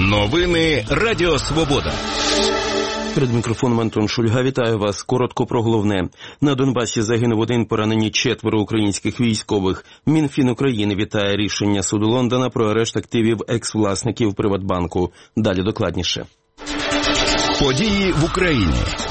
Новини Радіо Свобода. Перед мікрофоном Антон Шульга. Вітаю вас. Коротко про головне. На Донбасі загинув один, поранені 4 українських військових. Мінфін України вітає рішення суду Лондона про арешт активів екс-власників Приватбанку. Далі докладніше. Події в Україні.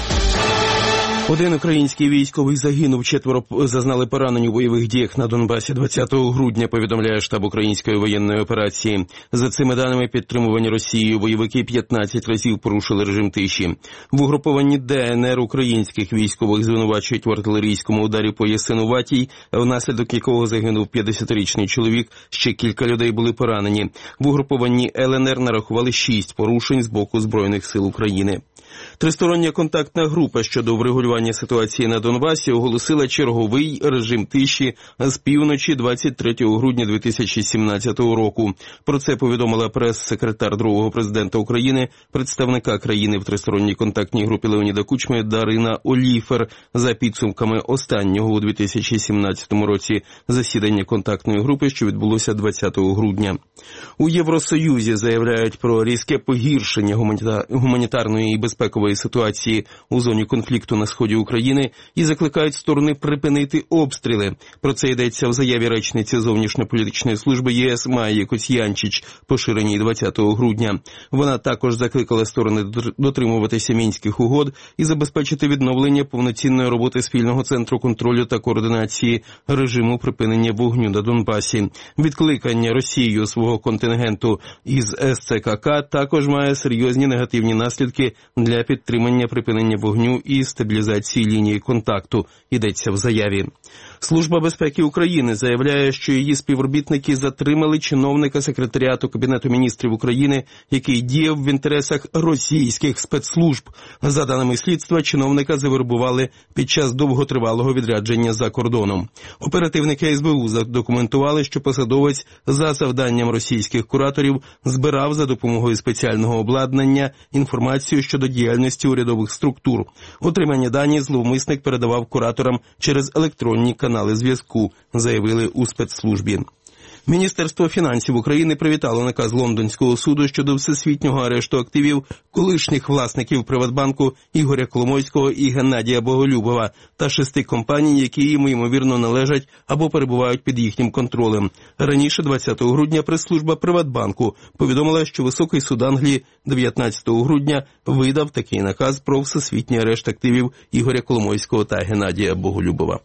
Один український військовий загинув, 4 зазнали поранень у бойових діях на Донбасі 20 грудня, повідомляє штаб української воєнної операції. За цими даними, підтримувані Росією бойовики 15 разів порушили режим тиші. В угрупованні ДНР українських військових звинувачують в артилерійському ударі по Ясинуватій, внаслідок якого загинув 50-річний чоловік, ще кілька людей були поранені. В угрупованні ЛНР нарахували 6 порушень з боку Збройних сил України. Тристороння контактна група щодо врегулювання ситуації на Донбасі оголосила черговий режим тиші з півночі 23 грудня 2017 року. Про це повідомила прес-секретар другого президента України, представника країни в тристоронній контактній групі Леоніда Кучми Дарина Оліфер. За підсумками останнього у 2017 році засідання контактної групи, що відбулося 20 грудня. У Євросоюзі заявляють про різке погіршення гуманітарної і безпекової ситуації у зоні конфлікту на сході України і закликають сторони припинити обстріли. Про це йдеться в заяві речниці зовнішньополітичної служби ЄС Майї Коцьянчич, поширеній 20 грудня. Вона також закликала сторони дотримуватися Мінських угод і забезпечити відновлення повноцінної роботи спільного центру контролю та координації режиму припинення вогню на Донбасі. Відкликання Росією свого контингенту із СЦКК також має серйозні негативні наслідки для підтримання припинення вогню і стабілізації лінії контакту, йдеться в заяві. Служба безпеки України заявляє, що її співробітники затримали чиновника секретаріату Кабінету міністрів України, який діяв в інтересах російських спецслужб. За даними слідства, чиновника завербували під час довготривалого відрядження за кордоном. Оперативники СБУ задокументували, що посадовець за завданням російських кураторів збирав за допомогою спеціального обладнання інформацію щодо діяльності урядових структур. Отримані дані зловмисник передавав кураторам через електронні канали зв'язку, заявили у спецслужбі. Міністерство фінансів України привітало наказ Лондонського суду щодо всесвітнього арешту активів колишніх власників Приватбанку Ігоря Коломойського і Геннадія Боголюбова та 6 компаній, які їм, ймовірно, належать або перебувають під їхнім контролем. Раніше, 20 грудня, прес-служба Приватбанку повідомила, що Високий суд Англії 19 грудня видав такий наказ про всесвітній арешт активів Ігоря Коломойського та Геннадія Боголюбова.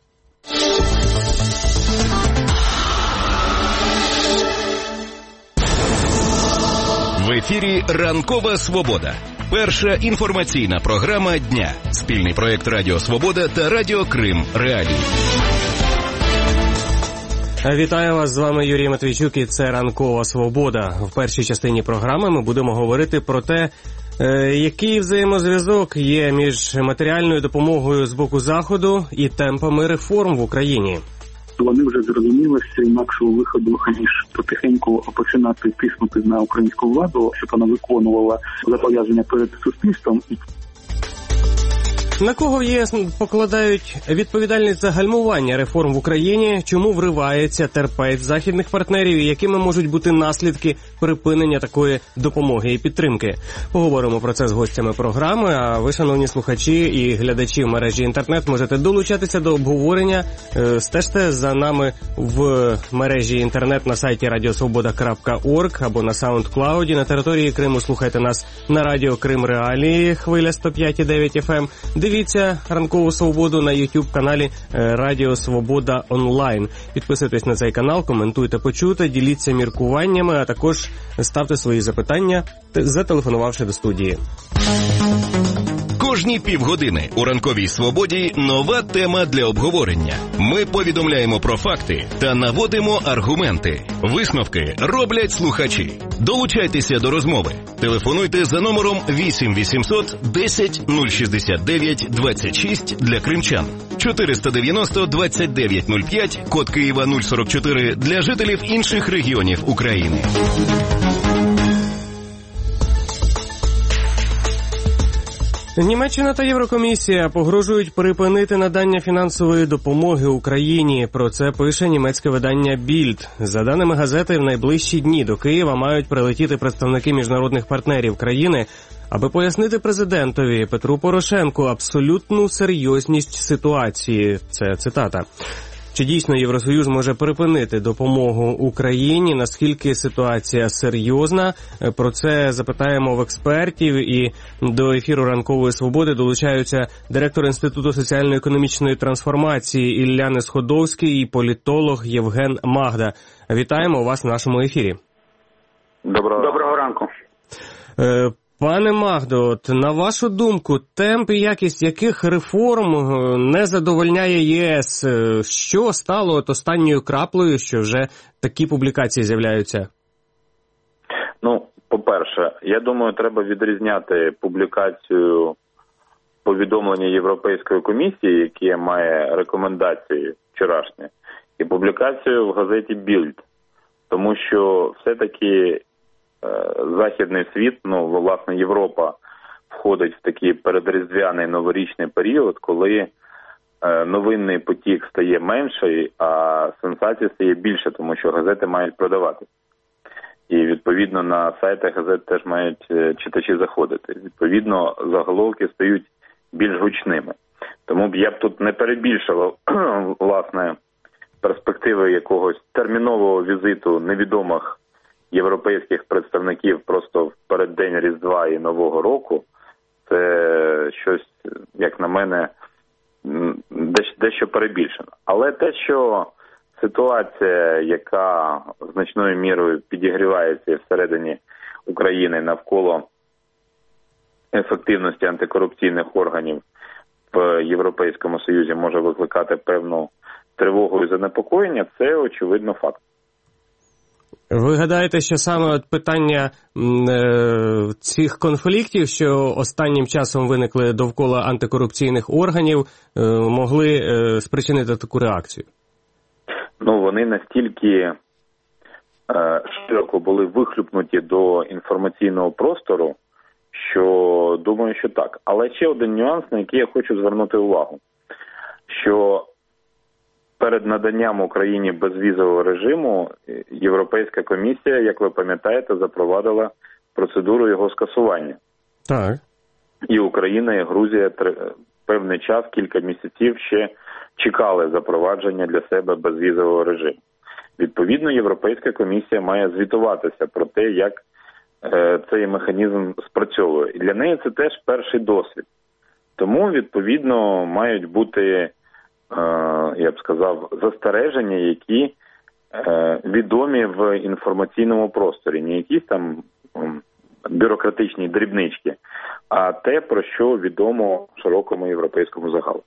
В ефірі «Ранкова Свобода». Перша інформаційна програма дня. Спільний проєкт Радіо Свобода та Радіо Крим Реалії. Вітаю вас, з вами Юрій Матвійчук і це «Ранкова Свобода». В першій частині програми ми будемо говорити про те, який взаємозв'язок є між матеріальною допомогою з боку Заходу і темпами реформ в Україні. Вони вже зрозуміли, що інакшого виходу, аніж потихеньку починати тиснути на українську владу, щоб вона виконувала зобов'язання перед суспільством. На кого в ЄС покладають відповідальність за гальмування реформ в Україні, чому вривається терпець західних партнерів і якими можуть бути наслідки припинення такої допомоги і підтримки? Поговоримо про це з гостями програми, а ви, шановні слухачі і глядачі в мережі інтернет, можете долучатися до обговорення. Стежте за нами в мережі інтернет на сайті radiosvoboda.org або на SoundCloud. На території Криму слухайте нас на Радіо Крим Реалії, хвиля 105,9 FM. Дивіться «Ранкову Свободу» на YouTube-каналі Радіо Свобода онлайн. Підписуйтесь на цей канал, коментуйте почуте, діліться міркуваннями, а також ставте свої запитання, зателефонувавши до студії. Кожні півгодини у «Ранковій Свободі» нова тема для обговорення. Ми повідомляємо про факти та наводимо аргументи. Висновки роблять слухачі. Долучайтеся до розмови. Телефонуйте за номером 8 800 10 069 26 для кримчан. 490 29 05, код Києва 044 для жителів інших регіонів України. Німеччина та Єврокомісія погрожують припинити надання фінансової допомоги Україні. Про це пише німецьке видання Bild. За даними газети, в найближчі дні до Києва мають прилетіти представники міжнародних партнерів країни, аби пояснити президентові Петру Порошенку абсолютну серйозність ситуації. Це цитата. Чи дійсно Євросоюз може припинити допомогу Україні? Наскільки ситуація серйозна? Про це запитаємо в експертів. І до ефіру «Ранкової свободи» долучаються директор Інституту соціально-економічної трансформації Ілля Несходовський і політолог Євген Магда. Вітаємо вас в нашому ефірі. Доброго ранку. Пане Магдо, от на вашу думку, темп і якість яких реформ не задовольняє ЄС? Що стало от останньою краплею, що вже такі публікації з'являються? Ну, по-перше, я думаю, треба відрізняти публікацію повідомлення Європейської комісії, яке має рекомендації вчорашні, і публікацію в газеті Bild. Тому що все-таки західний світ, власне, Європа входить в такий передріздвяний новорічний період, коли новинний потік стає менший, а сенсацій стає більше, тому що газети мають продавати. І, відповідно, на сайти газет теж мають читачі заходити. Відповідно, заголовки стають більш гучними. Тому б я б тут не перебільшував, власне, перспективи якогось термінового візиту невідомих європейських представників просто в переддень Різдва і Нового року. Це щось, як на мене, дещо перебільшено. Але те, що ситуація, яка значною мірою підігрівається всередині України навколо ефективності антикорупційних органів в Європейському Союзі, може викликати певну тривогу і занепокоєння, це, очевидно, факт. Ви гадаєте, що саме от питання цих конфліктів, що останнім часом виникли довкола антикорупційних органів, могли спричинити таку реакцію? Вони настільки широко були вихлюпнуті до інформаційного простору, що думаю, що так. Але ще один нюанс, на який я хочу звернути увагу, що перед наданням Україні безвізового режиму Європейська комісія, як ви пам'ятаєте, запровадила процедуру його скасування. Так. І Україна, і Грузія певний час, кілька місяців ще чекали запровадження для себе безвізового режиму. Відповідно, Європейська комісія має звітуватися про те, як цей механізм спрацьовує. І для неї це теж перший досвід. Тому, відповідно, мають бути, я б сказав, застереження, які відомі в інформаційному просторі. Не якісь там бюрократичні дрібнички, а те, про що відомо широкому європейському загалу.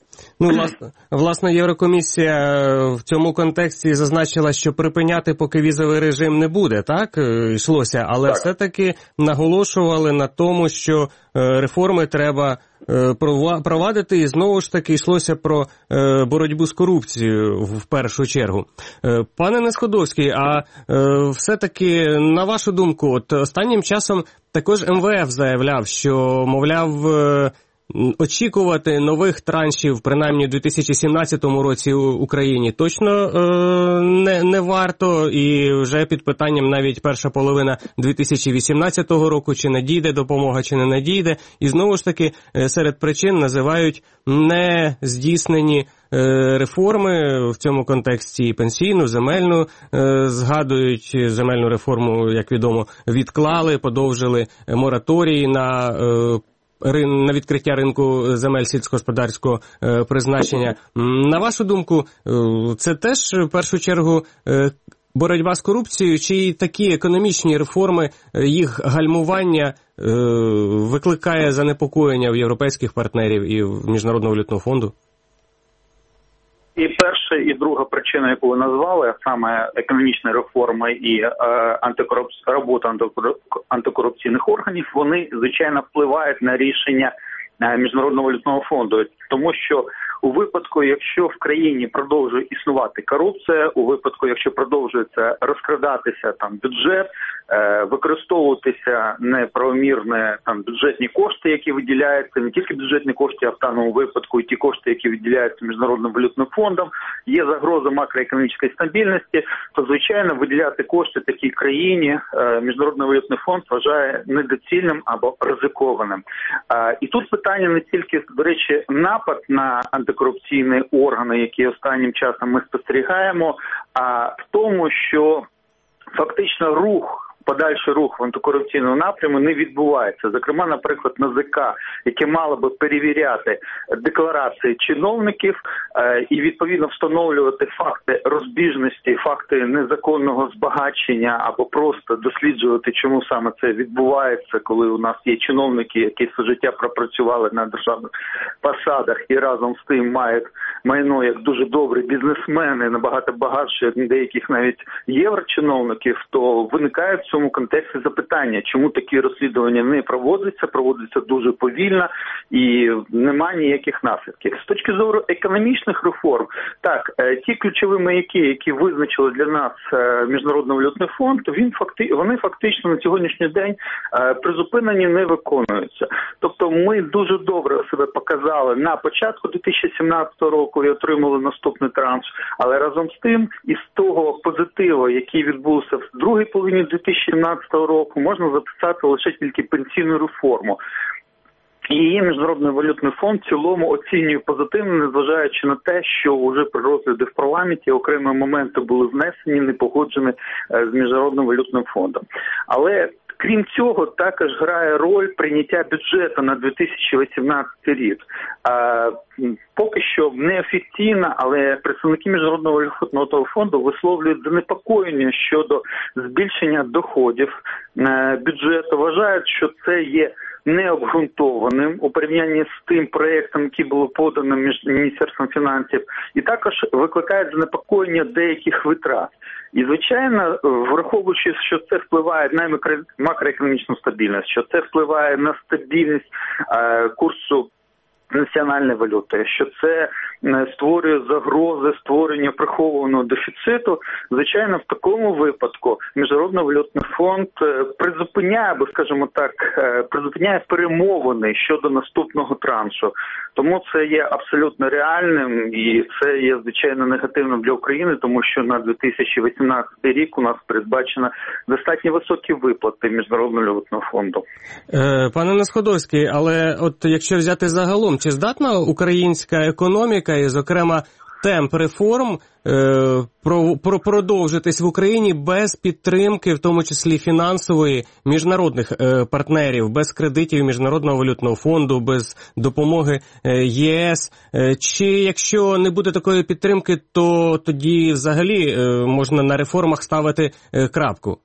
Власне, Єврокомісія в цьому контексті зазначила, що припиняти поки візовий режим не буде, так? Йшлося, але так. Все-таки наголошували на тому, що реформи треба провадити, і знову ж таки йшлося про боротьбу з корупцією в першу чергу. Пане Несходовський, а все-таки, на вашу думку, от останнім часом також МВФ заявляв, що, мовляв, очікувати нових траншів, принаймні у 2017 році в Україні, точно не варто, і вже під питанням навіть перша половина 2018 року, чи надійде допомога, чи не надійде. І знову ж таки серед причин називають не здійснені реформи, в цьому контексті і пенсійну, земельну, згадують земельну реформу, як відомо, відклали, подовжили мораторії на відкриття ринку земель сільськогосподарського призначення. На вашу думку, це теж в першу чергу боротьба з корупцією, чи такі економічні реформи, їх гальмування викликає занепокоєння в європейських партнерів і в Міжнародного валютного фонду? І перша, і друга причина, яку ви назвали, а саме економічні реформи і робота антикорупційних органів, вони, звичайно, впливають на рішення Міжнародного валютного фонду. Тому що у випадку, якщо в країні продовжує існувати корупція, у випадку, якщо продовжується розкрадатися там бюджет, використовуватися неправомірні там бюджетні кошти, які виділяються, не тільки бюджетні кошти, а в даному випадку і ті кошти, які виділяються Міжнародним валютним фондом, є загроза макроекономічної стабільності, то, звичайно, виділяти кошти такій країні Міжнародний валютний фонд вважає недоцільним або ризикованим. І тут питання не тільки, до речі, напад на антикорупційні органи, які останнім часом ми спостерігаємо, а в тому, що фактично подальший рух в антикорупційному напряму не відбувається. Зокрема, наприклад, НАЗК, яке мало би перевіряти декларації чиновників і, відповідно, встановлювати факти розбіжності, факти незаконного збагачення або просто досліджувати, чому саме це відбувається, коли у нас є чиновники, які все життя пропрацювали на державних посадах і разом з тим мають майно як дуже добрі бізнесмени, набагато багатше деяких навіть єврочиновників, то виникає в цьому контексті запитання, чому такі розслідування не проводяться дуже повільно і немає ніяких наслідків. З точки зору економічних реформ, так, ті ключові маяки, які визначили для нас Міжнародний валютний фонд, вони фактично на сьогоднішній день призупинені не виконуються. Тобто ми дуже добре себе показали на початку 2017 року і отримали наступний транш, але разом з тим, із того позитиву, який відбувся в другій половині 2017 року, можна записати лише тільки пенсійну реформу. І її Міжнародний валютний фонд в цілому оцінює позитивно, незважаючи на те, що вже при розгляді в парламенті окремі моменти були внесені, не погоджені з Міжнародним валютним фондом. Але крім цього, також грає роль прийняття бюджету на 2018 рік. Поки що неофіційно, але представники Міжнародного валютного фонду висловлюють занепокоєння щодо збільшення доходів бюджету. Вважають, що це є необґрунтованим у порівнянні з тим проєктом, який було подано Міністерством фінансів, і також викликає занепокоєння деяких витрат. І, звичайно, враховуючи, що це впливає на макроекономічну стабільність, що це впливає на стабільність курсу національної валюти, що це створює загрози створення прихованого дефіциту, звичайно, в такому випадку Міжнародний валютний фонд призупиняє перемовини щодо наступного траншу. Тому це є абсолютно реальним і це є, звичайно, негативним для України, тому що на 2018 рік у нас передбачено достатньо високі виплати Міжнародного валютного фонду. Пане Несходовський, але от якщо взяти загалом, чи здатна українська економіка і, зокрема, темп реформ продовжитись в Україні без підтримки, в тому числі фінансової, міжнародних партнерів, без кредитів Міжнародного валютного фонду, без допомоги ЄС? Чи якщо не буде такої підтримки, то тоді взагалі можна на реформах ставити крапку?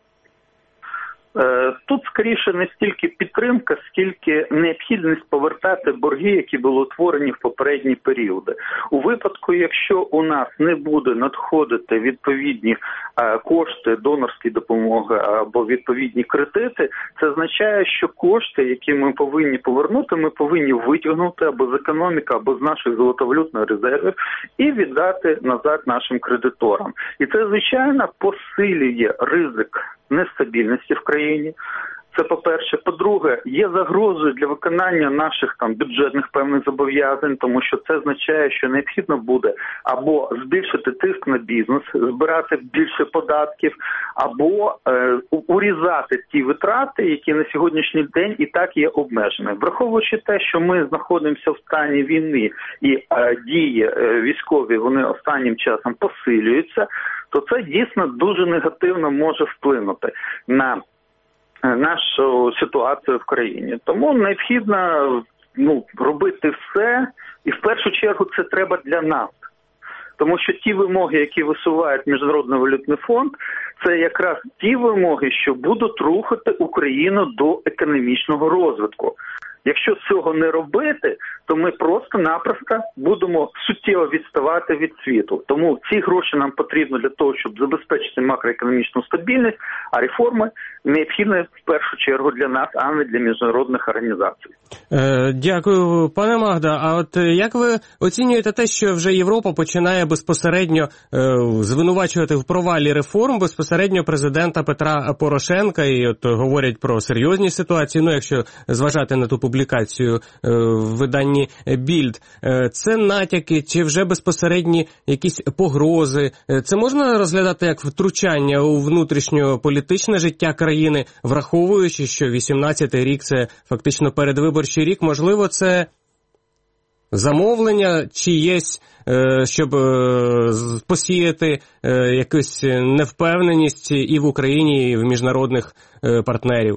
Тут, скоріше, не стільки підтримка, скільки необхідність повертати борги, які були утворені в попередні періоди. У випадку, якщо у нас не буде надходити відповідні кошти донорської допомоги або відповідні кредити, це означає, що кошти, які ми повинні повернути, ми повинні витягнути або з економіки, або з наших золотовалютних резервів і віддати назад нашим кредиторам. І це, звичайно, посилює ризик нестабільності в країні. Це по-перше. По-друге, є загрозою для виконання наших бюджетних певних зобов'язань, тому що це означає, що необхідно буде або збільшити тиск на бізнес, збирати більше податків, або урізати ті витрати, які на сьогоднішній день і так є обмежені. Враховуючи те, що ми знаходимося в стані війни і дії військові, вони останнім часом посилюються, то це дійсно дуже негативно може вплинути на нашу ситуацію в країні. Тому необхідно робити все, і в першу чергу це треба для нас. Тому що ті вимоги, які висуває Міжнародний валютний фонд, це якраз ті вимоги, що будуть рухати Україну до економічного розвитку. Якщо цього не робити, то ми просто-напросто будемо суттєво відставати від світу. Тому ці гроші нам потрібно для того, щоб забезпечити макроекономічну стабільність, а реформи необхідні в першу чергу для нас, а не для міжнародних організацій. Дякую, пане Магда. А от як ви оцінюєте те, що вже Європа починає безпосередньо звинувачувати в провалі реформ безпосередньо президента Петра Порошенка, і от говорять про серйозні ситуації, ну якщо зважати на ту публікацію в виданні Більд, це натяки чи вже безпосередні якісь погрози? Це можна розглядати як втручання у внутрішньополітичне життя країни, враховуючи, що 18-й рік – це фактично передвиборчий рік? Можливо, це замовлення чиєсь, щоб посіяти якусь невпевненість і в Україні, і в міжнародних партнерів?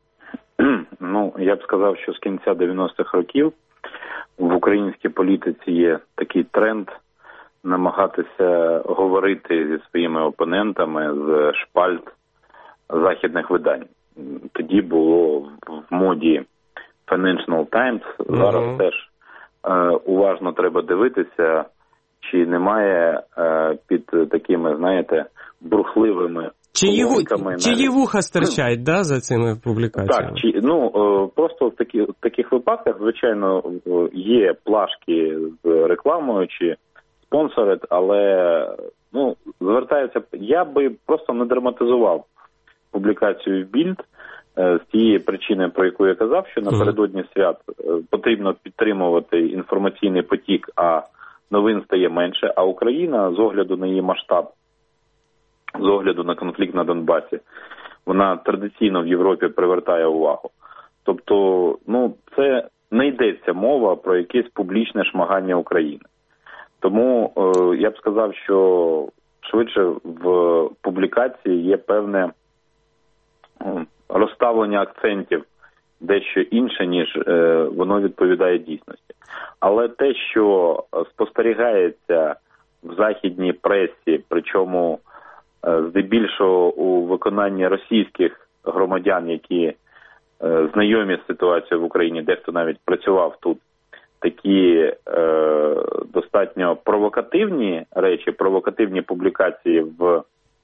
Ну, я б сказав, що з кінця 90-х років в українській політиці є такий тренд намагатися говорити зі своїми опонентами з шпальт західних видань. Тоді було в моді Financial Times, зараз теж уважно треба дивитися, чи немає під такими, знаєте, бурхливими Чиї вуха стирчать, да, за цими публікаціями? Так, просто в таких випадках, звичайно, є плашки з рекламою чи спонсори, але звертаються, я би просто не драматизував публікацію в Більд з тієї причини, про яку я казав, що напередодні свят потрібно підтримувати інформаційний потік, а новин стає менше, а Україна, з огляду на її масштаб, з огляду на конфлікт на Донбасі, вона традиційно в Європі привертає увагу. Тобто, це не йдеться мова про якесь публічне шмагання України. Тому я б сказав, що швидше в публікації є певне розставлення акцентів, дещо інше, ніж воно відповідає дійсності. Але те, що спостерігається в західній пресі, причому здебільшого у виконанні російських громадян, які знайомі з ситуацією в Україні, дехто навіть працював тут, такі достатньо провокативні речі, провокативні публікації в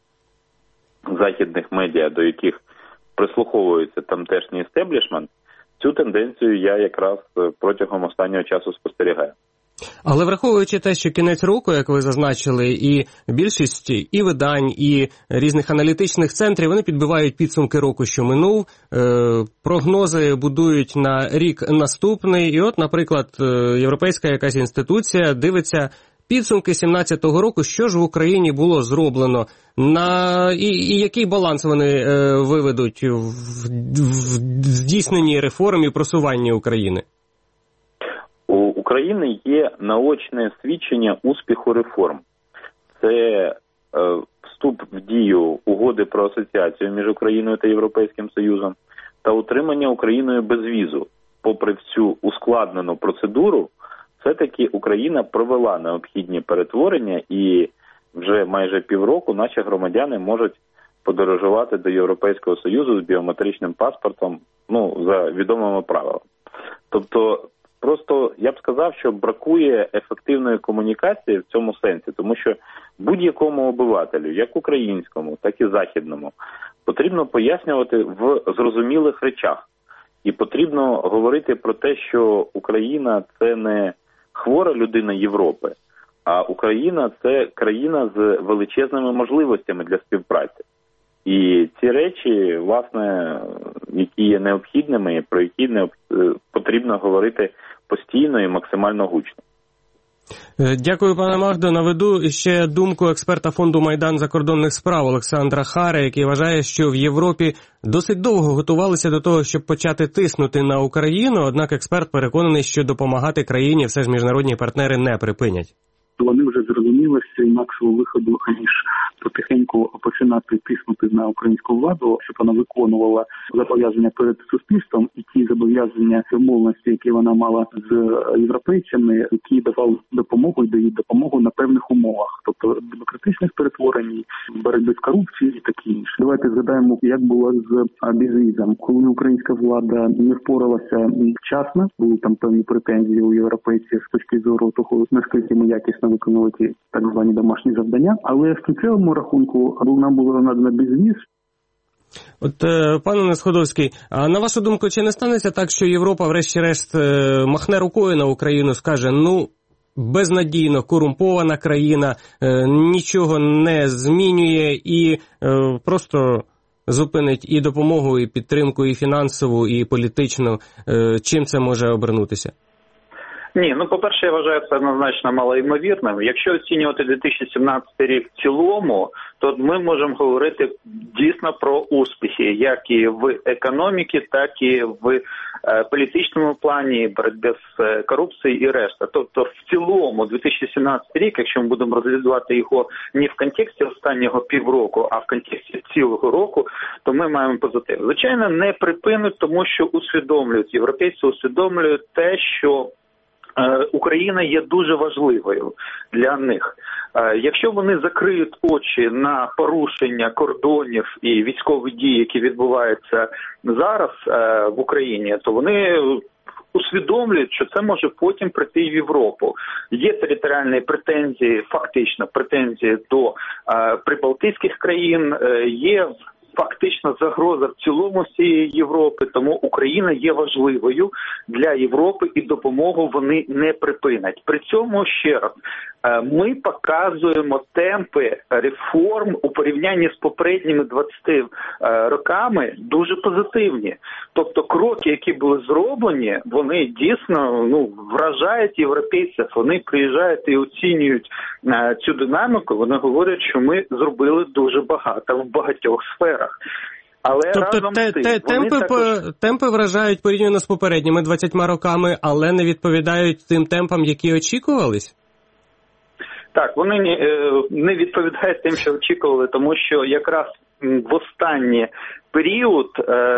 західних медіа, до яких прислуховується тамтешній істеблішмент, цю тенденцію я якраз протягом останнього часу спостерігаю. Але враховуючи те, що кінець року, як ви зазначили, і більшість і видань, і різних аналітичних центрів, вони підбивають підсумки року, що минув, прогнози будують на рік наступний, і от, наприклад, європейська якась інституція дивиться підсумки 17-го року, що ж в Україні було зроблено, і який баланс вони виведуть в здійсненні реформ і просуванні України? У України є наочне свідчення успіху реформ. Це вступ в дію угоди про асоціацію між Україною та Європейським Союзом та утримання Україною безвізу. Попри всю ускладнену процедуру, все-таки Україна провела необхідні перетворення і вже майже півроку наші громадяни можуть подорожувати до Європейського Союзу з біометричним паспортом, за відомими правилами. Тобто, просто я б сказав, що бракує ефективної комунікації в цьому сенсі, тому що будь-якому обивателю, як українському, так і західному, потрібно пояснювати в зрозумілих речах. І потрібно говорити про те, що Україна – це не хвора людина Європи, а Україна – це країна з величезними можливостями для співпраці. І ці речі, власне, які є необхідними, і про які потрібно говорити постійно і максимально гучно. Дякую, пане Магдо. Наведу ще думку експерта фонду «Майдан закордонних справ» Олександра Хари, який вважає, що в Європі досить довго готувалися до того, щоб почати тиснути на Україну, однак експерт переконаний, що допомагати країні все ж міжнародні партнери не припинять. Вони вже зрозуміли, що інакшого виходу, аніж потихеньку починати тиснути на українську владу, щоб вона виконувала зобов'язання перед суспільством і ті зобов'язання домовленості, які вона мала з європейцями, які давали допомогу і дають допомогу на певних умовах, тобто демократичних перетворень, боротьби з корупцією і таке інше. Давайте згадаємо, як було з безвізом. Коли українська влада не впоралася вчасно, були там певні претензії у європейців з точки зору того, наскільки ми якісно виконували ті так звані домашні завдання. Але в кінцевому рахунку нам було надано безвіз. От, пане Несходовський, а на вашу думку, чи не станеться так, що Європа врешті-решт махне рукою на Україну, скаже, безнадійно корумпована країна, нічого не змінює і просто зупинить і допомогу, і підтримку, і фінансову, і політичну. Чим це може обернутися? Ні, по-перше, я вважаю це однозначно малоймовірним. Якщо оцінювати 2017 рік в цілому, то ми можемо говорити дійсно про успіхи, як і в економіці, так і в політичному плані, боротьбі з корупцією і решта. Тобто, в цілому, 2017 рік, якщо ми будемо розглядати його не в контексті останнього півроку, а в контексті цілого року, то ми маємо позитив. Звичайно, не припинуть, тому що усвідомлюють, європейці усвідомлюють те, що Україна є дуже важливою для них. Якщо вони закриють очі на порушення кордонів і військові дії, які відбуваються зараз в Україні, то вони усвідомлюють, що це може потім прийти в Європу. Є територіальні претензії, фактично претензії до прибалтійських країн, є фактично загроза в цілому всієї Європи, тому Україна є важливою для Європи і допомогу вони не припинять. При цьому, ще раз, ми показуємо темпи реформ у порівнянні з попередніми 20 роками дуже позитивні. Тобто кроки, які були зроблені, вони дійсно вражають європейців. Вони приїжджають і оцінюють цю динаміку. Вони говорять, що ми зробили дуже багато в багатьох сферах. Але разом з тим, темпи вражають порівняно з попередніми 20 роками, але не відповідають тим темпам, які очікувались? Так, вони не відповідають тим, що очікували, тому що якраз в останній період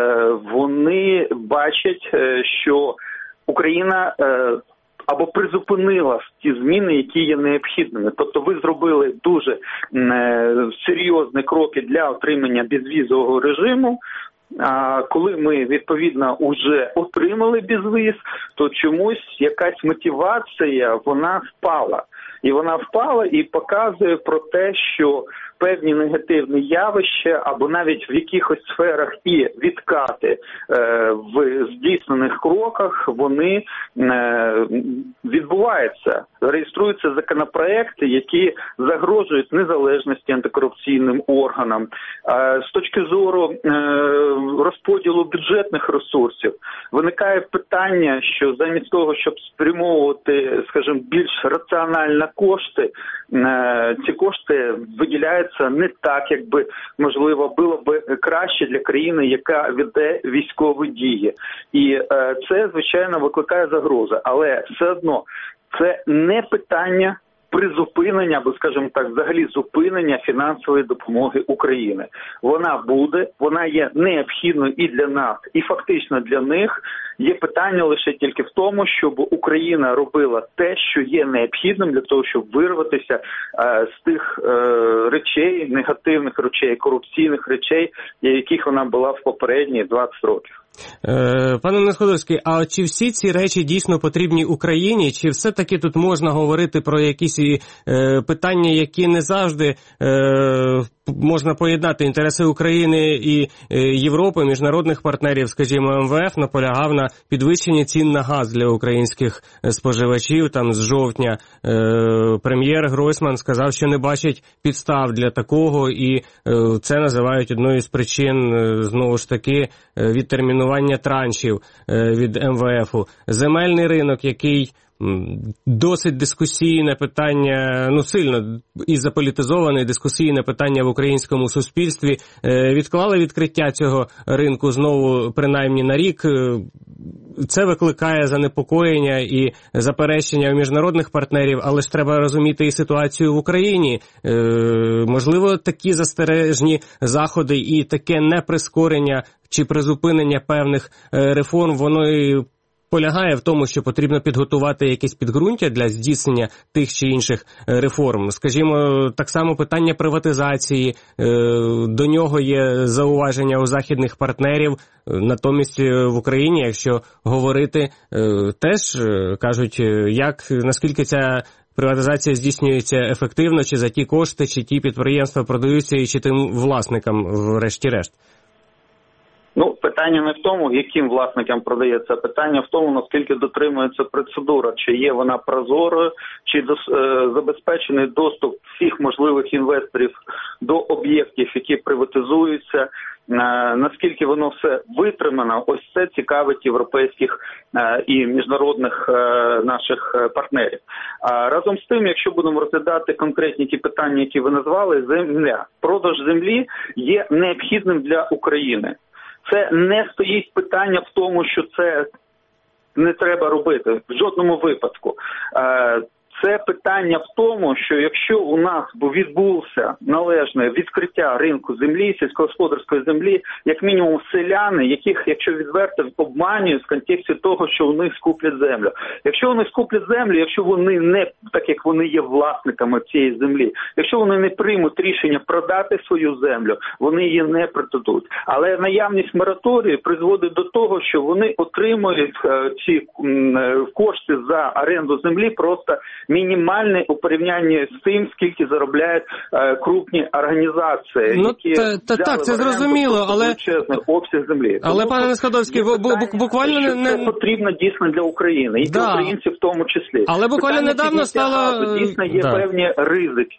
вони бачать, що Україна або призупинила ті зміни, які є необхідними. Тобто ви зробили дуже серйозні кроки для отримання безвізового режиму. А коли ми, відповідно, вже отримали безвіз, то чомусь якась мотивація, вона впала. І вона впала і показує про те, що певні негативні явища або навіть в якихось сферах і відкати в здійснених кроках, вони відбуваються. Реєструються законопроекти, які загрожують незалежності антикорупційним органам. З точки зору розподілу бюджетних ресурсів виникає питання, що замість того, щоб спрямовувати, скажімо, більш раціонально кошти, ці кошти виділяються не так, як би, можливо, було б краще для країни, яка веде військові дії. І це, звичайно, викликає загрози. Але все одно це не питання призупинення, або, скажімо так, взагалі зупинення фінансової допомоги України. Вона буде, вона є необхідною і для нас, і фактично для них. Є питання лише тільки в тому, щоб Україна робила те, що є необхідним для того, щоб вирватися з тих речей, негативних речей, корупційних речей, яких вона була в попередні 20 років. Пане Несходовський, а чи всі ці речі дійсно потрібні Україні, чи все-таки тут можна говорити про якісь питання, які не завжди можна поєднати? Інтереси України і Європи, міжнародних партнерів, скажімо, МВФ наполягав на підвищенні цін на газ для українських споживачів. Там з жовтня прем'єр Гройсман сказав, що не бачить підстав для такого, і це називають одною з причин, знову ж таки, відтермінування траншів від МВФу. Земельний ринок, який досить дискусійне питання, сильно і заполітизоване дискусійне питання в українському суспільстві. Відклали відкриття цього ринку знову принаймні на рік. Це викликає занепокоєння і заперечення у міжнародних партнерів, але ж треба розуміти і ситуацію в Україні. Можливо, такі застережні заходи і таке неприскорення чи призупинення певних реформ, воно і полягає в тому, що потрібно підготувати якесь підґрунтя для здійснення тих чи інших реформ. Скажімо, так само питання приватизації, до нього є зауваження у західних партнерів, натомість в Україні, якщо говорити, теж кажуть, наскільки ця приватизація здійснюється ефективно, чи за ті кошти, чи ті підприємства продаються, і чи тим власникам врешті-решт. Питання не в тому, яким власникам продається, питання в тому, наскільки дотримується процедура, чи є вона прозорою, чи забезпечений доступ всіх можливих інвесторів до об'єктів, які приватизуються, наскільки воно все витримано. Ось це цікавить європейських і міжнародних наших партнерів. Разом з тим, якщо будемо розглядати конкретні ті питання, які ви назвали, земля, продаж землі є необхідним для України. Це не стоїть питання в тому, що це не треба робити в жодному випадку. Це питання в тому, що якщо у нас відбулося належне відкриття ринку землі, сільськогосподарської землі, як мінімум селяни, яких, якщо відверто, обманюють в контексті того, що вони скуплять землю. Якщо вони скуплять землю, якщо вони не, так як вони є власниками цієї землі, якщо вони не приймуть рішення продати свою землю, вони її не продадуть. Але наявність мораторію призводить до того, що вони отримують ці кошти за оренду землі просто мінімальний у порівнянні з тим, скільки заробляють крупні організації, які так, це зрозуміло, але величезний обсяг землі. Але, пане Сходовський, буквально це потрібно дійсно для України, і для українців в тому числі. Але буквально недавно стало... Дійсно є певні ризики.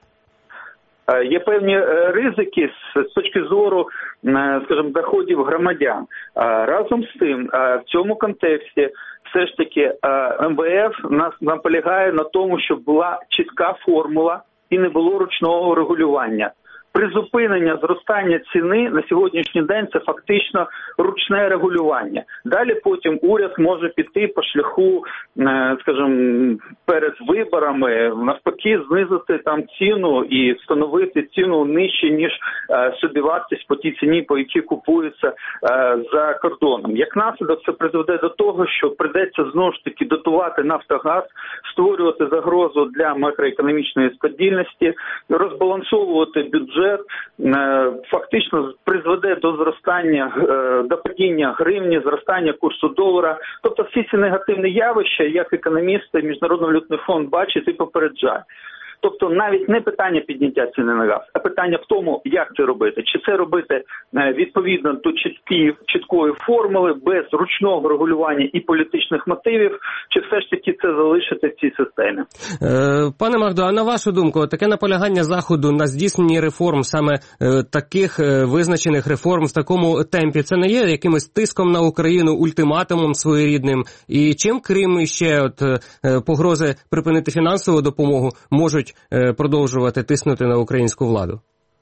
Є певні ризики з точки зору, скажімо, доходів громадян. Разом з тим, в цьому контексті все ж таки МВФ наполягає на тому, щоб була чітка формула і не було ручного регулювання. Призупинення зростання ціни на сьогоднішній день – це фактично ручне регулювання. Далі потім уряд може піти по шляху, скажімо, перед виборами, навпаки, знизити там ціну і встановити ціну нижче, ніж собівартість по тій ціні, по якій купується за кордоном. Як наслідок, це призведе до того, що прийдеться знову ж таки дотувати Нафтогаз, створювати загрозу для макроекономічної стабільності, розбалансовувати бюджет, фактично призведе до зростання, до падіння гривні, зростання курсу долара. Тобто всі ці негативні явища, як економісти, Міжнародний валютний фонд бачить і попереджає. Тобто навіть не питання підняття ціни на газ, а питання в тому, як це робити. Чи це робити відповідно до чіткої формули, без ручного регулювання і політичних мотивів, чи все ж таки це залишити в цій системі. Пане Магдо, а на вашу думку, таке наполягання Заходу на здійсненні реформ, саме таких визначених реформ в такому темпі, це не є якимось тиском на Україну, ультиматумом своєрідним? І чим, крім ще погрози припинити фінансову допомогу, можуть продовжувати тиснути на українську владу?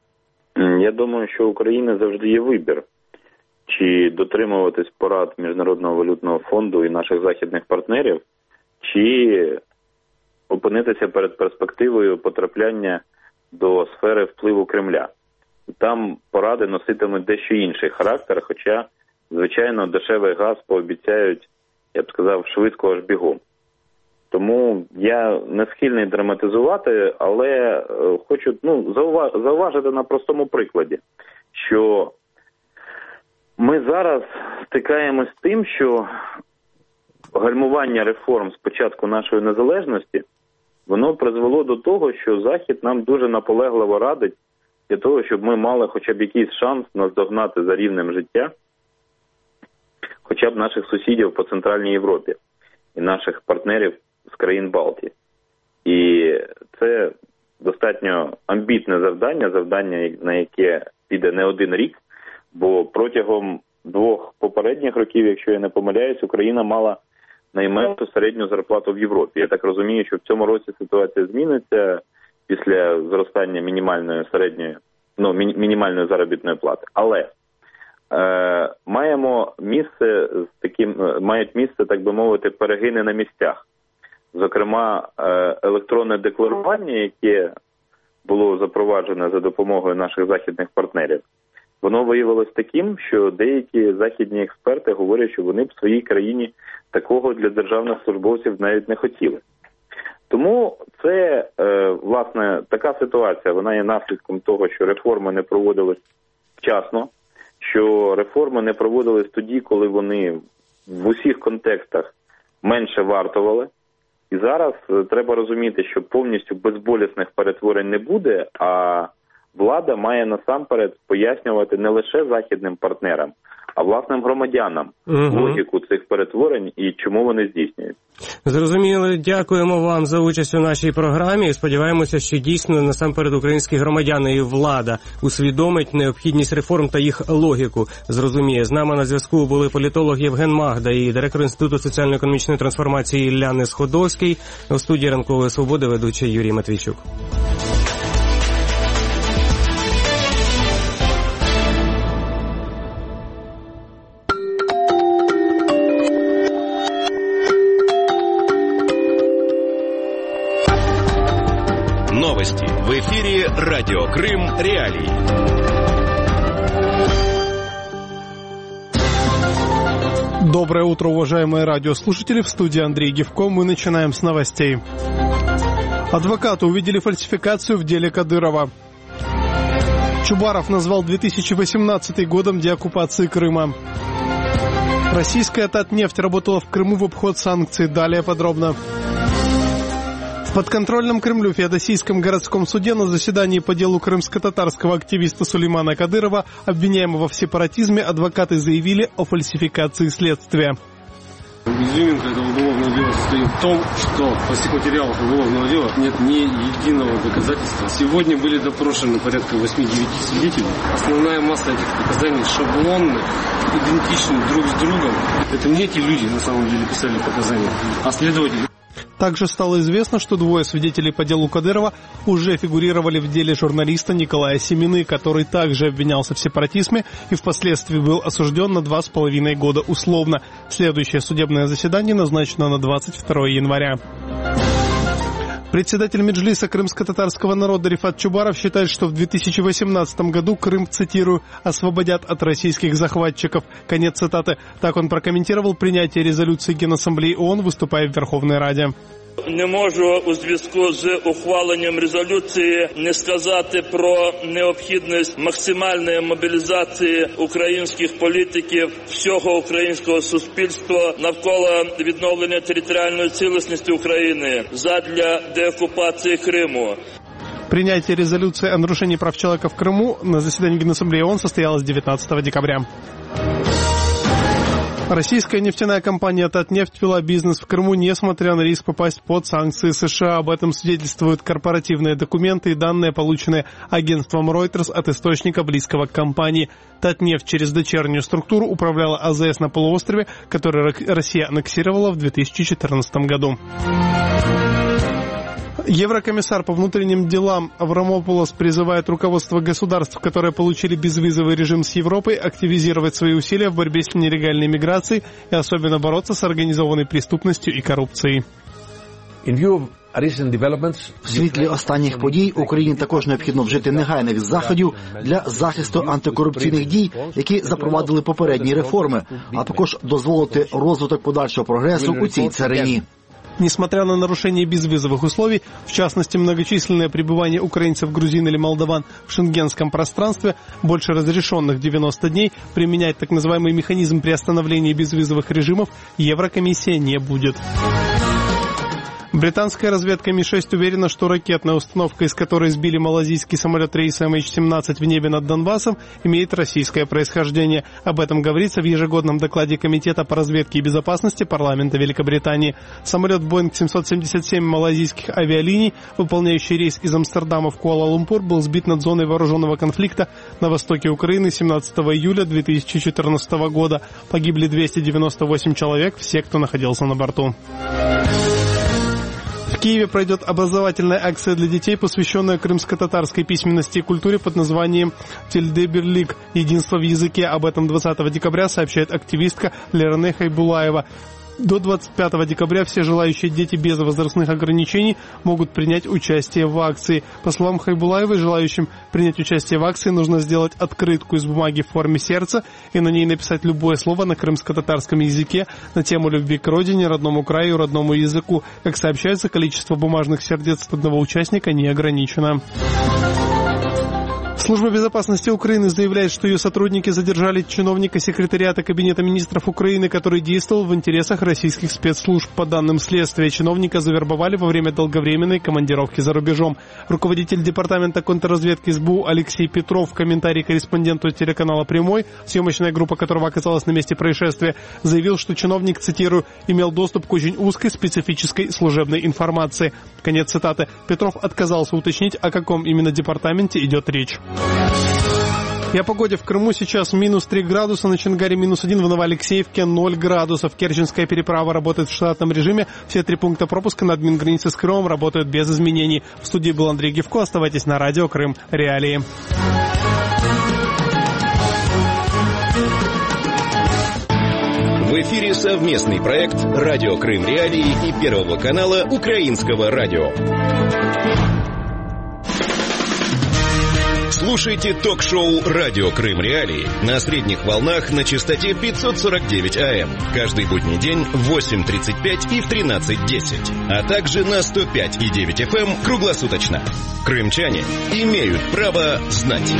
Я думаю, що у України завжди є вибір. Чи дотримуватись порад Міжнародного валютного фонду і наших західних партнерів, чи опинитися перед перспективою потрапляння до сфери впливу Кремля. Там поради носитимуть дещо інший характер, хоча, звичайно, дешевий газ пообіцяють, я б сказав, швидко аж бігом. Тому я не схильний драматизувати, але хочу зауважити на простому прикладі, що ми зараз стикаємось з тим, що гальмування реформ з початку нашої незалежності, воно призвело до того, що Захід нам дуже наполегливо радить для того, щоб ми мали хоча б якийсь шанс наздогнати за рівнем життя хоча б наших сусідів по Центральній Європі і наших партнерів з країн Балтії. І це достатньо амбітне завдання, на яке піде не один рік, бо протягом 2 попередніх років, якщо я не помиляюсь, Україна мала найменшу середню зарплату в Європі. Я так розумію, що в цьому році ситуація зміниться після зростання мінімальної заробітної плати. Але мають місце, так би мовити, перегини на місцях. Зокрема, електронне декларування, яке було запроваджене за допомогою наших західних партнерів, воно виявилось таким, що деякі західні експерти говорять, що вони б в своїй країні такого для державних службовців навіть не хотіли. Тому це, власне, така ситуація, вона є наслідком того, що реформи не проводились вчасно, що реформи не проводились тоді, коли вони в усіх контекстах менше вартували. І зараз треба розуміти, що повністю безболісних перетворень не буде, а влада має насамперед пояснювати не лише західним партнерам, а власним громадянам логіку цих перетворень і чому вони здійснюють. Зрозуміло, дякуємо вам за участь у нашій програмі і сподіваємося, що дійсно насамперед українські громадяни і влада усвідомить необхідність реформ та їх логіку зрозуміє. З нами на зв'язку були політолог Євген Магда і директор Інституту соціально-економічної трансформації Ілля Несходовський. У студії Ранкової Свободи ведучий Юрій Матвійчук. Новости. В эфире Радио Крым Реалии. Доброе утро, уважаемые радиослушатели. В студии Андрей Гевко. Мы начинаем с новостей. Адвокаты увидели фальсификацию в деле Кадырова. Чубаров назвал 2018 годом деоккупации Крыма. Российская Татнефть работала в Крыму в обход санкций. Далее подробно. В подконтрольном Кремлю Феодосийском городском суде на заседании по делу крымско-татарского активиста Сулеймана Кадырова, обвиняемого в сепаратизме, адвокаты заявили о фальсификации следствия. Изюминка этого уголовного дела состоит в том, что по всех материалах уголовного дела нет ни единого доказательства. Сегодня были допрошены порядка 8-9 свидетелей. Основная масса этих показаний шаблонны, идентичны друг с другом. Это не эти люди на самом деле писали показания, а следователи. Также стало известно, что двое свидетелей по делу Кадырова уже фигурировали в деле журналиста Николая Семины, который также обвинялся в сепаратизме и впоследствии был осужден на 2,5 года условно. Следующее судебное заседание назначено на 22 января. Председатель Меджлиса крымско-татарского народа Рифат Чубаров считает, что в 2018 году Крым, цитирую, «освободят от российских захватчиков». Конец цитаты. Так он прокомментировал принятие резолюции Генассамблеи ООН, выступая в Верховной Раде. Не можу у зв'язку з ухваленням резолюції не сказати про необхідність максимальної мобілізації українських політиків, всього українського суспільства навколо відновлення територіальної цілісності України задля деоккупації Криму. Принятие резолюции о нарушении прав человека в Крыму на заседании Генассамблеи ООН состоялось 19 декабря. Российская нефтяная компания «Татнефть» вела бизнес в Крыму, несмотря на риск попасть под санкции США. Об этом свидетельствуют корпоративные документы и данные, полученные агентством Reuters от источника, близкого к компании. «Татнефть» через дочернюю структуру управляла АЗС на полуострове, который Россия аннексировала в 2014 году. Еврокомиссар по внутренним делам Аврамополос призывает руководство государств, которые получили безвизовый режим с Европой, активизировать свои усилия в борьбе с нелегальной миграцией и особенно бороться с организованной преступностью и коррупцией. В світлі останніх подій Україні також необхідно вжити негайних заходів для захисту антикорупційних дій, які запровадили попередні реформи, а також дозволити розвиток подальшого прогресу у цій царині. Несмотря на нарушение безвизовых условий, в частности, многочисленное пребывание украинцев, грузин или молдаван в шенгенском пространстве, больше разрешенных 90 дней, применять так называемый механизм приостановления безвизовых режимов Еврокомиссия не будет. Британская разведка Ми-6 уверена, что ракетная установка, из которой сбили малазийский самолет рейса MH17 в небе над Донбассом, имеет российское происхождение. Об этом говорится в ежегодном докладе Комитета по разведке и безопасности парламента Великобритании. Самолет Boeing 777 малазийских авиалиний, выполняющий рейс из Амстердама в Куала-Лумпур, был сбит над зоной вооруженного конфликта на востоке Украины 17 июля 2014 года. Погибли 298 человек, все, кто находился на борту. В Киеве пройдет образовательная акция для детей, посвященная крымско-татарской письменности и культуре под названием «Тильдеберлик. Единство в языке». Об этом 20 декабря сообщает активистка Лероне Хайбулаева. До 25 декабря все желающие дети без возрастных ограничений могут принять участие в акции. По словам Хайбулаевой, желающим принять участие в акции нужно сделать открытку из бумаги в форме сердца и на ней написать любое слово на крымско-татарском языке на тему любви к родине, родному краю, родному языку. Как сообщается, количество бумажных сердец от одного участника не ограничено. Служба безопасности Украины заявляет, что ее сотрудники задержали чиновника секретариата Кабинета министров Украины, который действовал в интересах российских спецслужб. По данным следствия, чиновника завербовали во время долговременной командировки за рубежом. Руководитель департамента контрразведки СБУ Алексей Петров в комментарии корреспонденту телеканала «Прямой», съемочная группа которого оказалась на месте происшествия, заявил, что чиновник, цитирую, «имел доступ к очень узкой специфической служебной информации». Конец цитаты. Петров отказался уточнить, о каком именно департаменте идет речь. И о погоде. В Крыму сейчас минус 3 градуса, на Чонгаре минус 1, в Новоалексеевке 0 градусов. Керченская переправа работает в штатном режиме. Все 3 пункта пропуска на админгранице с Крымом работают без изменений. В студии был Андрей Гивко. Оставайтесь на радио Крым Реалии. В эфире совместный проект «Радио Крым Реалии» и Первого канала Украинского радио. Слушайте ток-шоу «Радио Крым Реалии» на средних волнах на частоте 549 АМ. Каждый будний день в 8:35 и в 13:10. А также на 105,9 FM круглосуточно. Крымчане имеют право знать.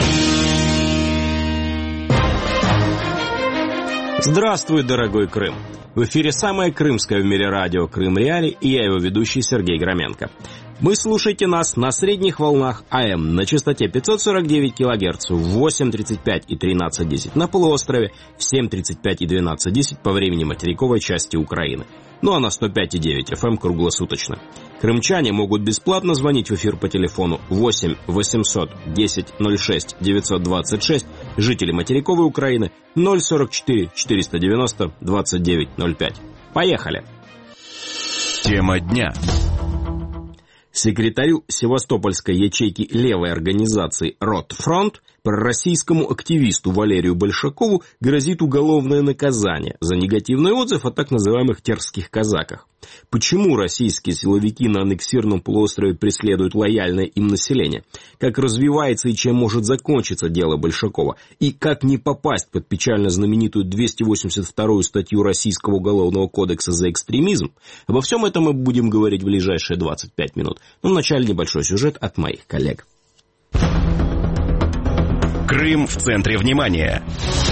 Здравствуй, дорогой Крым! В эфире самое крымское в мире радио «Крым Реалии» и я, его ведущий Сергей Громенко. Вы слушаете нас на средних волнах АМ на частоте 549 кГц в 8:35 и 13:10 на полуострове, в 7:35 и 12:10 по времени материковой части Украины. Ну а на 105,9 FM круглосуточно. Крымчане могут бесплатно звонить в эфир по телефону 8 800 10 06 926, жители материковой Украины 044 490 29 05. Поехали! Тема дня. Секретарю севастопольской ячейки левой организации «Ротфронт», пророссийскому активисту Валерию Большакову грозит уголовное наказание за негативный отзыв о так называемых терских казаках. Почему российские силовики на аннексированном полуострове преследуют лояльное им население? Как развивается и чем может закончиться дело Большакова? И как не попасть под печально знаменитую 282-ю статью Российского уголовного кодекса за экстремизм? Обо всем этом мы будем говорить в ближайшие 25 минут. Но вначале небольшой сюжет от моих коллег. Крым в центре внимания.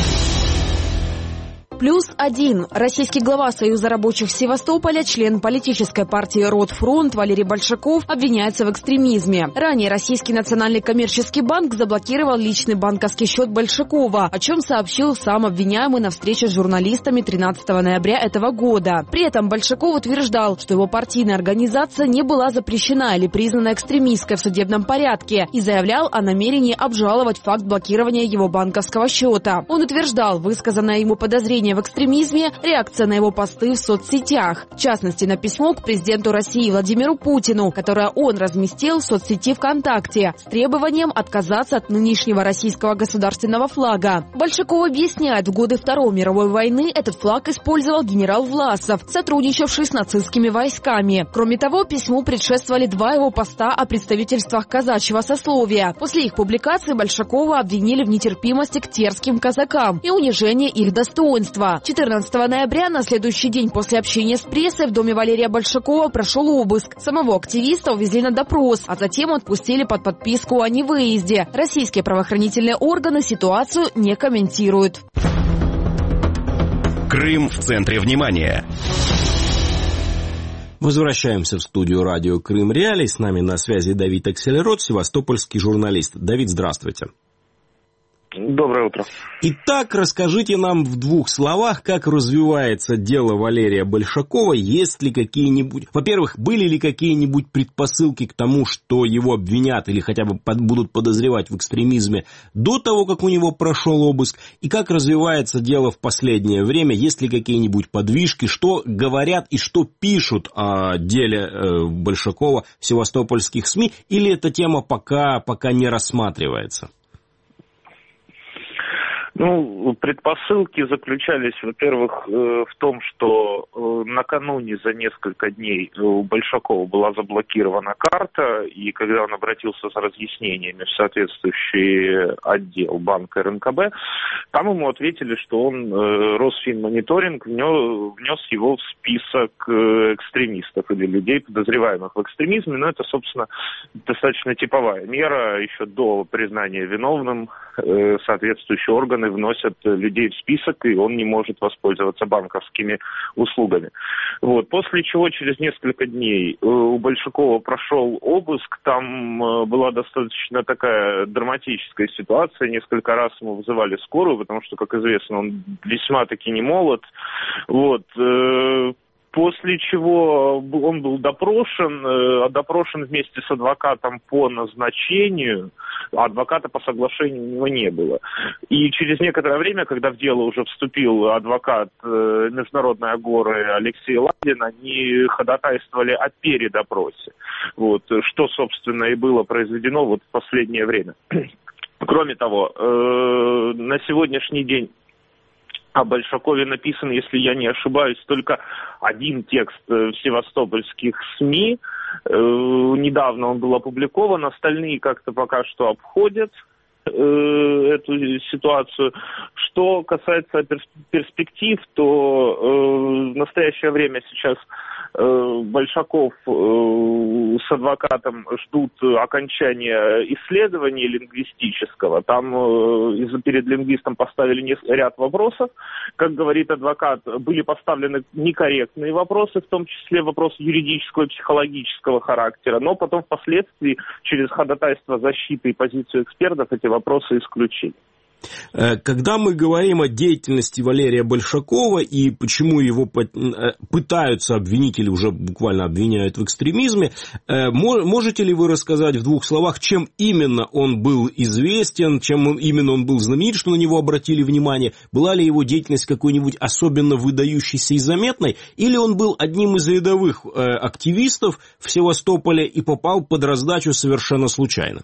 +1. Российский глава Союза рабочих Севастополя, член политической партии «Ротфронт» Валерий Большаков обвиняется в экстремизме. Ранее Российский национальный коммерческий банк заблокировал личный банковский счет Большакова, о чем сообщил сам обвиняемый на встрече с журналистами 13 ноября этого года. При этом Большаков утверждал, что его партийная организация не была запрещена или признана экстремистской в судебном порядке и заявлял о намерении обжаловать факт блокирования его банковского счета. Он утверждал, высказанное ему подозрение в экстремизме – реакция на его посты в соцсетях. В частности, на письмо к президенту России Владимиру Путину, которое он разместил в соцсети ВКонтакте с требованием отказаться от нынешнего российского государственного флага. Большаков объясняет, в годы Второй мировой войны этот флаг использовал генерал Власов, сотрудничавший с нацистскими войсками. Кроме того, письму предшествовали 2 его поста о представительствах казачьего сословия. После их публикации Большакова обвинили в нетерпимости к терским казакам и унижении их достоинства. 14 ноября, на следующий день после общения с прессой, в доме Валерия Большакова прошел обыск. Самого активиста увезли на допрос, а затем отпустили под подписку о невыезде. Российские правоохранительные органы ситуацию не комментируют. Крым в центре внимания. Возвращаемся в студию радио Крым Реалии. С нами на связи Давид Аксельрод, севастопольский журналист. Давид, здравствуйте. Доброе утро. Итак, расскажите нам в 2 словах, как развивается дело Валерия Большакова, есть ли какие-нибудь... Во-первых, были ли какие-нибудь предпосылки к тому, что его обвинят или хотя бы будут подозревать в экстремизме до того, как у него прошел обыск, и как развивается дело в последнее время, есть ли какие-нибудь подвижки, что говорят и что пишут о деле Большакова в севастопольских СМИ, или эта тема пока не рассматривается? Предпосылки заключались, во-первых, в том, что накануне за несколько дней у Большакова была заблокирована карта, и когда он обратился за разъяснениями в соответствующий отдел банка РНКБ, там ему ответили, что он, Росфинмониторинг, внес его в список экстремистов или людей, подозреваемых в экстремизме, но это, собственно, достаточно типовая мера. Еще до признания виновным соответствующие органы вносят людей в список, и он не может воспользоваться банковскими услугами. После чего через несколько дней у Большакова прошел обыск, там была достаточно такая драматическая ситуация, несколько раз ему вызывали скорую, потому что, как известно, он весьма-таки не молод. После чего он был допрошен вместе с адвокатом по назначению, а адвоката по соглашению у него не было. И через некоторое время, когда в дело уже вступил адвокат Международной Агоры Алексей Ладин, они ходатайствовали о передопросе. Что, собственно, и было произведено в последнее время. Кроме того, на сегодняшний день о Большакове написан, если я не ошибаюсь, только один текст в севастопольских СМИ. Недавно он был опубликован, остальные как-то пока что обходят эту ситуацию. Что касается перспектив, то в настоящее время сейчас Большаков с адвокатом ждут окончания исследования лингвистического. Там перед лингвистом поставили ряд вопросов. Как говорит адвокат, были поставлены некорректные вопросы, в том числе вопросы юридического и психологического характера. Но потом впоследствии через ходатайство защиты и позицию экспертов эти вопросы исключили. Когда мы говорим о деятельности Валерия Большакова и почему его пытаются обвинить или уже буквально обвиняют в экстремизме, можете ли вы рассказать в двух словах, чем именно он был известен, чем именно он был знаменит, что на него обратили внимание? Была ли его деятельность какой-нибудь особенно выдающейся и заметной, или он был одним из рядовых активистов в Севастополе и попал под раздачу совершенно случайно?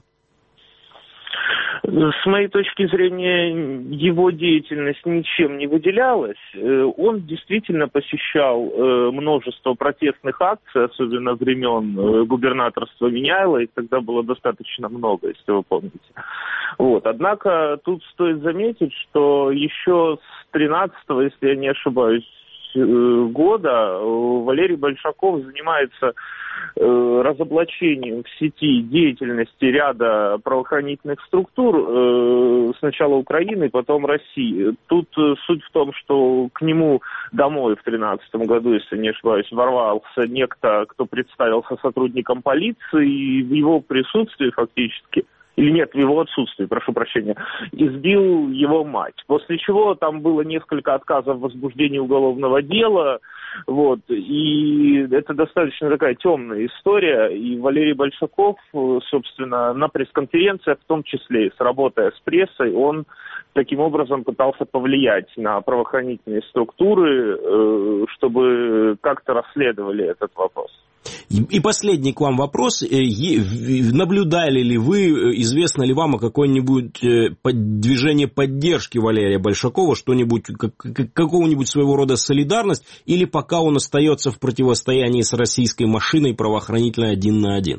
С моей точки зрения, его деятельность ничем не выделялась. Он действительно посещал множество протестных акций, особенно времен губернаторства Виняйла, их тогда было достаточно много, если вы помните. Однако тут стоит заметить, что еще с 13-го, если я не ошибаюсь, года Валерий Большаков занимается разоблачением в сети деятельности ряда правоохранительных структур, сначала Украины, потом России. Тут суть в том, что к нему домой в 2013 году, если не ошибаюсь, ворвался некто, кто представился сотрудником полиции, и в его присутствии фактически, или нет, в его отсутствии, прошу прощения, избил его мать. После чего там было несколько отказов в возбуждении уголовного дела, и это достаточно такая темная история, и Валерий Большаков, собственно, на пресс-конференциях, в том числе, сработая с прессой, он таким образом пытался повлиять на правоохранительные структуры, чтобы как-то расследовали этот вопрос. И последний к вам вопрос. Наблюдали ли вы, известно ли вам о каком-нибудь движении поддержки Валерия Большакова, что-нибудь, какого-нибудь своего рода солидарность, или пока он остается в противостоянии с российской машиной правоохранительной 1 на 1?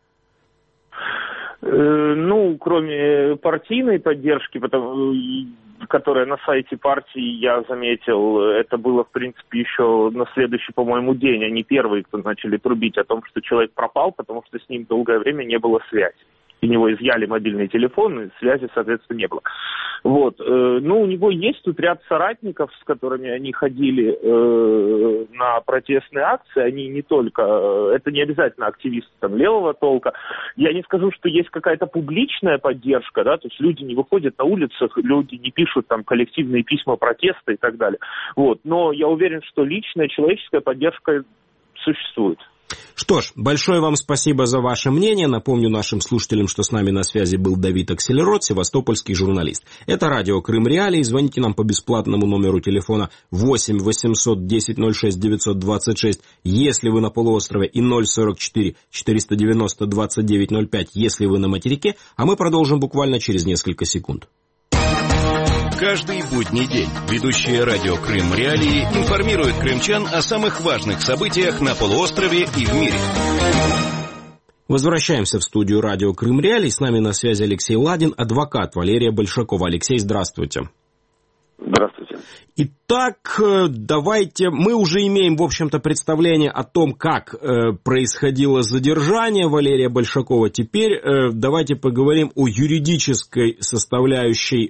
Кроме партийной поддержки, которая на сайте партии, я заметил, это было, в принципе, еще на следующий, по-моему, день. Они первые, кто начали трубить о том, что человек пропал, потому что с ним долгое время не было связи. У него изъяли мобильный телефон, и связи, соответственно, не было. У него есть тут ряд соратников, с которыми они ходили на протестные акции. Они не только... Это не обязательно активисты левого толка. Я не скажу, что есть какая-то публичная поддержка, то есть люди не выходят на улицах, люди не пишут коллективные письма протеста и так далее. Но я уверен, что личная человеческая поддержка существует. Что ж, большое вам спасибо за ваше мнение. Напомню нашим слушателям, что с нами на связи был Давид Акселерот, севастопольский журналист. Это радио Крым Реалии. Звоните нам по бесплатному номеру телефона 8 800 10 06 926, если вы на полуострове, и 044 490 2905, если вы на материке. А мы продолжим буквально через несколько секунд. Каждый будний день ведущие радио «Крым Реалии» информируют крымчан о самых важных событиях на полуострове и в мире. Возвращаемся в студию радио «Крым Реалии». С нами на связи Алексей Ладин, адвокат Валерия Большакова. Алексей, здравствуйте. Здравствуйте. Итак, давайте, мы уже имеем, в общем-то, представление о том, как происходило задержание Валерия Большакова. Теперь давайте поговорим о юридической составляющей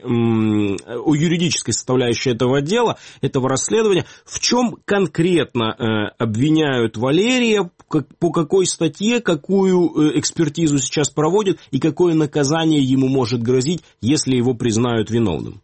этого дела, этого расследования. В чем конкретно обвиняют Валерия, по какой статье, какую экспертизу сейчас проводят и какое наказание ему может грозить, если его признают виновным?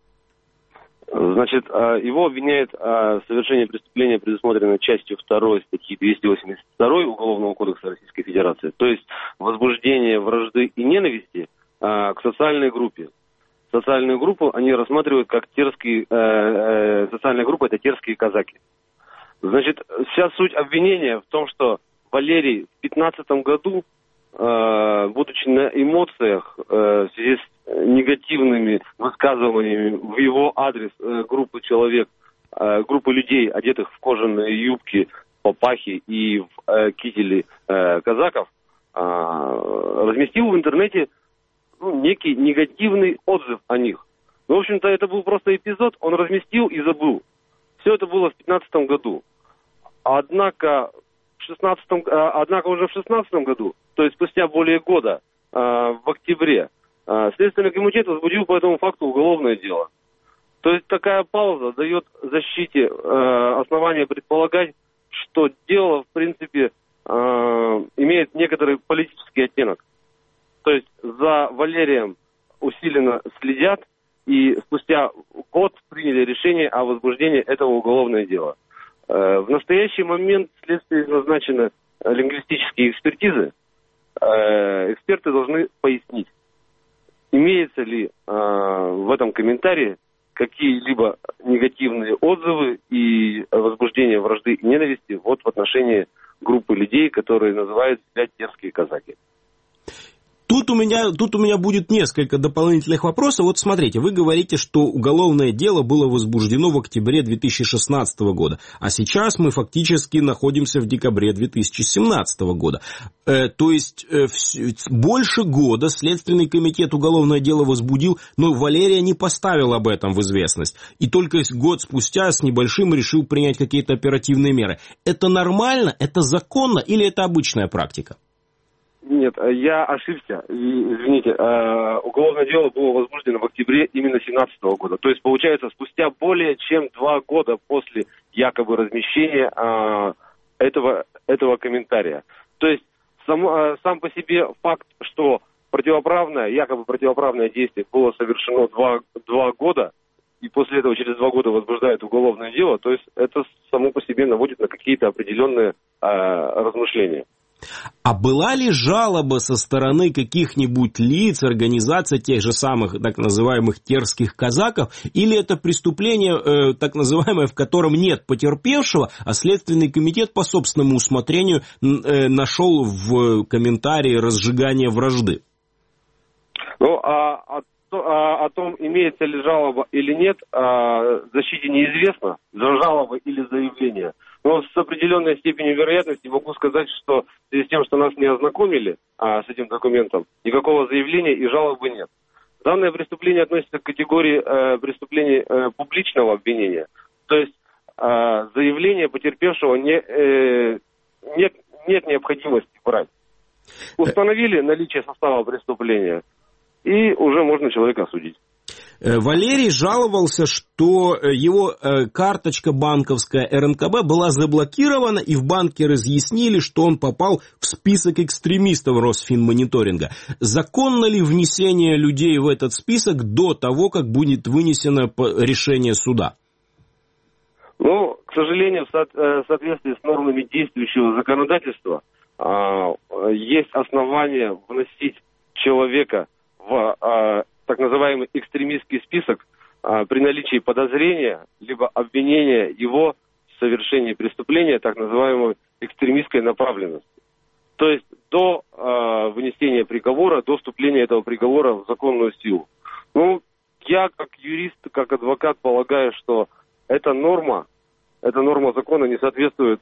Значит, его обвиняют в совершении преступления, предусмотренной частью 2 статьи 282 Уголовного кодекса Российской Федерации, то есть возбуждение вражды и ненависти к социальной группе. Социальную группу они рассматривают как социальная группа — это терские казаки. Значит, вся суть обвинения в том, что Валерий в 2015 году, будучи на эмоциях в связи с негативными высказываниями в его адрес группы людей, одетых в кожаные юбки, папахи и в кители казаков, разместил в интернете некий негативный отзыв о них. В общем-то, это был просто эпизод, он разместил и забыл. Все это было в 2015 году. Однако уже в 2016 году, то есть спустя более года, в октябре, Следственный комитет возбудил по этому факту уголовное дело. То есть такая пауза дает защите основания предполагать, что дело, в принципе, имеет некоторый политический оттенок. То есть за Валерием усиленно следят и спустя год приняли решение о возбуждении этого уголовного дела. В настоящий момент следствие назначено лингвистические экспертизы. Эксперты должны пояснить, имеется ли в этом комментарии какие-либо негативные отзывы и возбуждение вражды и ненависти в отношении группы людей, которые называют себя терские казаки. Тут у меня будет несколько дополнительных вопросов. Вот смотрите, вы говорите, что уголовное дело было возбуждено в октябре 2016 года, а сейчас мы фактически находимся в декабре 2017 года. То есть больше года Следственный комитет уголовное дело возбудил, но Валерия не поставил об этом в известность. И только год спустя с небольшим решил принять какие-то оперативные меры. Это нормально, это законно или это обычная практика? Нет, я ошибся. Извините, уголовное дело было возбуждено в октябре именно 2017 года. То есть, получается, спустя более чем 2 года после якобы размещения этого комментария. То есть, сам по себе факт, что якобы противоправное действие было совершено 2 года, и после этого через 2 года возбуждают уголовное дело, то есть, это само по себе наводит на какие-то определенные размышления. А была ли жалоба со стороны каких-нибудь лиц, организаций, тех же самых так называемых терских казаков, или это преступление, так называемое, в котором нет потерпевшего, а Следственный комитет по собственному усмотрению нашел в комментарии разжигание вражды? О том, имеется ли жалоба или нет, защите неизвестно, жалоба или заявление. Но с определенной степенью вероятности могу сказать, что в связи с тем, что нас не ознакомили с этим документом, никакого заявления и жалобы нет. Данное преступление относится к категории преступлений публичного обвинения. То есть заявление потерпевшего нет необходимости брать. Установили наличие состава преступления, и уже можно человека осудить. Валерий жаловался, что его карточка банковская РНКБ была заблокирована, и в банке разъяснили, что он попал в список экстремистов Росфинмониторинга. Законно ли внесение людей в этот список до того, как будет вынесено решение суда? К сожалению, в соответствии с нормами действующего законодательства есть основания вносить человека в так называемый экстремистский список при наличии подозрения либо обвинения его в совершении преступления так называемой экстремистской направленности. То есть до вынесения приговора, до вступления этого приговора в законную силу. я как юрист, как адвокат полагаю, что эта норма закона не соответствует,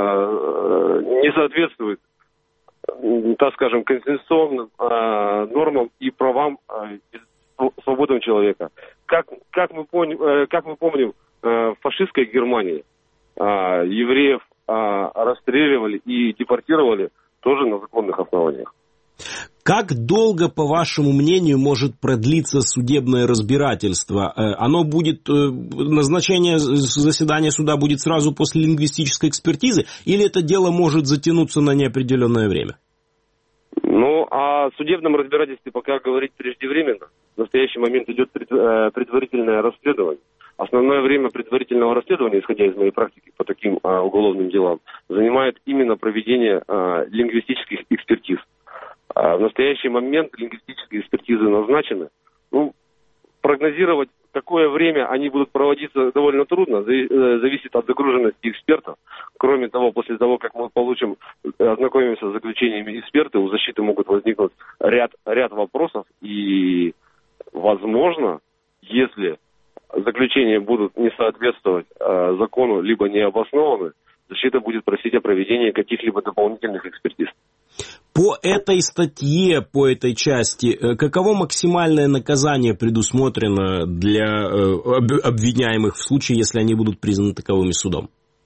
так скажем, конституционным нормам и правам и свободам человека. Как мы помним, в фашистской Германии евреев расстреливали и депортировали тоже на законных основаниях. Как долго, по вашему мнению, может продлиться судебное разбирательство? Оно будет, назначение заседания суда будет сразу после лингвистической экспертизы, или это дело может затянуться на неопределенное время? Ну, о судебном разбирательстве пока говорить преждевременно. В настоящий момент идет предварительное расследование. Основное время предварительного расследования, исходя из моей практики по таким уголовным делам, занимает именно проведение лингвистических экспертиз. В настоящий момент лингвистические экспертизы назначены. Ну, прогнозировать, какое время они будут проводиться, довольно трудно. Зависит от загруженности экспертов. Кроме того, после того, как мы ознакомимся с заключениями экспертов, у защиты могут возникнуть ряд вопросов. И, возможно, если заключения будут не соответствовать закону, либо не обоснованы, защита будет просить о проведении каких-либо дополнительных экспертиз. По этой статье, по этой части, каково максимальное наказание предусмотрено для обвиняемых в случае, если они будут признаны таковыми судом?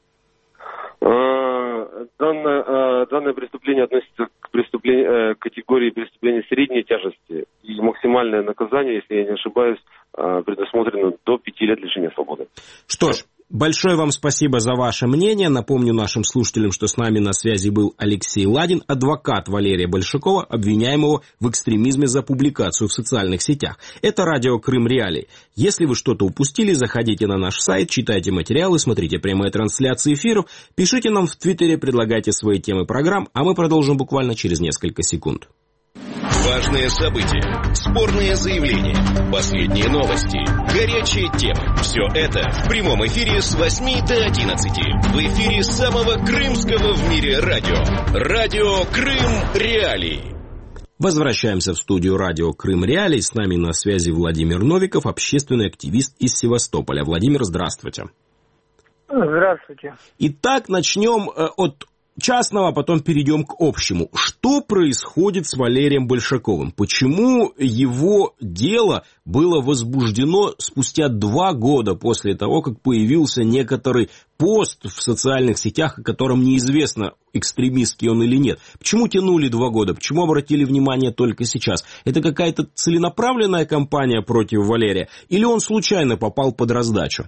Данное преступление относится к категории преступления средней тяжести. И максимальное наказание, если я не ошибаюсь, предусмотрено до 5 лет лишения свободы. Что ж, большое вам спасибо за ваше мнение. Напомню нашим слушателям, что с нами на связи был Алексей Ладин, адвокат Валерия Большакова, обвиняемого в экстремизме за публикацию в социальных сетях. Это радио Крым Реалии. Если вы что-то упустили, заходите на наш сайт, читайте материалы, смотрите прямые трансляции эфиров, пишите нам в Твиттере, предлагайте свои темы программ, а мы продолжим буквально через несколько секунд. Важные события, спорные заявления, последние новости, горячие темы. Все это в прямом эфире с 8 до 11. В эфире самого крымского в мире радио. Радио Крым Реалии. Возвращаемся в студию радио Крым Реалии. С нами на связи Владимир Новиков, общественный активист из Севастополя. Владимир, здравствуйте. Здравствуйте. Итак, начнем от частного, потом перейдем к общему. Что происходит с Валерием Большаковым? Почему его дело было возбуждено спустя 2 года после того, как появился некоторый пост в социальных сетях, о котором неизвестно, экстремистский он или нет? Почему тянули 2 года? Почему обратили внимание только сейчас? Это какая-то целенаправленная кампания против Валерия? Или он случайно попал под раздачу?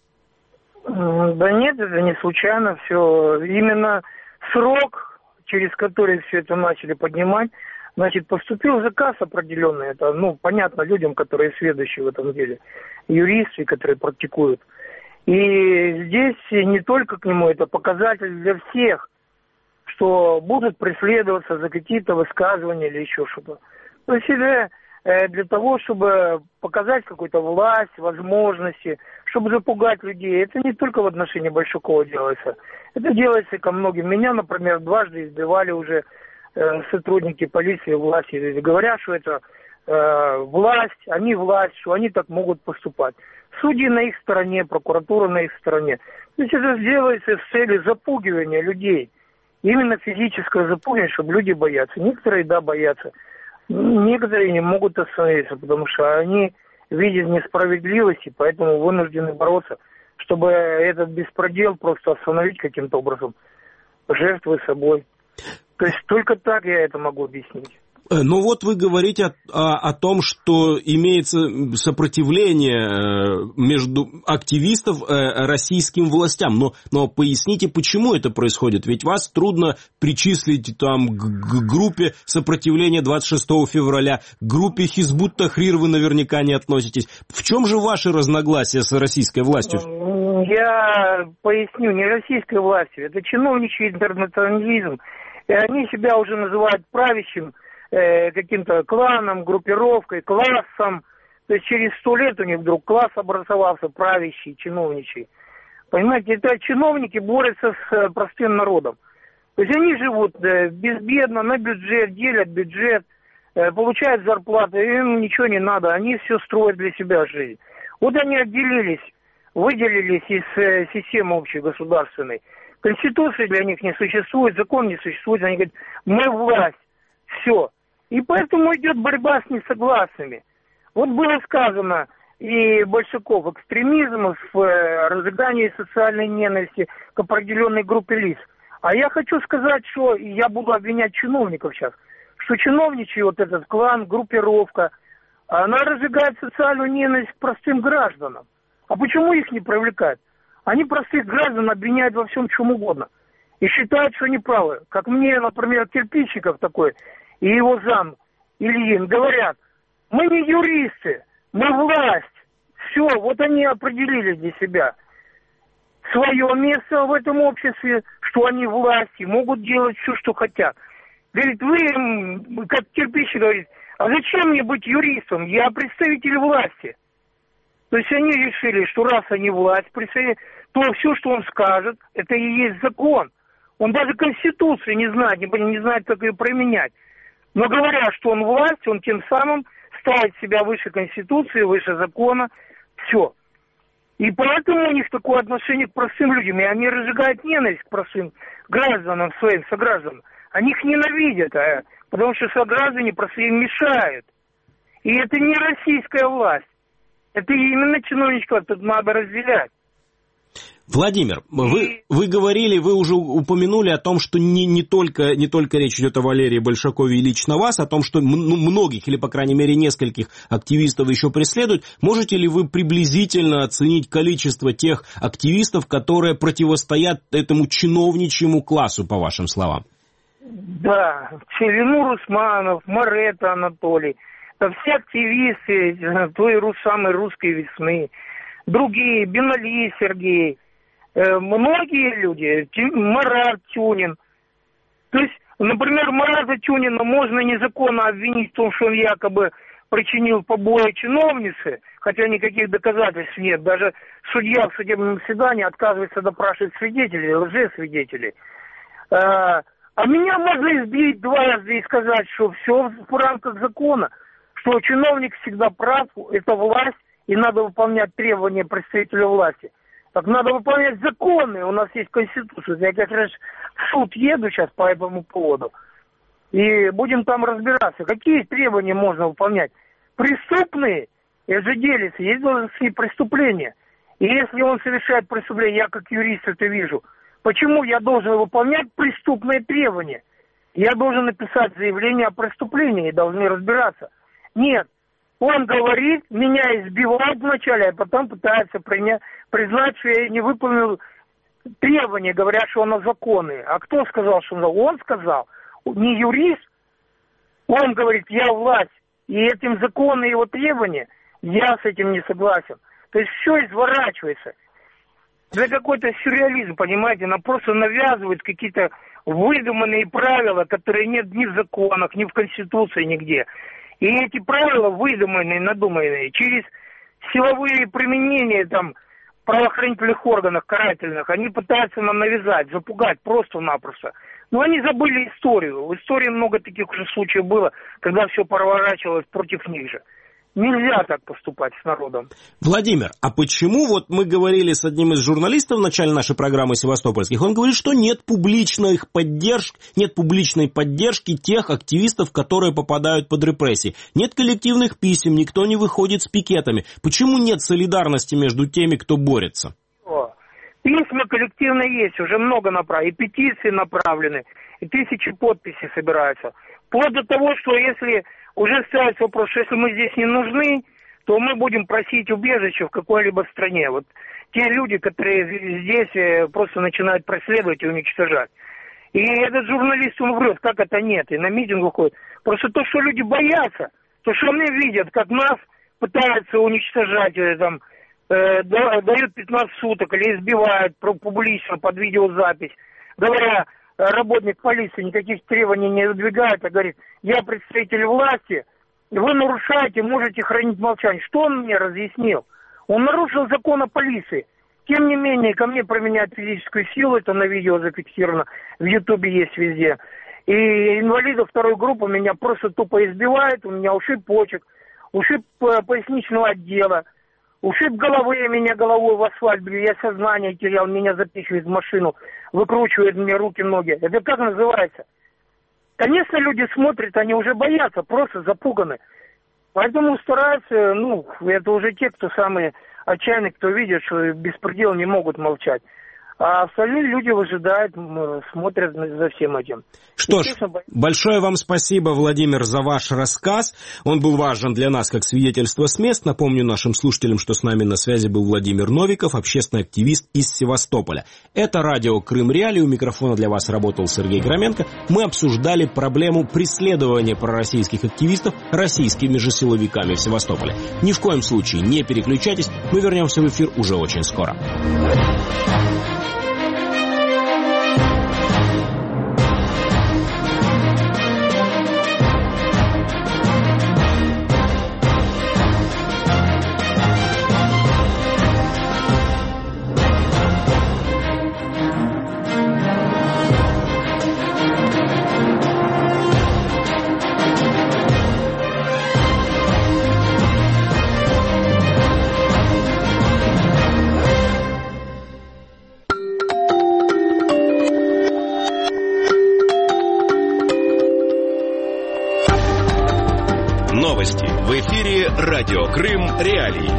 Да нет, это не случайно все. Именно срок, через который все это начали поднимать, значит, поступил заказ определенный. Это, понятно людям, которые сведущие в этом деле, юристы, которые практикуют. И здесь не только к нему, это показатель для всех, что будут преследоваться за какие-то высказывания или еще что-то. То есть для того, чтобы показать какую-то власть, возможности, чтобы запугать людей. Это не только в отношении Большакова делается. Это делается ко многим. Меня, например, 2 избивали уже сотрудники полиции, власти. Говорят, что это власть, что они так могут поступать. Судьи на их стороне, прокуратура на их стороне. То есть это делается с целью запугивания людей. Именно физическое запугивание, чтобы люди боятся. Некоторые, да, боятся. Некоторые не могут остановиться, потому что они видят несправедливость, и поэтому вынуждены бороться, чтобы этот беспредел просто остановить каким-то образом, жертвуя собой. То есть только так я это могу объяснить. Ну вот вы говорите о том, что имеется сопротивление между активистов российским властям. Но поясните, почему это происходит? Ведь вас трудно причислить там к группе сопротивления 26 февраля, к группе Хизбут Тахрир вы наверняка не относитесь. В чем же ваши разногласия с российской властью? Я поясню, не российской властью. Это чиновничий интернационализм. И они себя уже называют правящим каким-то кланом, группировкой, классом. То есть через 100 лет у них вдруг класс образовался, правящий, чиновничий. Понимаете, это чиновники борются с простым народом. То есть они живут безбедно, на бюджет, делят бюджет, получают зарплату, им ничего не надо, они все строят для себя жизнь. Вот они отделились, выделились из системы общегосударственной. Конституции для них не существует, закон не существует, они говорят, мы власть, все. И поэтому идет борьба с несогласными. Вот было сказано, и Большаков, экстремизм в разжигании социальной ненависти к определенной группе лиц. А я хочу сказать, что я буду обвинять чиновников сейчас, что чиновничий вот этот клан, группировка, она разжигает социальную ненависть к простым гражданам. А почему их не привлекают? Они простых граждан обвиняют во всем, чем угодно. И считают, что они правы. Как мне, например, Кирпичников такой и его зам Ильин говорят, мы не юристы, мы власть. Все, вот они определили для себя свое место в этом обществе, что они власть и могут делать все, что хотят. Говорит, вы, как Кирпичник говорит, а зачем мне быть юристом? Я представитель власти. То есть они решили, что раз они власть, то все, что он скажет, это и есть закон. Он даже Конституцию не знает, не знает, как ее применять. Но говоря, что он власть, он тем самым ставит себя выше Конституции, выше закона. Все. И поэтому у них такое отношение к простым людям. И они разжигают ненависть к простым гражданам, своим согражданам. Они их ненавидят, потому что сограждане просто им мешают. И это не российская власть. Это именно чиновничество, тут надо разделять. Владимир, вы говорили, вы уже упомянули о том, что не только речь идет о Валерии Большакове и лично вас, о том, что многих, или, по крайней мере, нескольких активистов еще преследуют. Можете ли вы приблизительно оценить количество тех активистов, которые противостоят этому чиновничьему классу, по вашим словам? Да, Ленур Усманов, Марета Анатолий, это все активисты той самой русской весны, другие, Бенали Сергей, многие люди, Марат Тюнин. То есть, например, Марата Тюнина можно незаконно обвинить в том, что он якобы причинил побои чиновнице, хотя никаких доказательств нет. Даже судья в судебном заседании отказывается допрашивать свидетелей, лжесвидетелей. А меня можно избить дважды и сказать, что все в рамках закона, что чиновник всегда прав, это власть, и надо выполнять требования представителя власти. Так надо выполнять законы, у нас есть Конституция. Я как раз в суд еду сейчас по этому поводу, и будем там разбираться, какие требования можно выполнять. Преступные, это же делится, есть должностные преступления. И если он совершает преступление, я как юрист это вижу, почему я должен выполнять преступные требования? Я должен написать заявление о преступлении и должны разбираться. Нет, он говорит, меня избивают вначале, а потом пытается признать, что я не выполнил требования, говорят, что он законный. А кто сказал, что он сказал? Не юрист. Он говорит, я власть, и этим законы его требования, я с этим не согласен. То есть все изворачивается. Это какой-то сюрреализм, понимаете, нам просто навязывают какие-то выдуманные правила, которые нет ни в законах, ни в Конституции, нигде. И эти правила выдуманные, надуманные, через силовые применения там правоохранительных органов карательных, они пытаются нам навязать, запугать просто-напросто. Но они забыли историю. В истории много таких уже случаев было, когда все проворачивалось против них же. Нельзя так поступать с народом. Владимир, а почему, вот мы говорили с одним из журналистов в начале нашей программы севастопольских, он говорит, что нет публичной поддержки тех активистов, которые попадают под репрессии. Нет коллективных писем, никто не выходит с пикетами. Почему нет солидарности между теми, кто борется? Письма коллективные есть, уже много направлено, и петиции направлены, и тысячи подписей собираются. Вплоть до того, что если уже ставится вопрос, что если мы здесь не нужны, то мы будем просить убежище в какой-либо стране. Вот те люди, которые здесь просто начинают преследовать и уничтожать. И этот журналист, он врет, как это нет, и на митинг выходит. Просто то, что люди боятся, то, что они видят, как нас пытаются уничтожать, там, дают 15 суток или избивают публично под видеозапись, говоря, работник полиции никаких требований не выдвигает, а говорит, я представитель власти, вы нарушаете, можете хранить молчание. Что он мне разъяснил? Он нарушил закон о полиции. Тем не менее, ко мне применяют физическую силу, это на видео зафиксировано, в Ютубе есть везде. И инвалидов второй группы меня просто тупо избивают. У меня ушиб почек, ушиб поясничного отдела, ушиб головы, меня головой в асфальт, я сознание терял, меня запихивает в машину, выкручивает мне руки, ноги. Это как называется? Конечно, люди смотрят, они уже боятся, просто запуганы. Поэтому стараются, это уже те, кто самые отчаянные, кто видит, что беспредел, не могут молчать. А остальные люди выжидают, смотрят за всем этим. Что ж, большое вам спасибо, Владимир, за ваш рассказ. Он был важен для нас как свидетельство с мест. Напомню нашим слушателям, что с нами на связи был Владимир Новиков, общественный активист из Севастополя. Это радио Крым Реалии. У микрофона для вас работал Сергей Громенко. Мы обсуждали проблему преследования пророссийских активистов российскими же силовиками в Севастополе. Ни в коем случае не переключайтесь. Мы вернемся в эфир уже очень скоро. Новости в эфире радио Крым Реалии.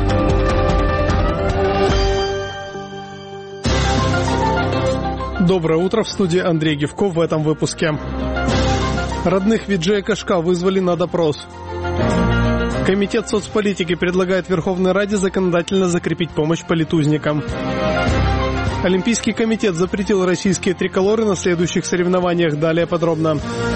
Доброе утро, в студии Андрей Гивков в этом выпуске. Родных Виджея Кашка вызвали на допрос. Комитет соцполитики предлагает Верховной Раде законодательно закрепить помощь политузникам. Олимпийский комитет запретил российские триколоры на следующих соревнованиях. Далее подробно.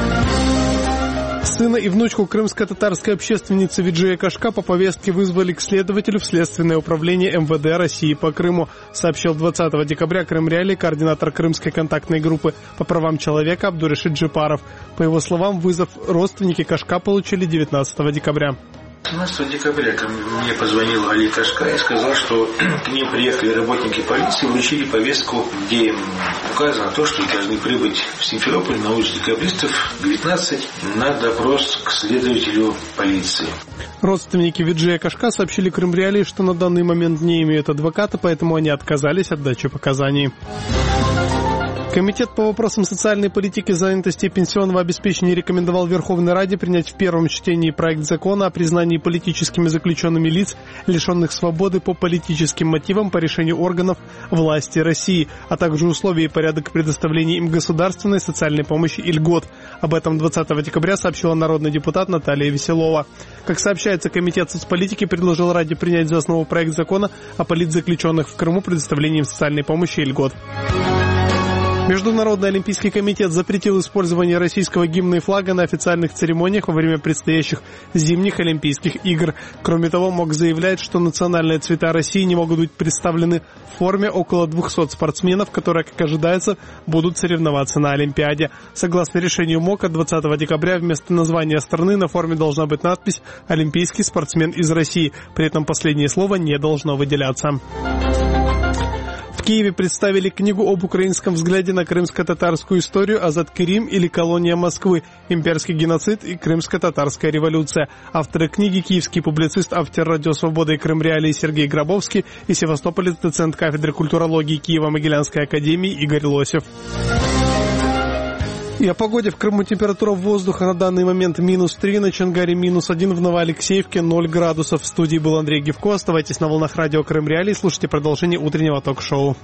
Сына и внучку крымско-татарской общественницы Виджея Кашка по повестке вызвали к следователю в Следственное управление МВД России по Крыму, сообщил 20 декабря Крым Реалии координатор Крымской контактной группы по правам человека Абдурашид Джипаров. По его словам, вызов родственники Кашка получили 19 декабря. 17 декабря ко мне позвонил Али Кашка и сказал, что к ним приехали работники полиции, вручили повестку, где им указано то, что должны прибыть в Симферополь на улицу Декабристов 19 на допрос к следователю полиции. Родственники Виджея Кашка сообщили Крым Реалии, что на данный момент не имеют адвоката, поэтому они отказались от дачи показаний. Комитет по вопросам социальной политики, занятости и пенсионного обеспечения рекомендовал Верховной Раде принять в первом чтении проект закона о признании политическими заключенными лиц, лишенных свободы по политическим мотивам по решению органов власти России, а также условия и порядок предоставления им государственной социальной помощи и льгот. Об этом 20 декабря сообщила народный депутат Наталья Веселова. Как сообщается, Комитет соцполитики предложил Раде принять за основу проект закона о политзаключенных в Крыму, предоставлении им социальной помощи и льгот. Международный олимпийский комитет запретил использование российского гимна и флага на официальных церемониях во время предстоящих зимних Олимпийских игр. Кроме того, МОК заявляет, что национальные цвета России не могут быть представлены в форме около 200 спортсменов, которые, как ожидается, будут соревноваться на Олимпиаде. Согласно решению МОКа, 20 декабря вместо названия страны на форме должна быть надпись «Олимпийский спортсмен из России». При этом последнее слово не должно выделяться. В Киеве представили книгу об украинском взгляде на крымско-татарскую историю «Азат Керим» или «Колония Москвы. Имперский геноцид и крымско-татарская революция». Авторы книги — киевский публицист, автор «Радио Свобода» и Крым Реалии Сергей Гробовский и севастополец, доцент кафедры культурологии Киево-Могилянской академии Игорь Лосев. И о погоде. В Крыму температура воздуха на данный момент -3, на Чангаре -1, в Новоалексеевке 0 градусов. В студии был Андрей Гивко. Оставайтесь на волнах радио Крым Реалии. Слушайте продолжение утреннего ток-шоу.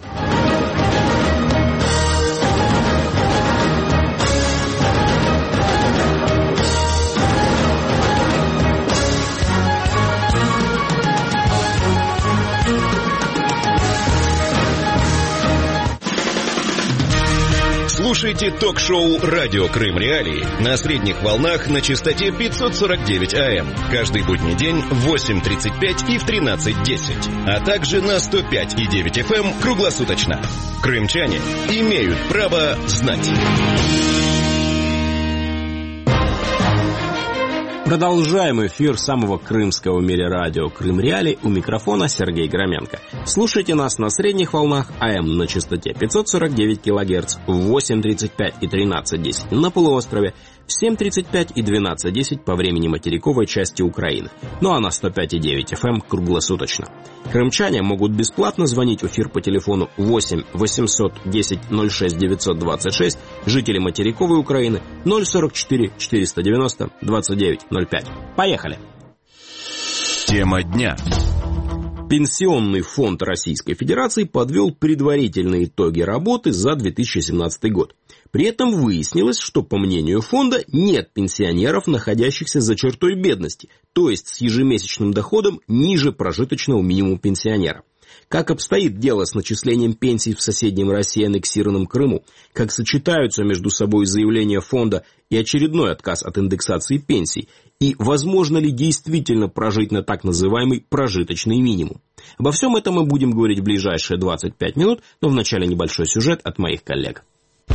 Слушайте ток-шоу «Радио Крым Реалии» на средних волнах на частоте 549 АМ. Каждый будний день в 8:35 и в 13:10. А также на 105,9 FM круглосуточно. Крымчане имеют право знать. Продолжаем эфир самого крымского в мире радио «Крым Реалии». У микрофона Сергей Громенко. Слушайте нас на средних волнах АМ на частоте 549 кГц в 8:35 и 13:10 на полуострове, в 7:35 и 12:10 по времени материковой части Украины. Ну а на 105,9 FM круглосуточно. Крымчане могут бесплатно звонить в эфир по телефону 8 800 10 06 926, жители материковой Украины 044 490 29 05. Поехали! Тема дня. Пенсионный фонд Российской Федерации подвел предварительные итоги работы за 2017 год. При этом выяснилось, что, по мнению фонда, нет пенсионеров, находящихся за чертой бедности, то есть с ежемесячным доходом ниже прожиточного минимума пенсионера. Как обстоит дело с начислением пенсий в соседнем России аннексированном Крыму? Как сочетаются между собой заявления фонда и очередной отказ от индексации пенсий? И возможно ли действительно прожить на так называемый прожиточный минимум? Обо всем этом мы будем говорить в ближайшие 25 минут, но вначале небольшой сюжет от моих коллег.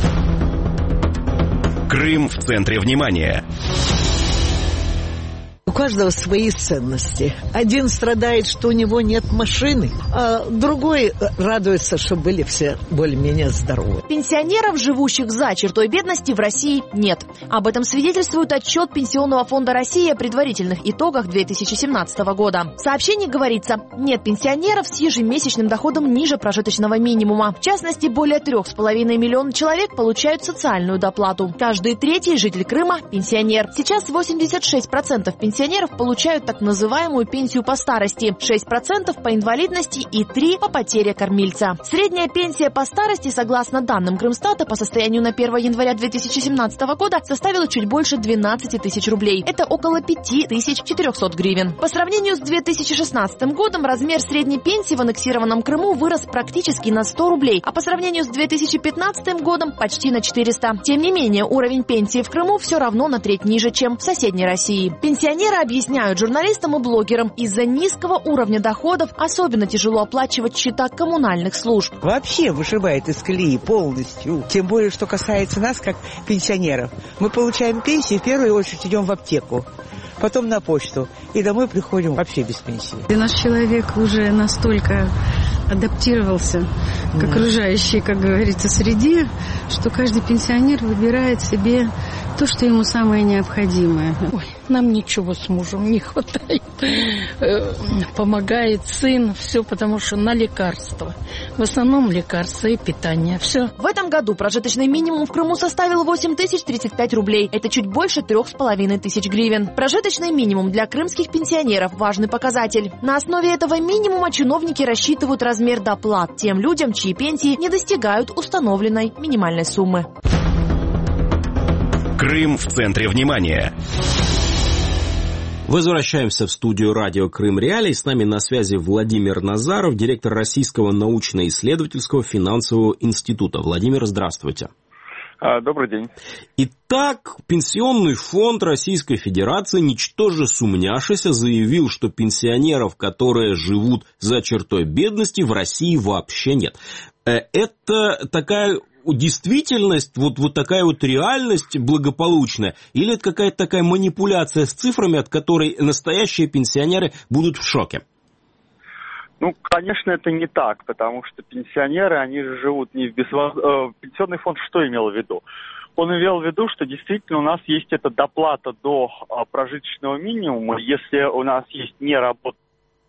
Крым в центре внимания. У каждого свои ценности. Один страдает, что у него нет машины, а другой радуется, что были все более-менее здоровы. Пенсионеров, живущих за чертой бедности, в России нет. Об этом свидетельствует отчет Пенсионного фонда России о предварительных итогах 2017 года. В сообщении говорится, нет пенсионеров с ежемесячным доходом ниже прожиточного минимума. В частности, более 3,5 миллиона человек получают социальную доплату. Каждый третий житель Крыма – пенсионер. Сейчас 86% пенсионеров получают так называемую пенсию по старости, 6% по инвалидности и 3% по потере кормильца. Средняя пенсия по старости, согласно данным Крымстата, по состоянию на 1 января 2017 года составила чуть больше 12 тысяч рублей. Это около 5400 гривен. По сравнению с 2016 годом размер средней пенсии в аннексированном Крыму вырос практически на 100 рублей, а по сравнению с 2015 годом почти на 400. Тем не менее, уровень пенсии в Крыму все равно на треть ниже, чем в соседней России. Пенсионеры объясняют журналистам и блогерам, из-за низкого уровня доходов особенно тяжело оплачивать счета коммунальных служб. Вообще вышибает из колеи полностью. Тем более, что касается нас, как пенсионеров. Мы получаем пенсию, в первую очередь идем в аптеку, потом на почту, и домой приходим вообще без пенсии. И наш человек уже настолько адаптировался к окружающей, как говорится, среде, что каждый пенсионер выбирает себе то, что ему самое необходимое. Ой, нам ничего с мужем не хватает. Помогает сын, все потому что на лекарства. В основном лекарства и питание. Все. В этом году прожиточный минимум в Крыму составил 8035 рублей. Это чуть больше 3500 гривен. Прожиточный минимум для крымских пенсионеров – важный показатель. На основе этого минимума чиновники рассчитывают размер доплат тем людям, чьи пенсии не достигают установленной минимальной суммы. Крым в центре внимания. Возвращаемся в студию радио «Крым Реалии». С нами на связи Владимир Назаров, директор Российского научно-исследовательского финансового института. Владимир, здравствуйте. Добрый день. Итак, Пенсионный фонд Российской Федерации, ничтоже сумняшися, заявил, что пенсионеров, которые живут за чертой бедности, в России вообще нет. Это такая действительность, вот такая вот реальность благополучная, или это какая-то такая манипуляция с цифрами, от которой настоящие пенсионеры будут в шоке? Ну, конечно, это не так, потому что пенсионеры, они же живут не в Пенсионный фонд что имел в виду? Он имел в виду, что действительно у нас есть эта доплата до прожиточного минимума, если у нас есть не работа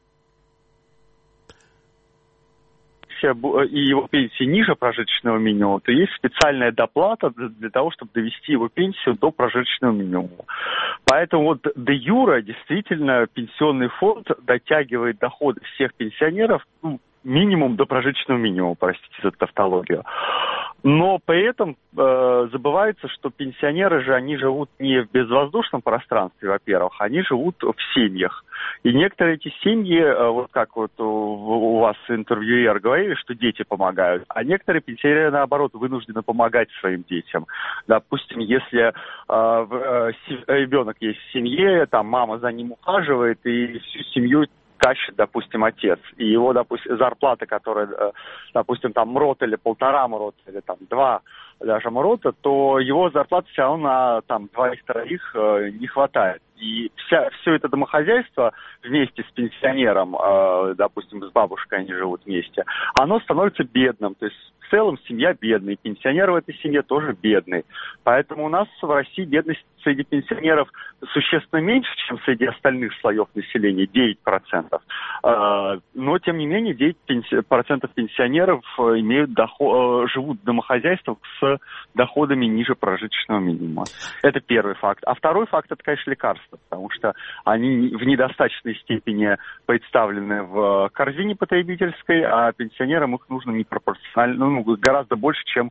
и его пенсия ниже прожиточного минимума, то есть специальная доплата для того, чтобы довести его пенсию до прожиточного минимума. Поэтому вот де юре действительно Пенсионный фонд дотягивает доходы всех пенсионеров минимум до прожиточного минимума, простите за тавтологию. Но при этом забывается, что пенсионеры же, они живут не в безвоздушном пространстве, во-первых, они живут в семьях. И некоторые эти семьи, вот как вот у вас интервьюер говорили, что дети помогают, а некоторые пенсионеры, наоборот, вынуждены помогать своим детям. Допустим, если ребенок есть в семье, там мама за ним ухаживает и всю семью тащит, допустим, отец, и его, допустим, зарплата, которая, допустим, там МРОТ или 1,5 МРОТ, или там 2 даже МРОТа, то его зарплаты все равно на там 2-3 не хватает. И все это домохозяйство вместе с пенсионером, допустим, с бабушкой они живут вместе, оно становится бедным. То есть в целом семья бедная, пенсионер в этой семье тоже бедный. Поэтому у нас в России бедность среди пенсионеров существенно меньше, чем среди остальных слоев населения, 9%. Но, тем не менее, 9% пенсионеров живут в домохозяйствах с доходами ниже прожиточного минимума. Это первый факт. А второй факт – это, конечно, лекарства, потому что они в недостаточной степени представлены в корзине потребительской, а пенсионерам их нужно непропорционально, гораздо больше, чем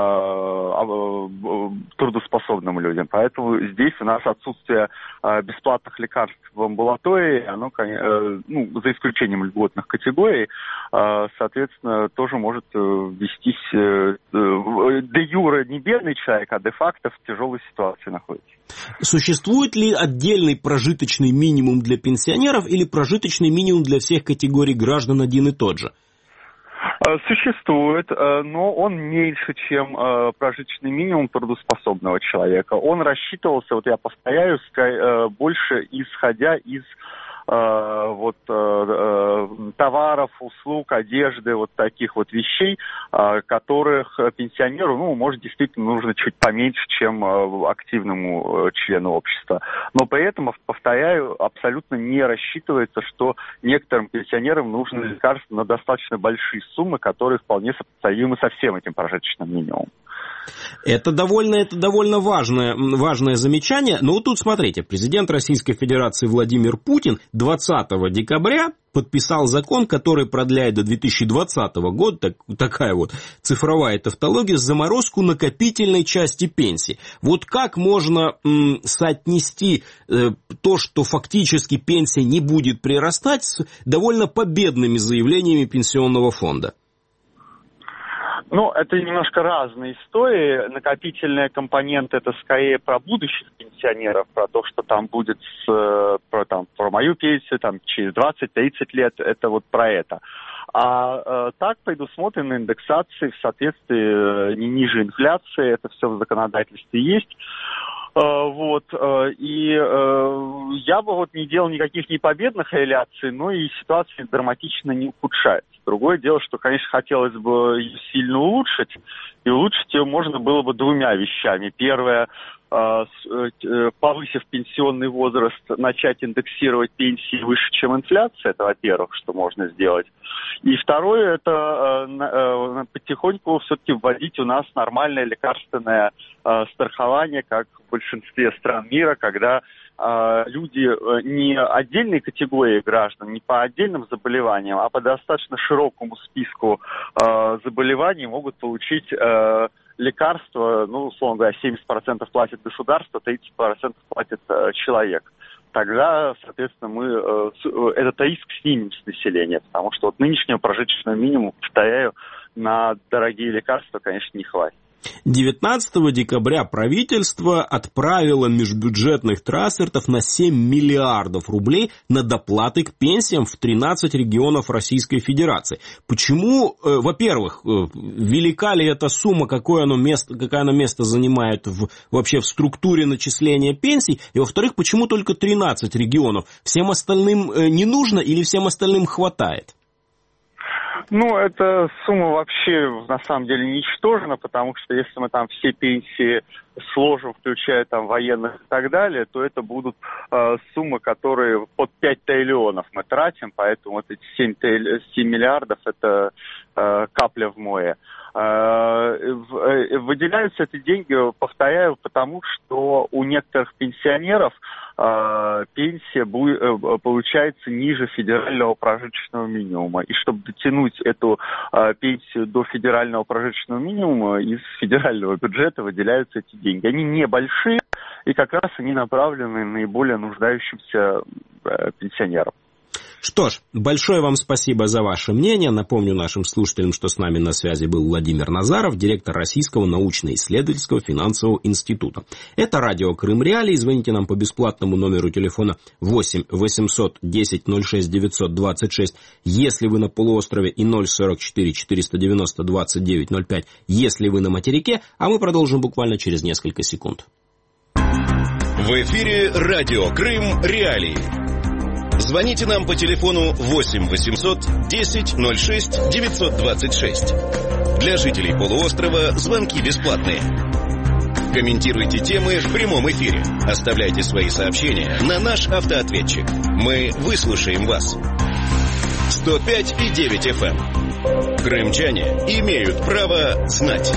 трудоспособным людям. Поэтому здесь у нас отсутствие бесплатных лекарств в амбулатории, оно, за исключением льготных категорий, соответственно, тоже может ввестись де юре не бедный человек, а де-факто в тяжелой ситуации находится. Существует ли отдельный прожиточный минимум для пенсионеров или прожиточный минимум для всех категорий граждан один и тот же? Существует, но он меньше, чем прожиточный минимум трудоспособного человека. Он рассчитывался, вот я повторяю, больше исходя из товаров, услуг, одежды, вот таких вот вещей, которых пенсионеру, может, действительно нужно чуть поменьше, чем активному члену общества. Но при этом, повторяю, абсолютно не рассчитывается, что некоторым пенсионерам нужны лекарства на достаточно большие суммы, которые вполне сопоставимы со всем этим прожиточным минимумом. Это довольно важное замечание. Но вот тут смотрите, президент Российской Федерации Владимир Путин 20 декабря подписал закон, который продляет до 2020 года, такая вот цифровая тавтология, заморозку накопительной части пенсии. Вот как можно соотнести то, что фактически пенсия не будет прирастать, с довольно победными заявлениями Пенсионного фонда? Это немножко разные истории. Накопительная компонента – это скорее про будущих пенсионеров, про то, что там будет про мою пенсию через 20-30 лет, это вот про это. А так предусмотрены индексации в соответствии не ниже инфляции, это все в законодательстве есть. И я бы не делал никаких непобедных реляций, но и ситуация драматично не ухудшается. Другое дело, что, конечно, хотелось бы ее сильно улучшить, и улучшить ее можно было бы двумя вещами. Первое, повысив пенсионный возраст, начать индексировать пенсии выше, чем инфляция, это, во-первых, что можно сделать. И второе, это потихоньку все-таки вводить у нас нормальное лекарственное страхование, как в большинстве стран мира, когда люди не отдельной категории граждан, не по отдельным заболеваниям, а по достаточно широкому списку заболеваний могут получить лекарства, условно говоря, 70% платит государство, 30% платит человек. Тогда, соответственно, этот риск снимем с населения, потому что нынешнего прожиточного минимума, повторяю, на дорогие лекарства, конечно, не хватит. 19 декабря правительство отправило межбюджетных трансфертов на 7 миллиардов рублей на доплаты к пенсиям в 13 регионов Российской Федерации. Почему, во-первых, велика ли эта сумма, какое она место занимает вообще в структуре начисления пенсий, и, во-вторых, почему только 13 регионов? Всем остальным не нужно или всем остальным хватает? Эта сумма вообще, на самом деле, ничтожна, потому что если мы там все пенсии сложим, включая военных и так далее, то это будут суммы, которые под 5 триллионов мы тратим, поэтому эти 7 миллиардов – это капля в море. Выделяются эти деньги, повторяю, потому что у некоторых пенсионеров пенсия получается ниже федерального прожиточного минимума. И чтобы дотянуть эту пенсию до федерального прожиточного минимума, из федерального бюджета выделяются эти деньги. Они небольшие, и как раз они направлены наиболее нуждающимся пенсионерам. Что ж, большое вам спасибо за ваше мнение. Напомню нашим слушателям, что с нами на связи был Владимир Назаров, директор Российского научно-исследовательского финансового института. Это радио Крым Реалии. Звоните нам по бесплатному номеру телефона 8 800 10 06 926, если вы на полуострове, и 044 490 29 05, если вы на материке. А мы продолжим буквально через несколько секунд. В эфире радио Крым Реалии. Звоните нам по телефону 8 800 10 06 926. Для жителей полуострова звонки бесплатные. Комментируйте темы в прямом эфире. Оставляйте свои сообщения на наш автоответчик. Мы выслушаем вас. 105,9 FM. Крымчане имеют право знать.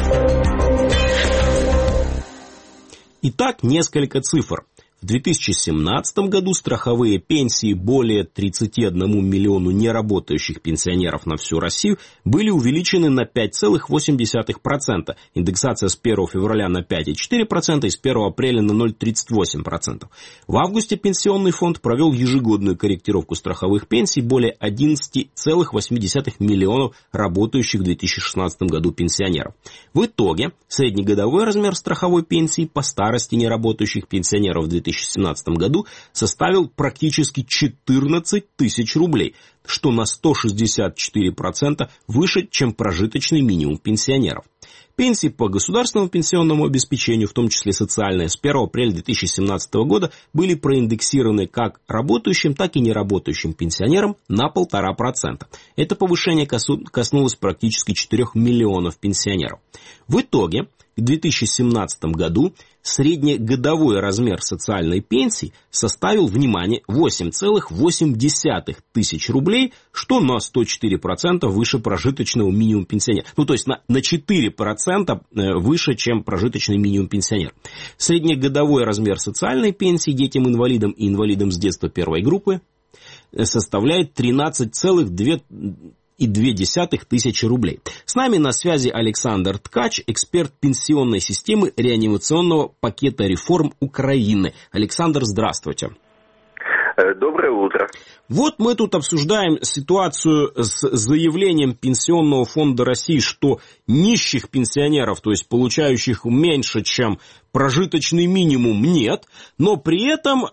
Итак, несколько цифр. В 2017 году страховые пенсии более 31 миллиону неработающих пенсионеров на всю Россию были увеличены на 5,8%. Индексация с 1 февраля на 5,4% и с 1 апреля на 0,38%. В августе Пенсионный фонд провел ежегодную корректировку страховых пенсий более 11,8 миллионов работающих в 2016 году пенсионеров. В итоге среднегодовой размер страховой пенсии по старости неработающих пенсионеров в 2017 году составил практически 14 тысяч рублей, что на 164% выше, чем прожиточный минимум пенсионеров. Пенсии по государственному пенсионному обеспечению, в том числе социальные, с 1 апреля 2017 года были проиндексированы как работающим, так и неработающим пенсионерам на 1,5%. Это повышение коснулось практически 4 миллионов пенсионеров. В итоге в 2017 году среднегодовой размер социальной пенсии составил, внимание, 8,8 тысяч рублей, что на 104% выше прожиточного минимума пенсионера. Ну, то есть на 4% выше, чем прожиточный минимум пенсионера. Среднегодовой размер социальной пенсии детям-инвалидам и инвалидам с детства первой группы составляет 13,2 тысячи рублей. С нами на связи Александр Ткач, эксперт пенсионной системы реанимационного пакета реформ Украины. Александр, здравствуйте. Доброе утро. Вот мы тут обсуждаем ситуацию с заявлением Пенсионного фонда России, что нищих пенсионеров, то есть получающих меньше, чем прожиточный минимум, нет, но при этом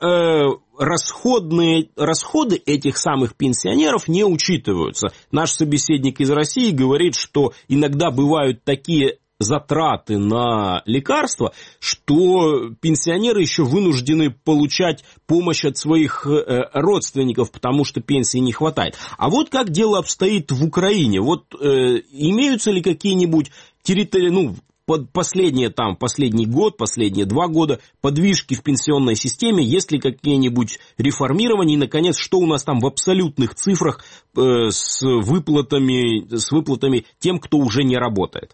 расходы этих самых пенсионеров не учитываются. Наш собеседник из России говорит, что иногда бывают такие затраты на лекарства, что пенсионеры еще вынуждены получать помощь от своих родственников, потому что пенсии не хватает. А вот как дело обстоит в Украине? Вот имеются ли какие-нибудь последние 2 года подвижки в пенсионной системе, есть ли какие-нибудь реформирования, и, наконец, что у нас там в абсолютных цифрах с выплатами тем, кто уже не работает?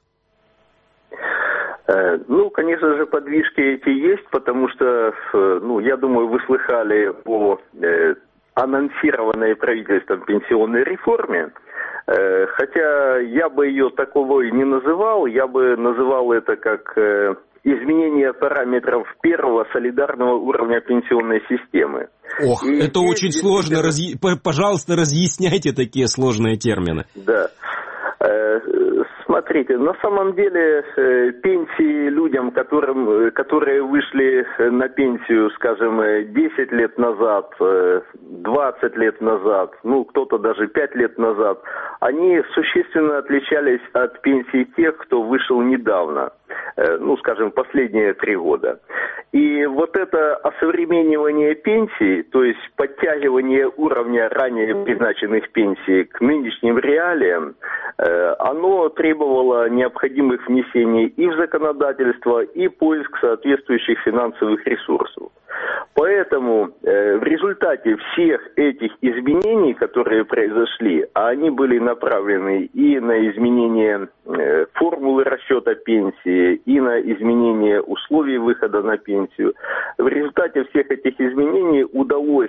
Ну, конечно же, подвижки эти есть, потому что, я думаю, вы слыхали о анонсированной правительством пенсионной реформе. Хотя я бы ее таковой не называл, я бы называл это как изменение параметров первого солидарного уровня пенсионной системы. Ох, и это очень сложно. Пожалуйста, разъясняйте такие сложные термины. Да. Смотрите, на самом деле пенсии людям, которые вышли на пенсию, скажем, 10 лет назад, 20 лет назад, кто-то даже 5 лет назад, они существенно отличались от пенсий тех, кто вышел недавно, скажем, последние 3 года. И вот это осовременивание пенсий, то есть подтягивание уровня ранее призначенных пенсий к нынешним реалиям, оно требовало необходимых внесений и в законодательство, и поиск соответствующих финансовых ресурсов. Поэтому в результате всех этих изменений, которые произошли, а они были направлены и на изменение формулы расчета пенсии, и на изменение условий выхода на пенсию, в результате всех этих изменений удалось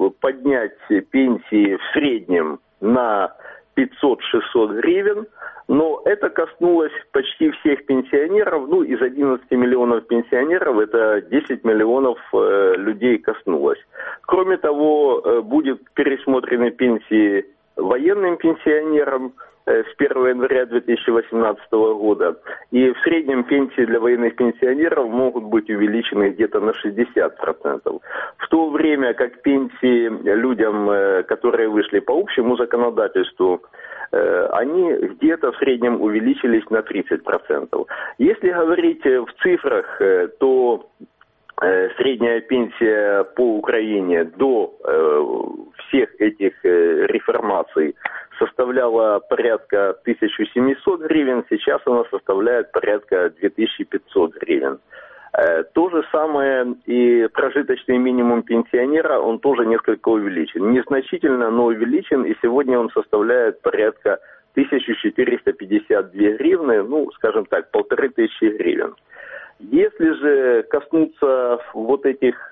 поднять пенсии в среднем на 500-600 гривен, Но это коснулось почти всех пенсионеров, ну, из 11 миллионов пенсионеров это 10 миллионов людей коснулось. Кроме того, будут пересмотрены пенсии военным пенсионерам с 1 января 2018 года. И в среднем пенсии для военных пенсионеров могут быть увеличены где-то на 60%. В то время как пенсии людям, которые вышли по общему законодательству, они где-то в среднем увеличились на 30%. Если говорить в цифрах, то средняя пенсия по Украине до всех этих реформаций составляла порядка 1700 гривен, сейчас она составляет порядка 2500 гривен. То же самое и прожиточный минимум пенсионера, он тоже несколько увеличен. Незначительно, но увеличен, и сегодня он составляет порядка 1452 гривны, ну, скажем так, 1500 гривен. Если же коснуться вот этих,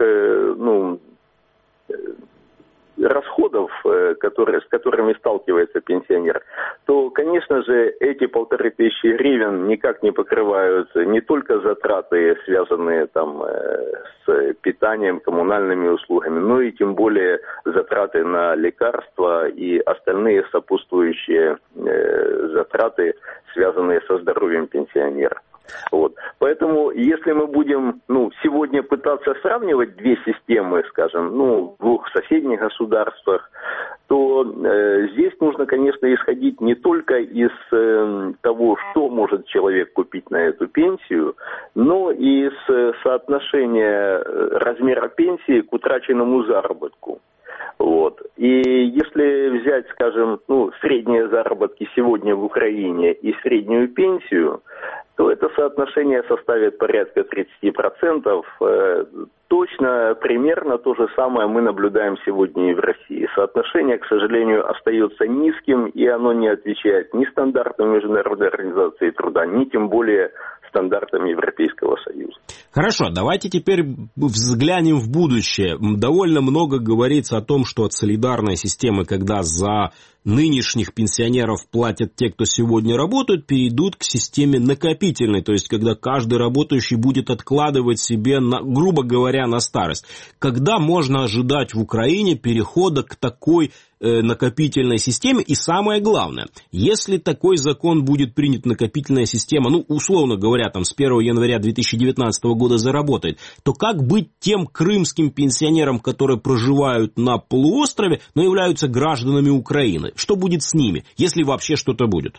расходов, с которыми сталкивается пенсионер, то, конечно же, эти 1500 гривен никак не покрывают не только затраты, связанные там с питанием, коммунальными услугами, но и тем более затраты на лекарства и остальные сопутствующие затраты, связанные со здоровьем пенсионера. Вот. Поэтому, если мы будем сегодня пытаться сравнивать две системы, скажем, в двух соседних государствах, то здесь нужно, конечно, исходить не только из того, что может человек купить на эту пенсию, но и из соотношения размера пенсии к утраченному заработку. Вот. И если взять, скажем, средние заработки сегодня в Украине и среднюю пенсию, то это соотношение составит порядка 30%. Точно, примерно то же самое мы наблюдаем сегодня и в России. Соотношение, к сожалению, остается низким, и оно не отвечает ни стандартам Международной организации труда, ни тем более стандартам Европейского Союза. Хорошо, давайте теперь взглянем в будущее. Довольно много говорится о том, что от солидарной системы, когда за нынешних пенсионеров платят те, кто сегодня работают, перейдут к системе накопительной, то есть когда каждый работающий будет откладывать себе, грубо говоря, на старость. Когда можно ожидать в Украине перехода к такой накопительной системе? И самое главное, если такой закон будет принят, накопительная система, условно говоря, с 1 января 2019 года заработает, то как быть тем крымским пенсионерам, которые проживают на полуострове, но являются гражданами Украины? Что будет с ними, если вообще что-то будет?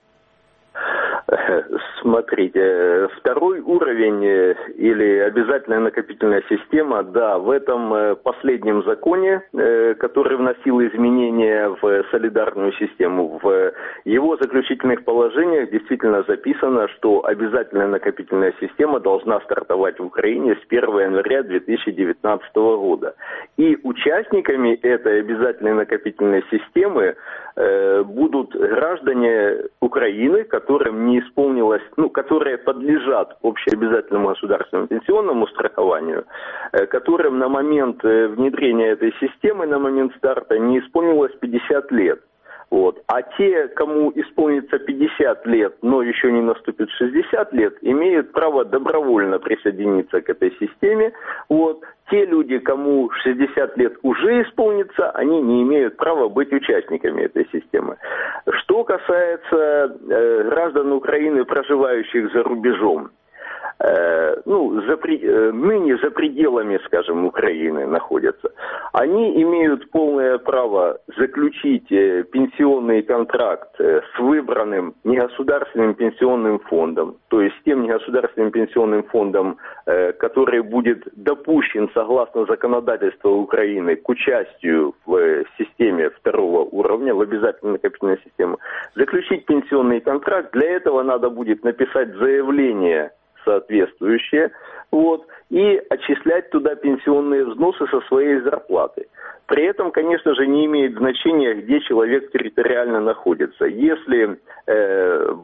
Смотрите, второй уровень или обязательная накопительная система, да, в этом последнем законе, который вносил изменения в солидарную систему, в его заключительных положениях действительно записано, что обязательная накопительная система должна стартовать в Украине с 1 января 2019 года. И участниками этой обязательной накопительной системы будут граждане Украины, которым не исполнилось, которые подлежат общеобязательному государственному пенсионному страхованию, которым на момент внедрения этой системы, на момент старта, не исполнилось 50 лет. Вот. А те, кому исполнится 50 лет, но еще не наступит 60 лет, имеют право добровольно присоединиться к этой системе. Вот. Те люди, кому 60 лет уже исполнится, они не имеют права быть участниками этой системы. Что касается граждан Украины, проживающих за рубежом, ныне за пределами, скажем, Украины находятся, они имеют полное право заключить пенсионный контракт с выбранным негосударственным пенсионным фондом, то есть тем негосударственным пенсионным фондом, который будет допущен согласно законодательству Украины к участию в системе второго уровня, в обязательной накопительной системе, заключить пенсионный контракт. Для этого надо будет написать заявление соответствующие, и отчислять туда пенсионные взносы со своей зарплаты. При этом, конечно же, не имеет значения, где человек территориально находится. Если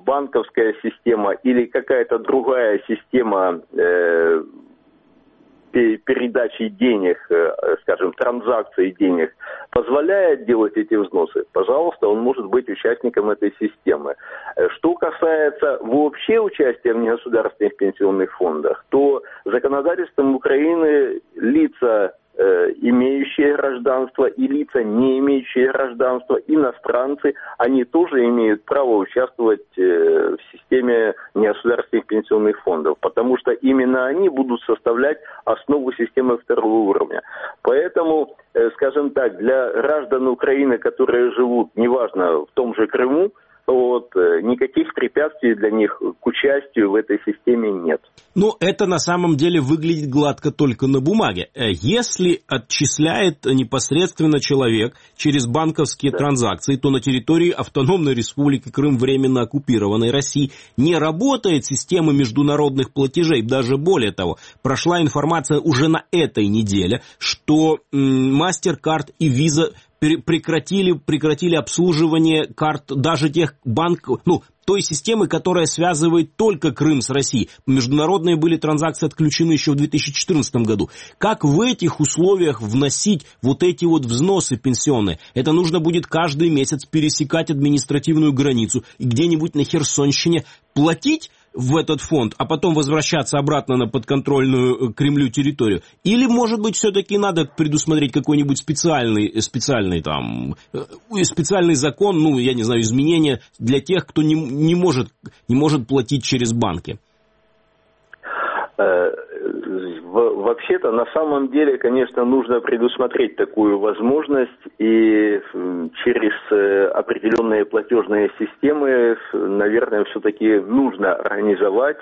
банковская система или какая-то другая система передачи денег, скажем, транзакции денег, позволяет делать эти взносы, пожалуйста, он может быть участником этой системы. Что касается вообще участия в негосударственных пенсионных фондах, то законодательством Украины лица, имеющие гражданство и лица, не имеющие гражданство, иностранцы, они тоже имеют право участвовать в системе негосударственных пенсионных фондов, потому что именно они будут составлять основу системы второго уровня. Поэтому, скажем так, для граждан Украины, которые живут, неважно, в том же Крыму, никаких препятствий для них к участию в этой системе нет. Но это на самом деле выглядит гладко только на бумаге. Если отчисляет непосредственно человек через банковские транзакции, то на территории Автономной Республики Крым, временно оккупированной России, не работает система международных платежей. Даже более того, прошла информация уже на этой неделе, что MasterCard и Visa прекратили обслуживание карт даже тех банков, той системы, которая связывает только Крым с Россией. Международные были транзакции отключены еще в 2014 году. Как в этих условиях вносить вот эти вот взносы пенсионные? Это нужно будет каждый месяц пересекать административную границу и где-нибудь на Херсонщине платить в этот фонд, а потом возвращаться обратно на подконтрольную Кремлю территорию? Или, может быть, все-таки надо предусмотреть какой-нибудь специальный закон, я не знаю, изменения для тех, кто не может платить через банки? Вообще-то, на самом деле, конечно, нужно предусмотреть такую возможность, и через определенные платежные системы, наверное, все-таки нужно организовать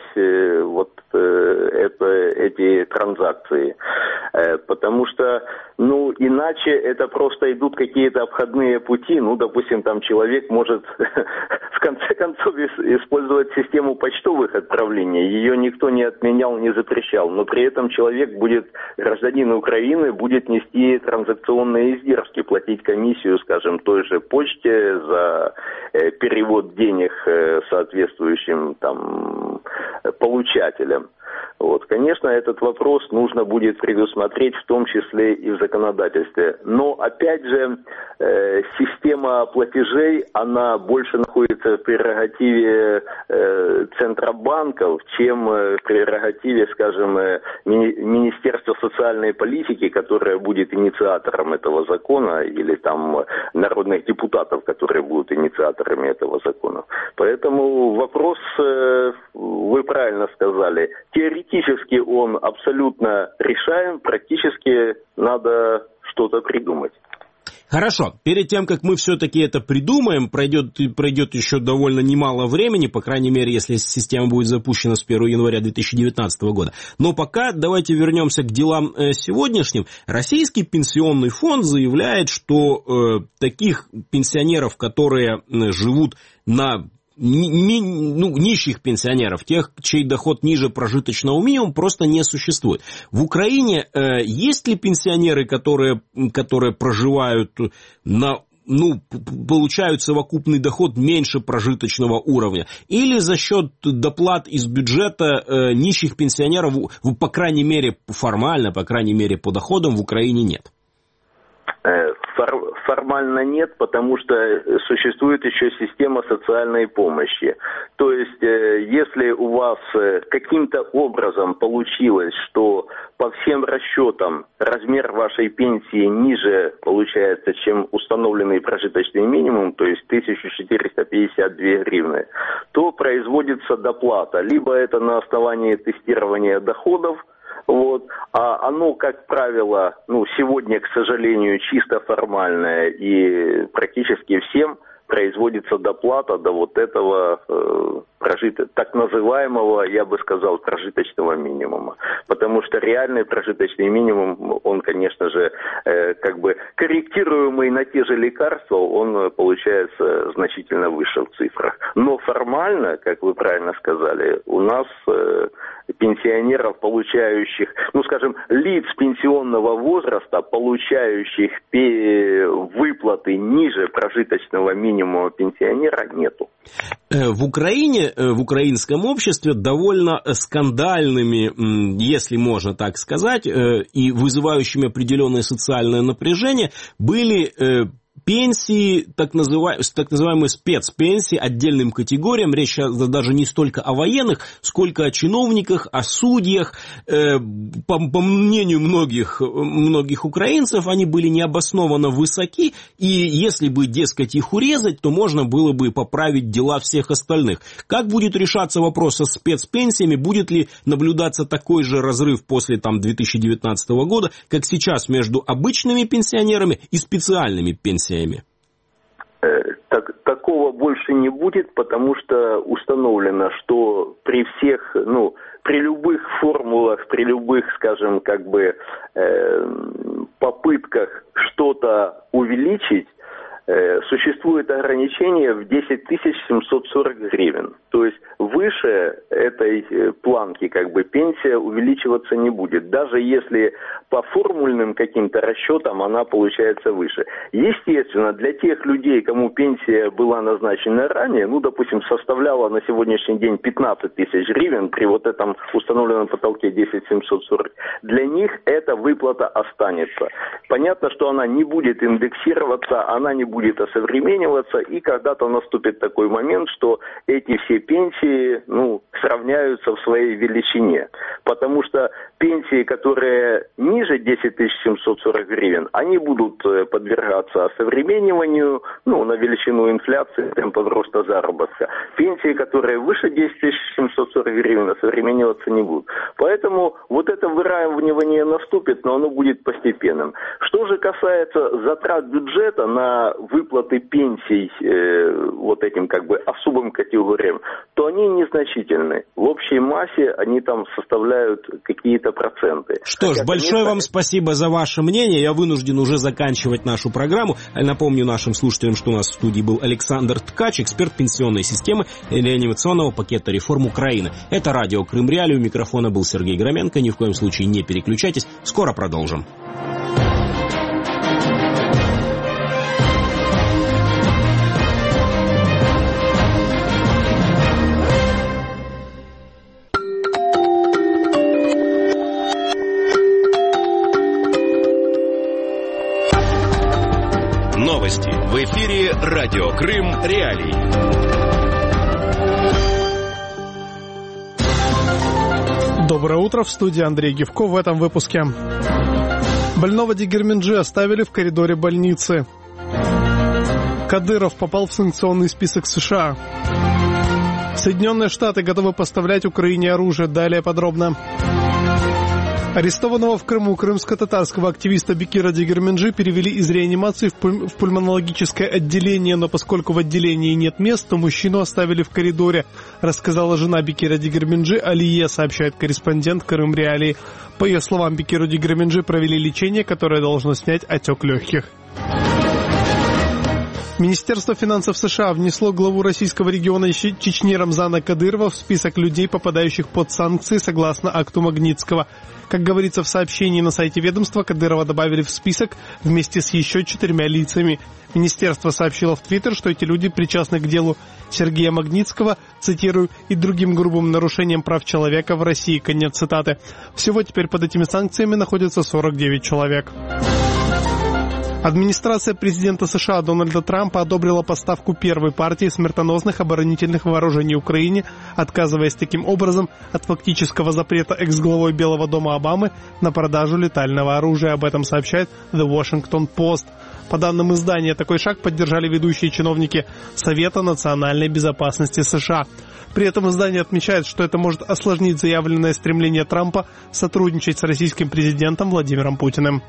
эти транзакции. Потому что, иначе это просто идут какие-то обходные пути. Допустим, там человек может в конце концов использовать систему почтовых отправлений. Ее никто не отменял, не запрещал. Но при этом человек гражданин Украины будет нести транзакционные издержки, платить комиссию, скажем, той же почте за перевод денег соответствующим получателям. Конечно, этот вопрос нужно будет предусмотреть, в том числе и в законодательстве. Но, опять же, система платежей, она больше находится в прерогативе центробанков, чем в прерогативе, скажем, Министерства социальной политики, которое будет инициатором этого закона, или народных депутатов, которые будут инициаторами этого закона. Поэтому вопрос, вы правильно сказали, теоретически он абсолютно решаем, практически надо что-то придумать. Хорошо, перед тем, как мы все-таки это придумаем, пройдет еще довольно немало времени, по крайней мере, если система будет запущена с 1 января 2019 года. Но пока давайте вернемся к делам сегодняшним. Российский пенсионный фонд заявляет, что таких пенсионеров, которые живут на нищих пенсионеров, тех, чей доход ниже прожиточного минимума, просто не существует. В Украине есть ли пенсионеры, которые проживают получают совокупный доход меньше прожиточного уровня? Или за счет доплат из бюджета нищих пенсионеров, по крайней мере формально, по крайней мере по доходам, в Украине нет? Формально нет, потому что существует еще система социальной помощи. То есть, если у вас каким-то образом получилось, что по всем расчетам размер вашей пенсии ниже получается, чем установленный прожиточный минимум, то есть 1452 гривны, то производится доплата. Либо это на основании тестирования доходов, а оно, как правило, сегодня, к сожалению, чисто формальное, и практически всем производится доплата до этого так называемого, я бы сказал, прожиточного минимума. Потому что реальный прожиточный минимум, он, конечно же, корректируемый на те же лекарства, он получается значительно выше в цифрах. Но формально, как вы правильно сказали, у нас пенсионеров, получающих, лиц пенсионного возраста, получающих выплаты ниже прожиточного минимума, минимума пенсионера нету. В Украине, в украинском обществе довольно скандальными, если можно так сказать, и вызывающими определенное социальное напряжение были пенсии, так называемые спецпенсии отдельным категориям. Речь даже не столько о военных, сколько о чиновниках, о судьях. По мнению многих украинцев, они были необоснованно высоки, и если бы, дескать, их урезать, то можно было бы поправить дела всех остальных. Как будет решаться вопрос со спецпенсиями? Будет ли наблюдаться такой же разрыв после 2019 года, как сейчас между обычными пенсионерами и специальными пенсиями? Такого больше не будет, потому что установлено, что при всех, при любых формулах, при любых, скажем, попытках что-то увеличить, существует ограничение в 10 740 гривен. То есть выше этой планки пенсия увеличиваться не будет, даже если по формульным каким-то расчетам она получается выше. Естественно, для тех людей, кому пенсия была назначена ранее, допустим, составляла на сегодняшний день 15 тысяч гривен при вот этом установленном потолке 10 740, для них эта выплата останется. Понятно, что она не будет индексироваться, она не будет осовремениваться, и когда-то наступит такой момент, что эти все пенсии, сравняются в своей величине. Потому что пенсии, которые ниже 10 740 гривен, они будут подвергаться осовремениванию, на величину инфляции, темпа роста заработка. Пенсии, которые выше 10 740 гривен, осовремениваться не будут. Поэтому вот это выравнивание наступит, но оно будет постепенным. Что же касается затрат бюджета на выплаты пенсий вот этим особым категориям, то они незначительны. В общей массе они там составляют какие-то проценты. Что ж, большое вам спасибо за ваше мнение. Я вынужден уже заканчивать нашу программу. Напомню нашим слушателям, что у нас в студии был Александр Ткач, эксперт пенсионной системы и реанимационного пакета реформ Украины. Это радио Крым Реалии. У микрофона был Сергей Громенко. Ни в коем случае не переключайтесь. Скоро продолжим. Новости в эфире радио Крым Реалии. Доброе утро, в студии Андрей Гивко. В этом выпуске. Больного Дигерменджи оставили в коридоре больницы. Кадыров попал в санкционный список США. Соединенные Штаты готовы поставлять Украине оружие. Далее подробно. Арестованного в Крыму крымско-татарского активиста Бекира Дигерменджи перевели из реанимации в пульмонологическое отделение, но поскольку в отделении нет мест, то мужчину оставили в коридоре, рассказала жена Бекира Дигерменджи Алие, сообщает корреспондент Крым Реалии. По ее словам, Бекиру Дигерменджи провели лечение, которое должно снять отек легких. Министерство финансов США внесло главу российского региона Чечни Рамзана Кадырова в список людей, попадающих под санкции согласно акту Магнитского. Как говорится в сообщении на сайте ведомства, Кадырова добавили в список вместе с еще 4 лицами. Министерство сообщило в Твиттер, что эти люди причастны к делу Сергея Магнитского, цитирую, и другим грубым нарушениям прав человека в России. Конец цитаты. Всего теперь под этими санкциями находится 49 человек. Администрация президента США Дональда Трампа одобрила поставку первой партии смертоносных оборонительных вооружений Украине, отказываясь таким образом от фактического запрета экс-главой Белого дома Обамы на продажу летального оружия. Об этом сообщает The Washington Post. По данным издания, такой шаг поддержали ведущие чиновники Совета национальной безопасности США. При этом издание отмечает, что это может осложнить заявленное стремление Трампа сотрудничать с российским президентом Владимиром Путиным.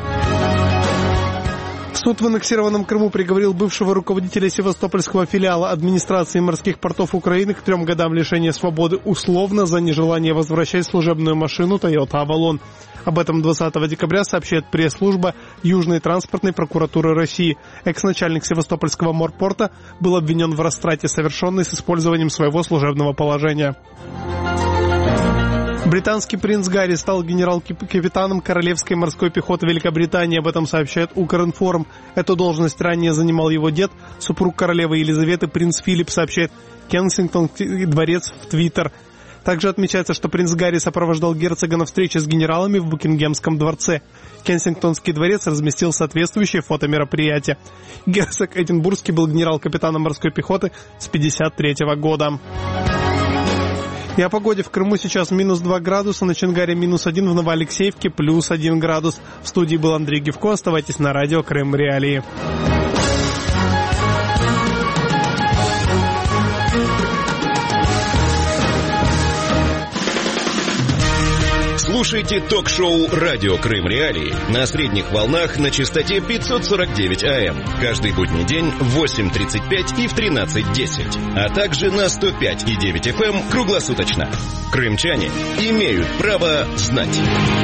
Суд в аннексированном Крыму приговорил бывшего руководителя севастопольского филиала администрации морских портов Украины к 3 годам лишения свободы условно за нежелание возвращать служебную машину Toyota Avalon. Об этом 20 декабря сообщает пресс-служба Южной транспортной прокуратуры России. Экс-начальник Севастопольского морпорта был обвинен в растрате, совершенной с использованием своего служебного положения. Британский принц Гарри стал генерал-капитаном Королевской морской пехоты Великобритании. Об этом сообщает Укринформ. Эту должность ранее занимал его дед, супруг королевы Елизаветы, принц Филипп, сообщает Кенсингтонский дворец в Твиттер. Также отмечается, что принц Гарри сопровождал герцога на встрече с генералами в Букингемском дворце. Кенсингтонский дворец разместил соответствующее фотомероприятие. Герцог Эдинбургский был генерал-капитаном морской пехоты с 1953 года. И о погоде. В Крыму сейчас -2 градуса, на Чонгаре -1, в Новоалексеевке +1 градус. В студии был Андрей Гивко. Оставайтесь на радио Крым Реалии. Слушайте ток-шоу «Радио Крым Реалии» на средних волнах на частоте 549 АМ. Каждый будний день в 8:35 и в 13:10. А также на 105,9 FM круглосуточно. Крымчане имеют право знать.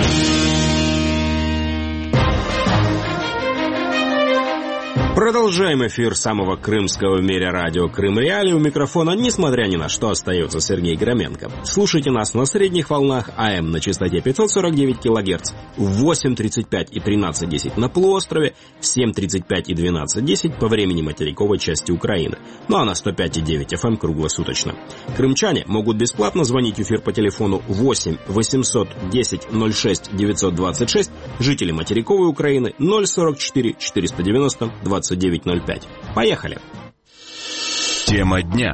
Продолжаем эфир самого крымского в мире радио Крым Реалии. У микрофона, несмотря ни на что, остается Сергей Громенко. Слушайте нас на средних волнах АМ на частоте 549 кГц, в 8:35 и 13:10 на полуострове, в 7:35 и 12:10 по времени материковой части Украины, ну а на 105,9 FM круглосуточно. Крымчане могут бесплатно звонить в эфир по телефону 8 800 10 06 926, жители материковой Украины 044 490 2905. Поехали! Тема дня.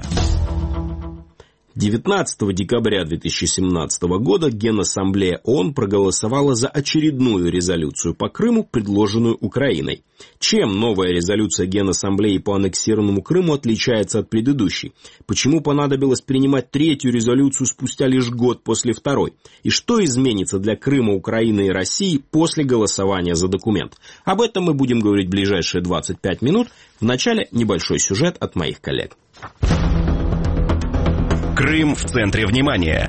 19 декабря 2017 года Генассамблея ООН проголосовала за очередную резолюцию по Крыму, предложенную Украиной. Чем новая резолюция Генассамблеи по аннексированному Крыму отличается от предыдущей? Почему понадобилось принимать третью резолюцию спустя лишь год после второй? И что изменится для Крыма, Украины и России после голосования за документ? Об этом мы будем говорить в ближайшие 25 минут. Вначале небольшой сюжет от моих коллег. Крым в центре внимания.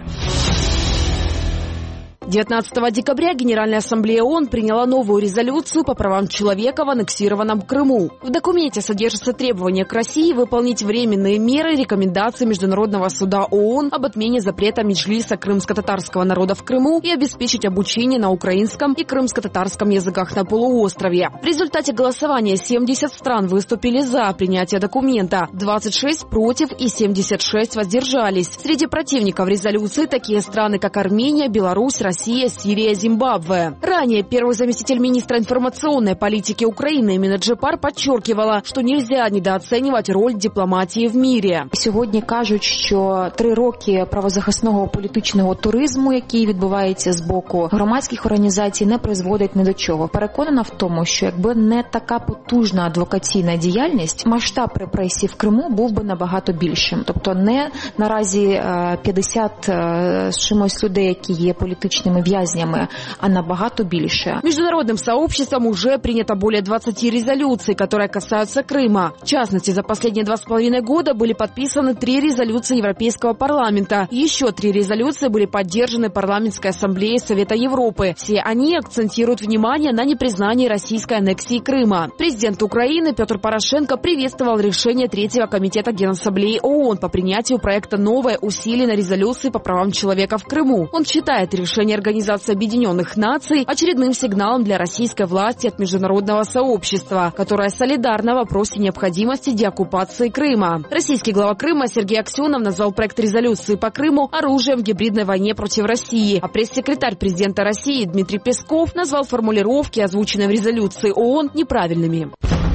19 декабря Генеральная ассамблея ООН приняла новую резолюцию по правам человека в аннексированном Крыму. В документе содержится требование к России выполнить временные меры рекомендаций Международного суда ООН об отмене запрета Меджлиса крымско-татарского народа в Крыму и обеспечить обучение на украинском и крымско-татарском языках на полуострове. В результате голосования 70 стран выступили за принятие документа, 26 против и 76 воздержались. Среди противников резолюции такие страны, как Армения, Беларусь, Россия, Сирия, Зимбабве. Ранее первый заместитель министра информационной политики Украины Еміна Джипар подчеркивала, что нельзя недооценивать роль дипломатії в мірі. Сьогодні кажуть, що 3 роки правозахисного політичного туризму, який відбувається з боку громадських організацій, не призводить ні до чого. Переконана в тому, що якби не така потужна адвокаційна діяльність, масштаб репресій в Криму був би набагато більшим. Тобто не наразі 50 з чимось людей, які є політичними в'язнями, а набагато більше. Международным сообществом уже принято более 20 резолюций, которые касаются Крыма. В частности, за последние 2,5 года были подписаны 3 резолюции Европейского парламента. Еще 3 резолюции были поддержаны Парламентской ассамблеей Совета Европы. Все они акцентируют внимание на непризнании российской аннексии Крыма. Президент Украины Петр Порошенко приветствовал решение 3-го комитета Генассамблеи ООН по принятию проекта новой усиленной резолюции по правам человека в Крыму. Он считает решение Организации Объединенных Наций очередным сигналом для российской власти от международного сообщества, которое солидарно в вопросе необходимости деоккупации Крыма. Российский глава Крыма Сергей Аксенов назвал проект резолюции по Крыму оружием в гибридной войне против России, а пресс-секретарь президента России Дмитрий Песков назвал формулировки, озвученные в резолюции ООН, неправильными.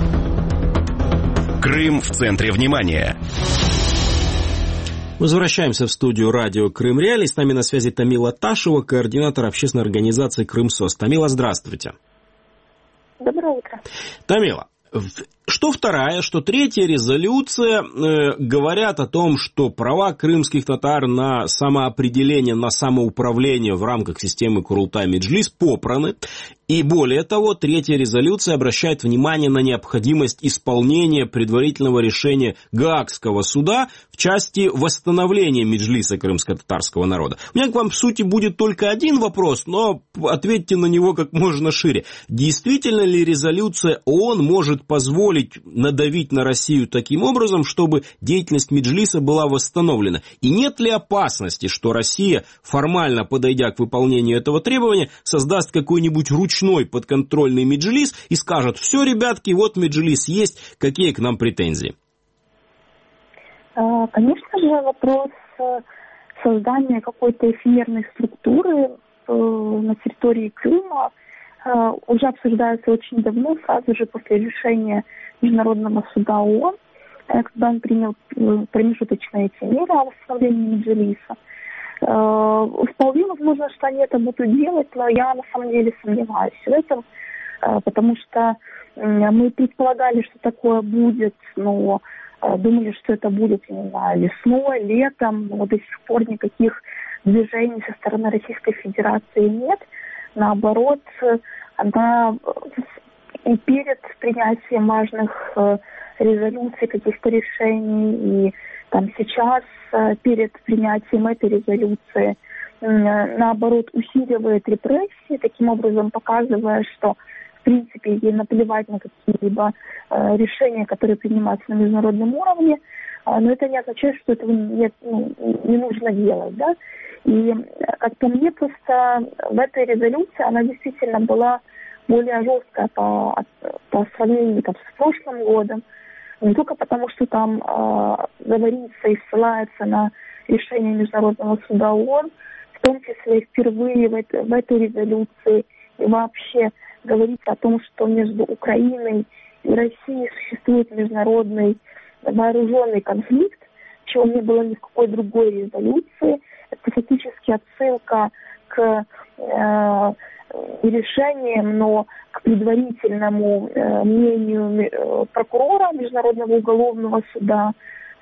Крым в центре внимания. Возвращаемся в студию радио Крым Реалии. С нами на связи Тамила Ташева, координатор общественной организации «Крымсос». Тамила, здравствуйте. Доброе утро. Тамила, что вторая, что третья резолюция говорят о том, что права крымских татар на самоопределение, на самоуправление в рамках системы Курултай-Меджлис попраны. И более того, третья резолюция обращает внимание на необходимость исполнения предварительного решения Гаагского суда в части восстановления меджлиса крымско-татарского народа. У меня к вам, в сути, будет только один вопрос, но ответьте на него как можно шире. Действительно ли резолюция ООН может позволить надавить на Россию таким образом, чтобы деятельность меджлиса была восстановлена? И нет ли опасности, что Россия, формально подойдя к выполнению этого требования, создаст какой-нибудь ручной подконтрольный меджлис и скажет: все, ребятки, вот меджлис есть, какие к нам претензии? Конечно же, вопрос создания какой-то эфемерной структуры на территории Крыма уже обсуждается очень давно, сразу же после решения Международного суда ООН, когда он принял промежуточные эти меры о восстановлении меджлиса. Вполне возможно, что они это будут делать, но я на самом деле сомневаюсь в этом, потому что мы предполагали, что такое будет, но думали, что это будет, не знаю, весной, летом, но до сих пор никаких движений со стороны Российской Федерации нет. Наоборот, она и перед принятием важных резолюций, каких-то решений, и там сейчас перед принятием этой резолюции, наоборот, усиливает репрессии, таким образом показывая, что в принципе ей наплевать на какие-либо решения, которые принимаются на международном уровне, но это не означает, что этого не нужно делать, да. И, как по мне, просто в этой резолюции она действительно была более жесткая по сравнению с прошлым годом, не только потому, что там говорится и ссылается на решение Международного суда ООН, в том числе впервые в этой резолюции и вообще говорится о том, что между Украиной и Россией существует международный вооруженный конфликт, чего не было ни в какой другой резолюции. Это фактически отсылка к решениям, но к предварительному мнению прокурора Международного уголовного суда.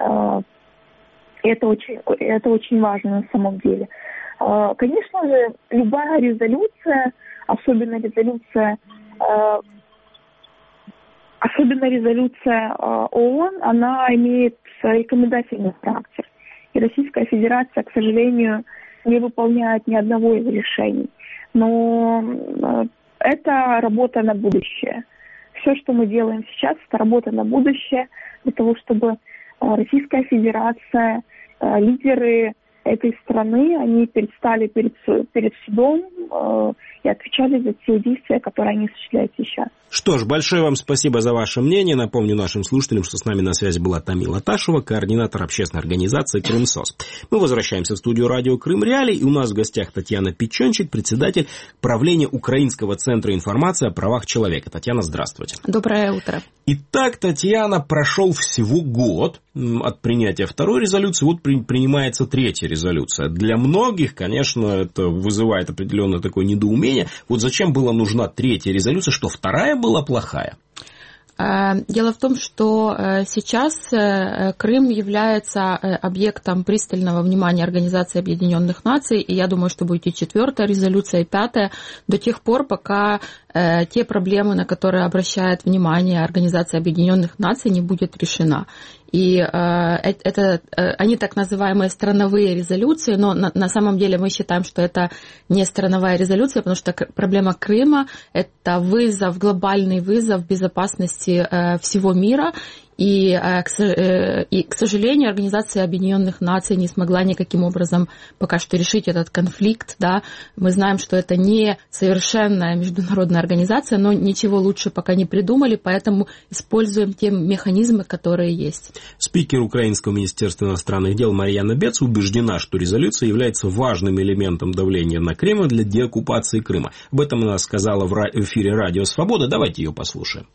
Это очень важно на самом деле. Конечно же, любая резолюция, особенно резолюция ООН, она имеет рекомендательный характер. И Российская Федерация, к сожалению, не выполняет ни одного из решений. Но это работа на будущее. Все, что мы делаем сейчас, это работа на будущее для того, чтобы Российская Федерация, лидеры этой страны, они предстали перед судом и отвечали за те действия, которые они осуществляют сейчас. Что ж, большое вам спасибо за ваше мнение. Напомню нашим слушателям, что с нами на связи была Тамила Ташева, координатор общественной организации «Крымсос». Мы возвращаемся в студию радио «Крым Реалии», и у нас в гостях Татьяна Печенчик, председатель правления Украинского центра информации о правах человека. Татьяна, здравствуйте. Доброе утро. Итак, Татьяна, прошел всего год от принятия второй резолюции, вот принимается третья резолюция. Для многих, конечно, это вызывает определенное такое недоумение. Вот зачем была нужна третья резолюция, что вторая была плохая? Дело в том, что сейчас Крым является объектом пристального внимания Организации Объединенных Наций, и я думаю, что будет и четвертая резолюция, и пятая, до тех пор, пока те проблемы, на которые обращает внимание Организация Объединенных Наций, не будет решена. И это они так называемые страновые резолюции, но на самом деле мы считаем, что это не страновая резолюция, потому что проблема Крыма – это вызов, глобальный вызов безопасности всего мира. И, к сожалению, Организация Объединенных Наций не смогла никаким образом пока что решить этот конфликт. Да. Мы знаем, что это не совершенная международная организация, но ничего лучше пока не придумали, поэтому используем те механизмы, которые есть. Спикер Украинского министерства иностранных дел Марьяна Бец убеждена, что резолюция является важным элементом давления на Кремль для деоккупации Крыма. Об этом она сказала в эфире «Радио Свобода». Давайте ее послушаем.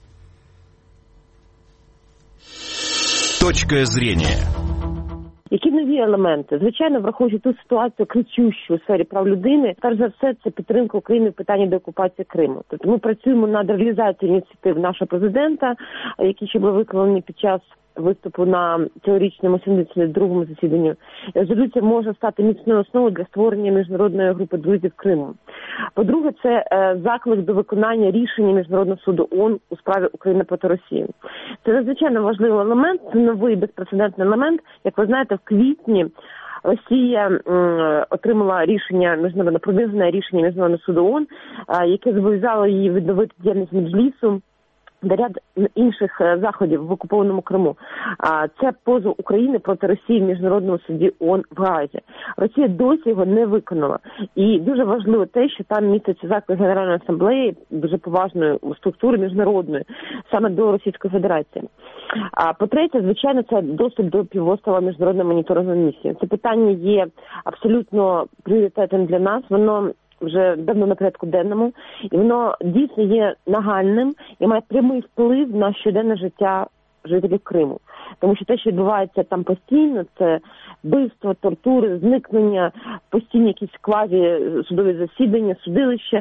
Точка зрения. Які нові елементи? Звичайно, враховуючи ту ситуацію кричущу у сфері прав людини, перш за все, це підтримка України в питанні деокупації Криму. Тобто ми працюємо над реалізацією ініціатив нашого президента, які ще були виконані під час виступу на цьогорічному 72-му засіданні. Резолюція може стати міцною основою для створення міжнародної групи друзів Криму. По-друге, це заклик до виконання рішення Міжнародного суду ООН у справі України проти Росії. Це надзвичайно важливий елемент, це новий безпрецедентний елемент. Як ви знаєте, в квітні Росія отримала продовжене рішення Міжнародного суду ООН, яке зобов'язало її відновити діяльність Меджлісу та ряд інших заходів в окупованому Криму. Це позов України проти Росії в Міжнародному суді ООН в Гаазі. Росія досі його не виконала. І дуже важливо те, що там міститься заклик Генеральної асамблеї, дуже поважної структури міжнародної, саме до Російської Федерації. По-третє, звичайно, це доступ до півострова Міжнародної моніторингової місії. Це питання є абсолютно пріоритетним для нас. Воно вже давно на порядку денному, і воно дійсно є нагальним і має прямий вплив на щоденне життя жителів Криму. Тому що те, що відбувається там постійно, це вбивство, тортури, зникнення, постійні якісь квазі-судові засідання, судилища.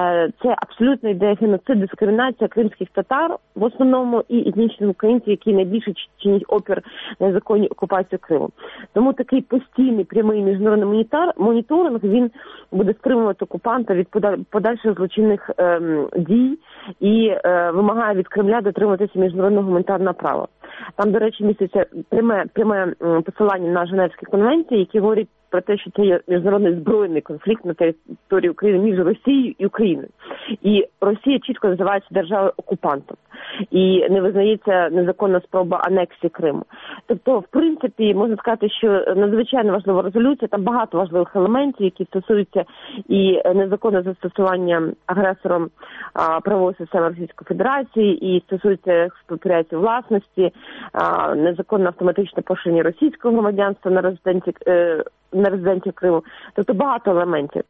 Це абсолютно йде геноцид, дискримінація кримських татар в основному і етнічних українців, які найбільше чинять опір незаконній окупації Криму. Тому такий постійний прямий міжнародний моніторинг, він буде стримувати окупанта від подальших злочинних дій і вимагає від Кремля дотримуватися міжнародного гуманітарного права. Там, до речі, міститься пряме посилання на Женевські конвенції, які говорять про те, що це є міжнародний збройний конфлікт на території України між Росією і Україною. І Росія чітко називається державою-окупантом. І не визнається незаконна спроба анексії Криму. Тобто, в принципі, можна сказати, що надзвичайно важлива резолюція, там багато важливих елементів, які стосуються і незаконне застосування агресором правової системи Російської Федерації, і стосуються експропріації власності, незаконне автоматичне поширення російського громадянства на резидентів Криму. Тобто багато елементів.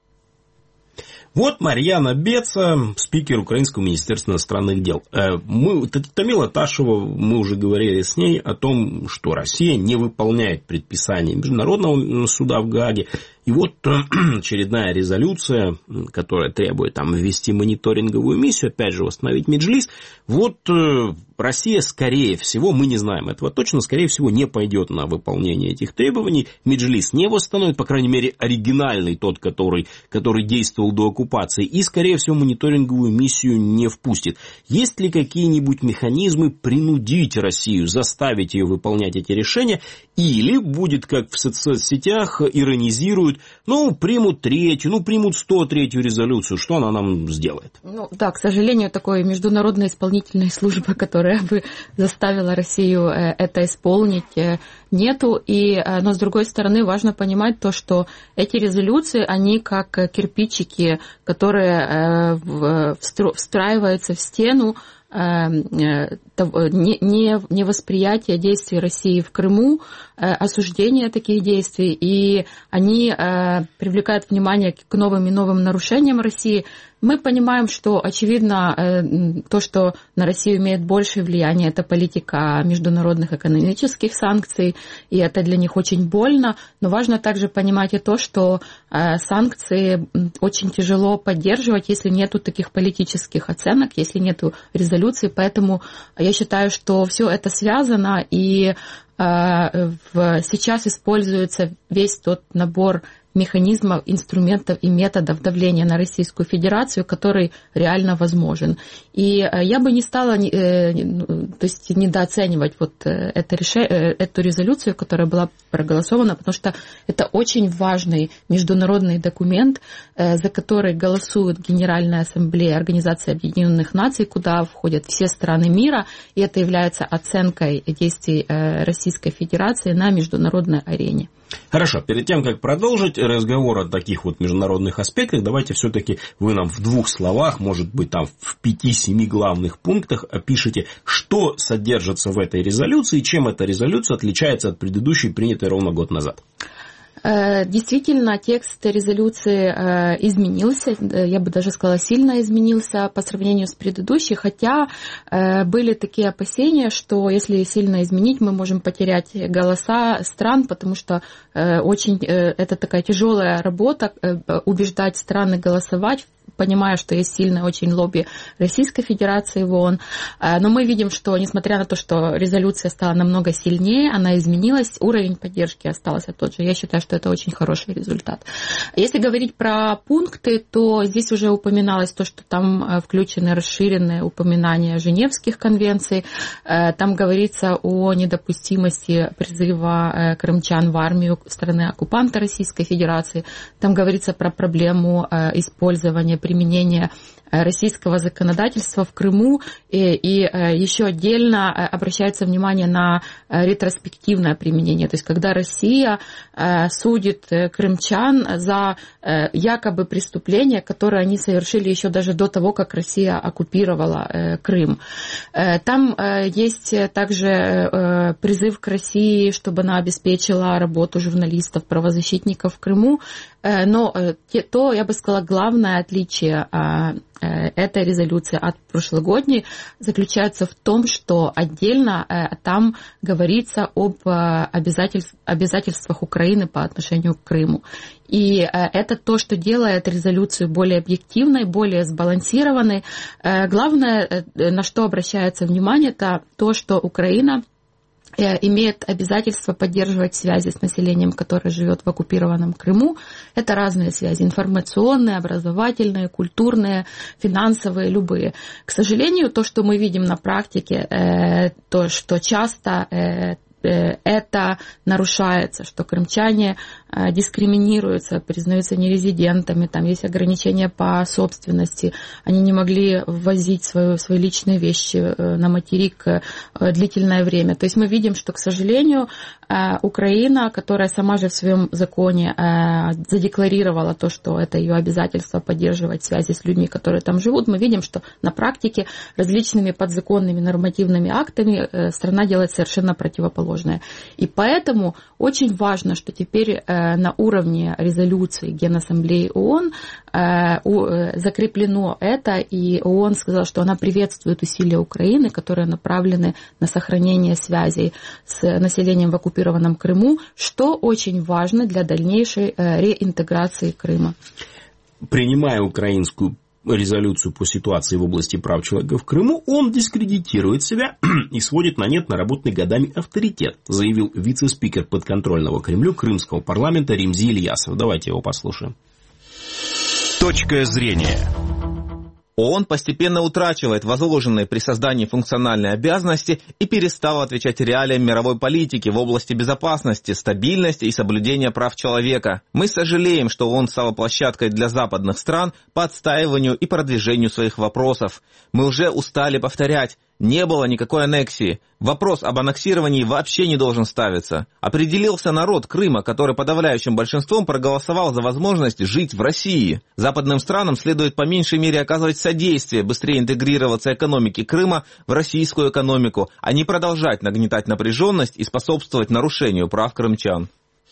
Вот Марьяна Беца, спикер Украинского министерства иностранных дел. Тамила Ташева, мы уже говорили с ней о том, что Россия не выполняет предписания Международного суда в Гааге. И вот очередная резолюция, которая требует там ввести мониторинговую миссию, опять же восстановить Меджлис. Вот Россия, скорее всего, мы не знаем этого точно, скорее всего, не пойдет на выполнение этих требований. Меджлис не восстановит, по крайней мере, оригинальный тот, который действовал до оккупации. И, скорее всего, мониторинговую миссию не впустит. Есть ли какие-нибудь механизмы принудить Россию, заставить ее выполнять эти решения? Или будет, как в соцсетях иронизируют, примут третью, примут 103-ю резолюцию, что она нам сделает? Да, к сожалению, такой международной исполнительной службы, которая бы заставила Россию это исполнить, нету. Но с другой стороны, важно понимать то, что эти резолюции, они как кирпичики, которые встраиваются в стену невосприятия действий России в Крыму, осуждения таких действий, и они привлекают внимание к новым и новым нарушениям России. Мы понимаем, что, очевидно, то, что на Россию имеет большее влияние, это политика международных экономических санкций, и это для них очень больно, но важно также понимать и то, что санкции очень тяжело поддерживать, если нету таких политических оценок, если нету резолюций, поэтому я считаю, что все это связано, и сейчас используется весь тот набор механизмов, инструментов и методов давления на Российскую Федерацию, который реально возможен. И я бы не стала недооценивать эту резолюцию, которая была проголосована, потому что это очень важный международный документ, за который голосует Генеральная Ассамблея Организации Объединенных Наций, куда входят все страны мира, и это является оценкой действий Российской Федерации на международной арене. Хорошо, перед тем, как продолжить разговор о таких вот международных аспектах, давайте все-таки вы нам в 2 словах, может быть, там в 5-7 главных пунктах опишите, что содержится в этой резолюции и чем эта резолюция отличается от предыдущей, принятой ровно год назад. Действительно, текст резолюции изменился, я бы даже сказала, сильно изменился по сравнению с предыдущей, хотя были такие опасения, что если сильно изменить, мы можем потерять голоса стран, потому что это такая тяжелая работа, убеждать страны голосовать понимаю, что есть сильное очень лобби Российской Федерации в ООН, но мы видим, что несмотря на то, что резолюция стала намного сильнее, она изменилась, уровень поддержки остался тот же. Я считаю, что это очень хороший результат. Если говорить про пункты, то здесь уже упоминалось то, что там включены расширенные упоминания Женевских конвенций, там говорится о недопустимости призыва крымчан в армию страны-оккупанта Российской Федерации, там говорится про проблему использования, применения российского законодательства в Крыму, и еще отдельно обращается внимание на ретроспективное применение, то есть когда Россия судит крымчан за якобы преступления, которые они совершили еще даже до того, как Россия оккупировала Крым. Там есть также призыв к России, чтобы она обеспечила работу журналистов, правозащитников в Крыму, но то, я бы сказала, главное отличие этой резолюции от прошлогодней заключается в том, что отдельно там говорится об обязательствах Украины по отношению к Крыму. И это то, что делает резолюцию более объективной, более сбалансированной. Главное, на что обращается внимание, это то, что Украина имеет обязательство поддерживать связи с населением, которое живет в оккупированном Крыму. Это разные связи: информационные, образовательные, культурные, финансовые, любые. К сожалению, то, что мы видим на практике, то, что часто это нарушается, что крымчане дискриминируются, признаются нерезидентами, там есть ограничения по собственности, они не могли ввозить свои личные вещи на материк длительное время. То есть мы видим, что, к сожалению, Украина, которая сама же в своем законе задекларировала то, что это ее обязательство поддерживать связи с людьми, которые там живут, мы видим, что на практике различными подзаконными нормативными актами страна делает совершенно противоположное. И поэтому очень важно, что теперь на уровне резолюции Генассамблеи ООН закреплено это, и ООН сказала, что она приветствует усилия Украины, которые направлены на сохранение связей с населением в оккупированном Крыму, что очень важно для дальнейшей реинтеграции Крыма. Принимая украинскую резолюцию по ситуации в области прав человека в Крыму, он дискредитирует себя и сводит на нет наработанный годами авторитет, заявил вице-спикер подконтрольного Кремлю крымского парламента Римзи Ильясов. Давайте его послушаем. Точка зрения. ООН постепенно утрачивает возложенные при создании функциональные обязанности и перестала отвечать реалиям мировой политики в области безопасности, стабильности и соблюдения прав человека. Мы сожалеем, что ООН стала площадкой для западных стран по отстаиванию и продвижению своих вопросов. Мы уже устали повторять: не было никакой аннексии. Вопрос об аннексировании вообще не должен ставиться. Определился народ Крыма, который подавляющим большинством проголосовал за возможность жить в России. Западным странам следует по меньшей мере оказывать содействие быстрее интегрироваться экономике Крыма в российскую экономику, а не продолжать нагнетать напряженность и способствовать нарушению прав крымчан.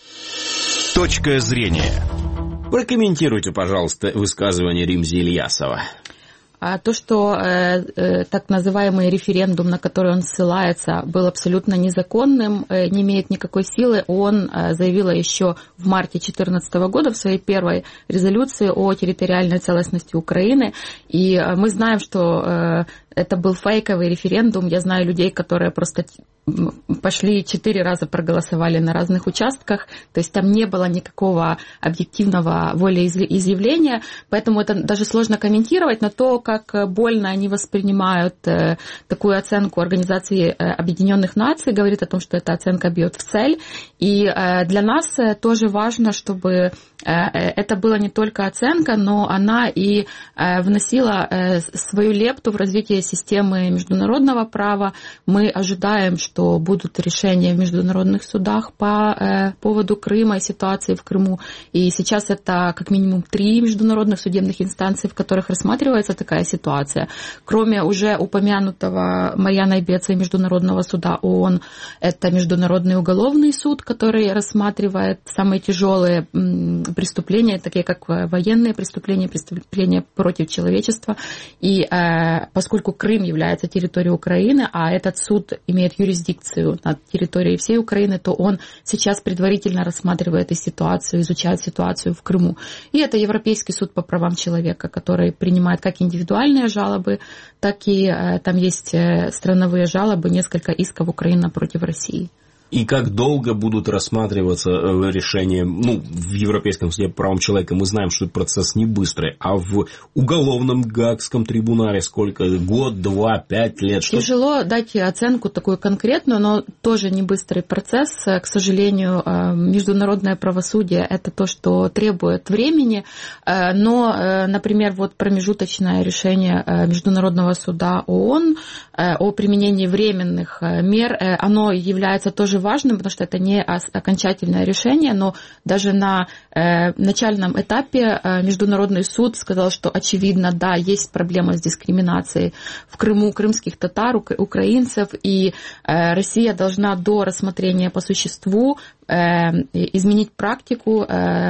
Точка зрения. Прокомментируйте, пожалуйста, высказывание Римзи Ильясова. А то, что так называемый референдум, на который он ссылается, был абсолютно незаконным, не имеет никакой силы, ООН заявила еще в марте 2014 года в своей первой резолюции о территориальной целостности Украины. И мы знаем, что это был фейковый референдум. Я знаю людей, которые просто пошли 4 раза проголосовали на разных участках, то есть там не было никакого объективного волеизъявления, поэтому это даже сложно комментировать, но то, как больно они воспринимают такую оценку Организации Объединенных Наций, говорит о том, что эта оценка бьет в цель. И для нас тоже важно, чтобы это была не только оценка, но она и вносила свою лепту в развитие системы международного права. Мы ожидаем, что будут решения в международных судах по поводу Крыма и ситуации в Крыму. И сейчас это как минимум 3 международных судебных инстанции, в которых рассматривается такая ситуация. Кроме уже упомянутого Марьяной Бецой Международного суда ООН, это Международный уголовный суд, который рассматривает самые тяжелые преступления, такие как военные преступления, преступления против человечества. И поскольку поскольку Крым является территорией Украины, а этот суд имеет юрисдикцию над территорией всей Украины, то он сейчас предварительно рассматривает эту ситуацию, изучает ситуацию в Крыму. И это Европейский суд по правам человека, который принимает как индивидуальные жалобы, так и там есть страновые жалобы, несколько исков Украины против России. И как долго будут рассматриваться решения, в Европейском суде по правам человека мы знаем, что процесс не быстрый, а в уголовном Гаагском трибунале сколько? Год, 2, 5 лет? Тяжело дать оценку такую конкретную, но тоже не быстрый процесс. К сожалению, международное правосудие – это то, что требует времени, но, например, вот промежуточное решение Международного суда ООН о применении временных мер, оно является тоже важным, потому что это не окончательное решение, но даже на начальном этапе Международный суд сказал, что очевидно, да, есть проблема с дискриминацией в Крыму крымских татар, украинцев, и Россия должна до рассмотрения по существу изменить практику,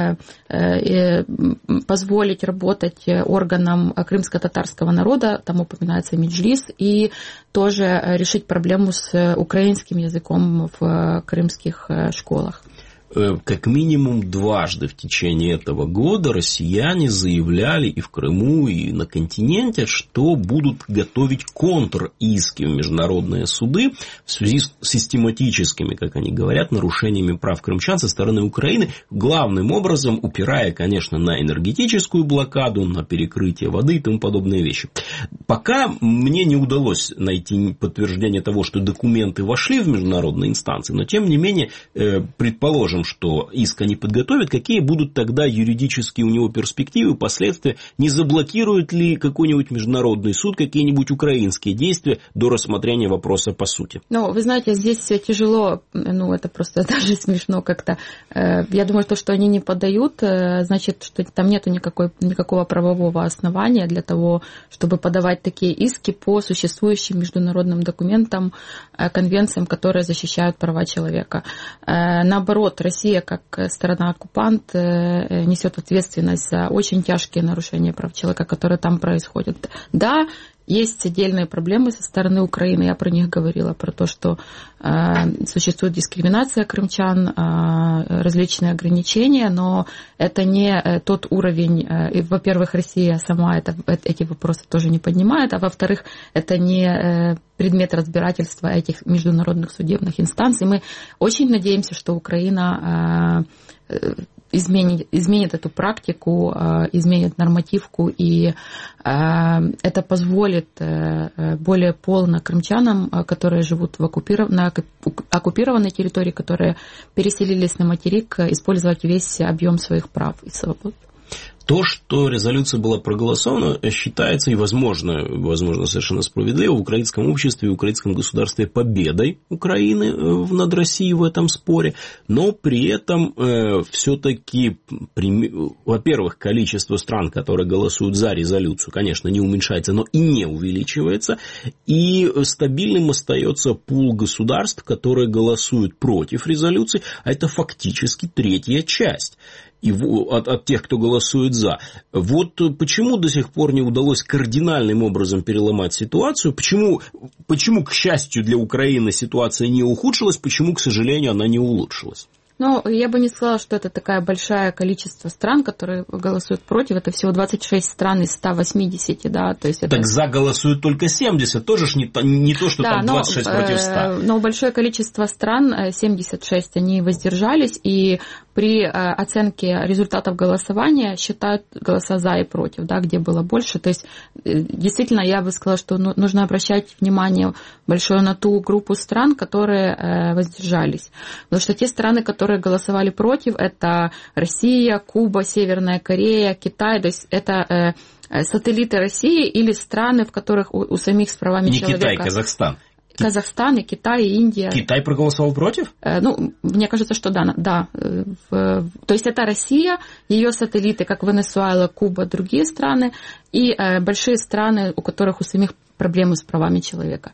позволить работать органам крымско-татарского народа, там упоминается Меджлис, и тоже решить проблему с украинским языком в крымских школах. Как минимум дважды в течение этого года россияне заявляли и в Крыму, и на континенте, что будут готовить контриски в международные суды в связи с систематическими, как они говорят, нарушениями прав крымчан со стороны Украины, главным образом упирая, конечно, на энергетическую блокаду, на перекрытие воды и тому подобные вещи. Пока мне не удалось найти подтверждение того, что документы вошли в международные инстанции, но тем не менее, предположим, что иск они подготовят, какие будут тогда юридические у него перспективы, последствия, не заблокирует ли какой-нибудь международный суд какие-нибудь украинские действия до рассмотрения вопроса по сути? Вы знаете, здесь тяжело, это просто даже смешно как-то. Я думаю, что они не подают, значит, что там нету никакого правового основания для того, чтобы подавать такие иски по существующим международным документам, конвенциям, которые защищают права человека. Наоборот, Россия, как страна-оккупант, несет ответственность за очень тяжкие нарушения прав человека, которые там происходят. Да, есть отдельные проблемы со стороны Украины, я про них говорила, про то, что существует дискриминация крымчан, различные ограничения, но это не тот уровень, и, во-первых, Россия сама эти вопросы тоже не поднимает, а во-вторых, это не предмет разбирательства этих международных судебных инстанций. Мы очень надеемся, что Украина изменит эту практику, изменит нормативку, и это позволит более полно крымчанам, которые живут на оккупированной территории, которые переселились на материк, использовать весь объем своих прав и свобод. То, что резолюция была проголосована, считается и, возможно, совершенно справедливо в украинском обществе и в украинском государстве победой Украины над Россией в этом споре, но при этом все-таки, во-первых, количество стран, которые голосуют за резолюцию, конечно, не уменьшается, но и не увеличивается, и стабильным остается пул государств, которые голосуют против резолюции, а это фактически третья часть. И от тех, кто голосует за. Вот почему до сих пор не удалось кардинальным образом переломать ситуацию, почему, к счастью для Украины, ситуация не ухудшилась, почему, к сожалению, она не улучшилась? Я бы не сказала, что это такое большое количество стран, которые голосуют против. Это всего 26 стран из 180, да. То есть это... Так за голосуют только 70, тоже ж не то, что там 26 против 100. Но большое количество стран, 76, они воздержались, и при оценке результатов голосования считают голоса за и против, да, где было больше. То есть, действительно, я бы сказала, что нужно обращать внимание большое на ту группу стран, которые воздержались. Потому что те страны, которые голосовали против, это Россия, Куба, Северная Корея, Китай, то есть это сателлиты России или страны, в которых у самих с правами человека... Не Китай, Казахстан. Казахстан, и Китай, и Индия. Китай проголосовал против? Мне кажется, что да. То есть это Россия, ее сателлиты, как Венесуэла, Куба, другие страны, и большие страны, у которых у самих проблемы с правами человека.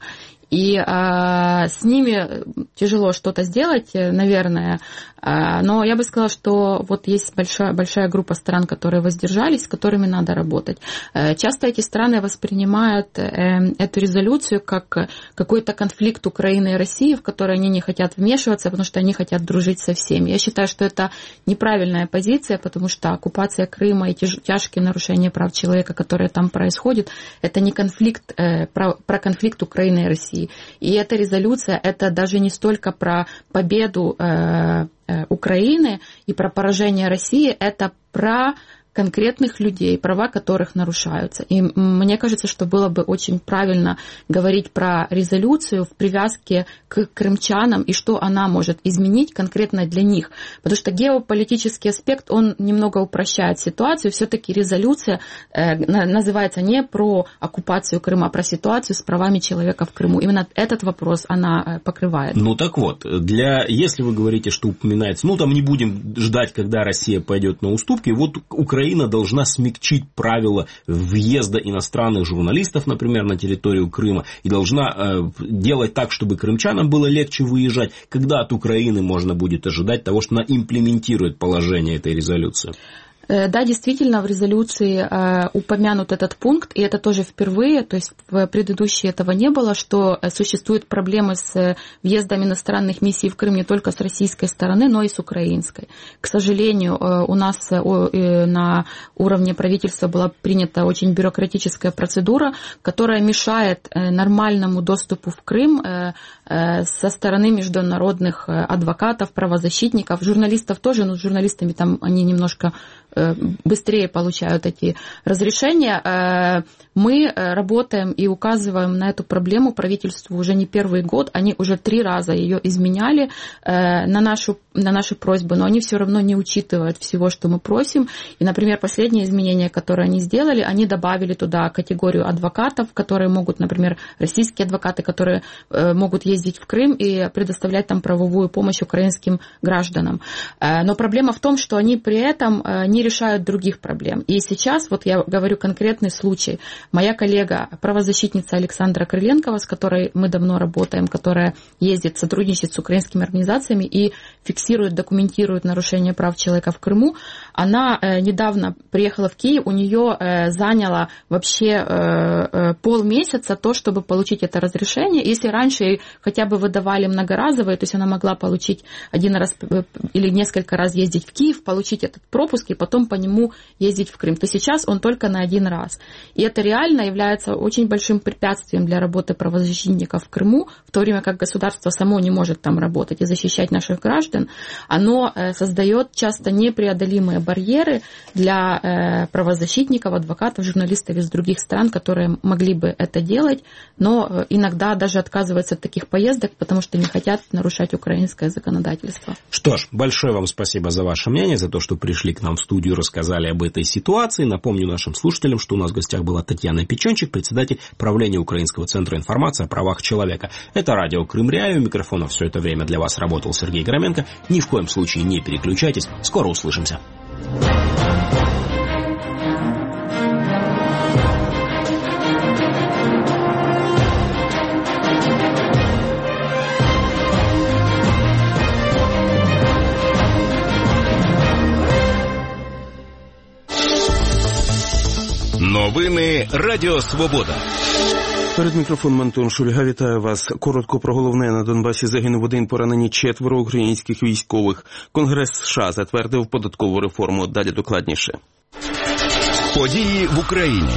И с ними тяжело что-то сделать, наверное. Но я бы сказала, что вот есть большая группа стран, которые воздержались, с которыми надо работать. Часто эти страны воспринимают эту резолюцию как какой-то конфликт Украины и России, в который они не хотят вмешиваться, потому что они хотят дружить со всеми. Я считаю, что это неправильная позиция, потому что оккупация Крыма и тяжкие нарушения прав человека, которые там происходят, это не конфликт, про конфликт Украины и России. И эта резолюция, это даже не столько про победу Украины и про поражение России, это про конкретных людей, права которых нарушаются. И мне кажется, что было бы очень правильно говорить про резолюцию в привязке к крымчанам и что она может изменить конкретно для них. Потому что геополитический аспект, он немного упрощает ситуацию. Все-таки резолюция называется не про оккупацию Крыма, а про ситуацию с правами человека в Крыму. Именно этот вопрос она покрывает. Ну так вот, если вы говорите, что упоминается, там не будем ждать, когда Россия пойдет на уступки, вот Украина должна смягчить правила въезда иностранных журналистов, например, на территорию Крыма, и должна делать так, чтобы крымчанам было легче выезжать. Когда от Украины можно будет ожидать того, что она имплементирует положение этой резолюции? Да, действительно, в резолюции упомянут этот пункт, и это тоже впервые, то есть в предыдущей этого не было, что существуют проблемы с въездом иностранных миссий в Крым не только с российской стороны, но и с украинской. К сожалению, у нас на уровне правительства была принята очень бюрократическая процедура, которая мешает нормальному доступу в Крым со стороны международных адвокатов, правозащитников, журналистов тоже, но с журналистами там они немножко быстрее получают эти разрешения. Мы работаем и указываем на эту проблему правительству уже не первый год. Они уже 3 раза ее изменяли на наши просьбы, но они все равно не учитывают всего, что мы просим. И, например, последнее изменение, которое они сделали, они добавили туда категорию адвокатов, которые могут, например, российские адвокаты, которые могут ездить в Крым и предоставлять там правовую помощь украинским гражданам. Но проблема в том, что они при этом не решают других проблем. И сейчас, вот я говорю конкретный случай. Моя коллега, правозащитница Александра Крыленкова, с которой мы давно работаем, которая ездит, сотрудничает с украинскими организациями и фиксирует, документирует нарушения прав человека в Крыму, она недавно приехала в Киев, у нее заняло вообще полмесяца то, чтобы получить это разрешение. Если раньше ей хотя бы выдавали многоразовые, то есть она могла получить один раз или несколько раз ездить в Киев, получить этот пропуск и потом по нему ездить в Крым, то сейчас он только на 1 раз. И это реально является очень большим препятствием для работы правозащитников в Крыму, в то время как государство само не может там работать и защищать наших граждан. Оно создает часто непреодолимые барьеры для правозащитников, адвокатов, журналистов из других стран, которые могли бы это делать, но иногда даже отказываются от таких поездок, потому что не хотят нарушать украинское законодательство. Что ж, большое вам спасибо за ваше мнение, за то, что пришли к нам в студию, рассказали об этой ситуации. Напомню нашим слушателям, что у нас в гостях была Татьяна Печенчик, председатель правления Украинского центра информации о правах человека. Это радио Крым Реалии. У микрофона все это время для вас работал Сергей Громенко. Ни в коем случае не переключайтесь. Скоро услышимся. Новини Радіо Свобода. Перед мікрофоном Антон Шульга. Вітаю вас. Коротко про головне. На Донбасі загинув 1, поранені 4 українських військових. Конгрес США затвердив податкову реформу. Далі докладніше. Події в Україні.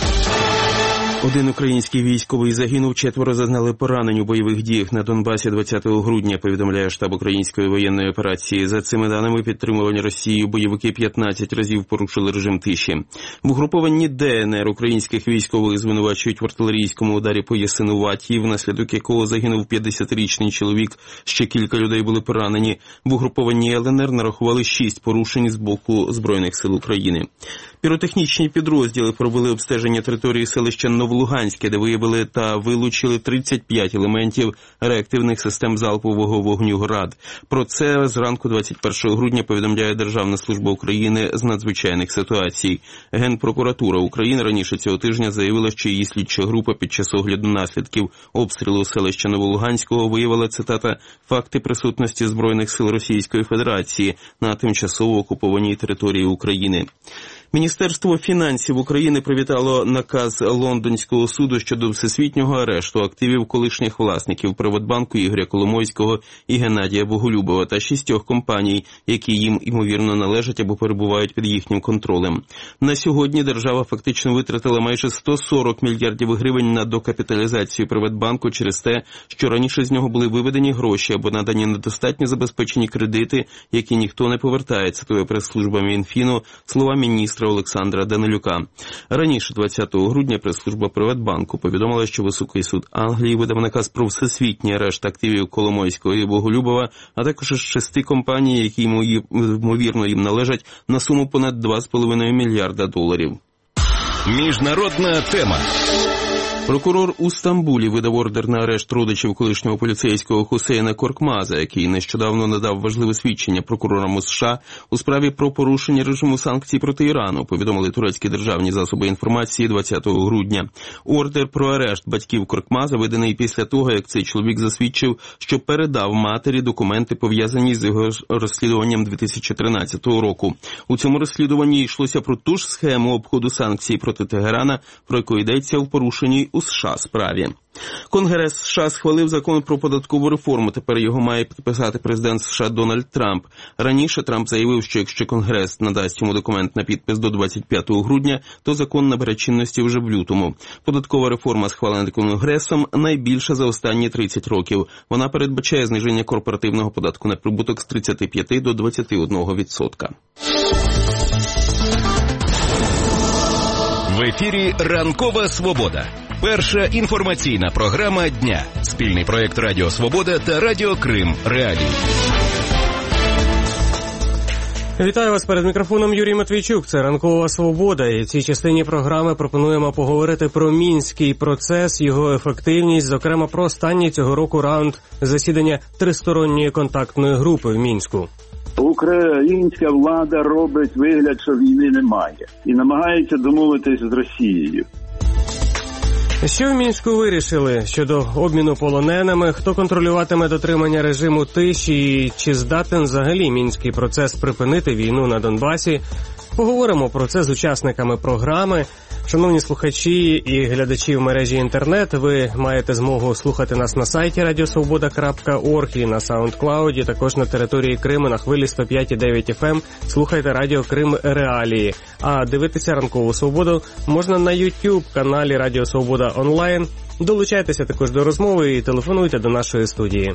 1 український військовий загинув, 4 зазнали поранень у бойових діях на Донбасі 20 грудня, повідомляє штаб української воєнної операції. За цими даними, підтримувані Росією бойовики 15 разів порушили режим тиші. В угрупованні ДНР українських військових звинувачують в артилерійському ударі по Ясинуваті, внаслідок якого загинув 50-річний чоловік, ще кілька людей були поранені. В угрупованні ЛНР нарахували 6 порушень з боку Збройних сил України. Піротехнічні підрозділи провели обстеження території селища Новолуганське, де виявили та вилучили 35 елементів реактивних систем залпового вогню «Град». Про це зранку 21 грудня повідомляє Державна служба України з надзвичайних ситуацій. Генпрокуратура України раніше цього тижня заявила, що її слідча група під час огляду наслідків обстрілу селища Новолуганського виявила, цитата, «факти присутності Збройних сил Російської Федерації на тимчасово окупованій території України». Міністерство фінансів України привітало наказ Лондонського суду щодо всесвітнього арешту активів колишніх власників Приватбанку Ігоря Коломойського і Геннадія Боголюбова та 6 компаній, які їм, ймовірно, належать або перебувають під їхнім контролем. На сьогодні держава фактично витратила майже 140 мільярдів гривень на докапіталізацію Приватбанку через те, що раніше з нього були виведені гроші або надані недостатньо забезпечені кредити, які ніхто не повертає, цитує прес-служба Мінфіну слова міністра Олександра Данилюка. Раніше, 20 грудня, прес-служба Приватбанку повідомила, що Високий суд Англії видав наказ про всесвітній арешт активів Коломойського і Боголюбова, а також 6 компаній, які, ймовірно, їм належать, на суму понад $2,5 мільярда. Міжнародна тема. Прокурор у Стамбулі видав ордер на арешт родичів колишнього поліцейського Хусейна Коркмаза, який нещодавно надав важливе свідчення прокурорам США у справі про порушення режиму санкцій проти Ірану, повідомили турецькі державні засоби інформації 20 грудня. Ордер про арешт батьків Коркмаза виданий після того, як цей чоловік засвідчив, що передав матері документи, пов'язані з його розслідуванням 2013 року. У цьому розслідуванні йшлося про ту ж схему обходу санкцій проти Тегерана, про яку йдеться в порушеній у США справі. Конгрес США схвалив закон про податкову реформу. Тепер його має підписати президент США Дональд Трамп. Раніше Трамп заявив, що якщо Конгрес надасть йому документ на підпис до 25 грудня, то закон набере чинності вже в лютому. Податкова реформа, схвалена Конгресом, найбільша за останні 30 років. Вона передбачає зниження корпоративного податку на прибуток з 35 до 21%. В ефірі «Ранкова свобода». Перша інформаційна програма дня. Спільний проєкт Радіо Свобода та Радіо Крим Реалії. Вітаю вас перед мікрофоном Юрій Матвійчук. Це «Ранкова свобода». І в цій частині програми пропонуємо поговорити про мінський процес, його ефективність, зокрема про останній цього року раунд засідання тристоронньої контактної групи в Мінську. Українська влада робить вигляд, що війни немає, і намагається домовитись з Росією. Що в Мінську вирішили щодо обміну полоненими, хто контролюватиме дотримання режиму тиші, чи здатен взагалі мінський процес припинити війну на Донбасі? Поговоримо про це з учасниками програми. Шановні слухачі і глядачі в мережі інтернет, ви маєте змогу слухати нас на сайті radiosvoboda.org і на SoundCloud, також на території Криму на хвилі 105,9 FM. Слухайте Радіо Крим Реалії. А дивитися «Ранкову свободу» можна на YouTube-каналі Радіо Свобода онлайн. Долучайтеся також до розмови і телефонуйте до нашої студії.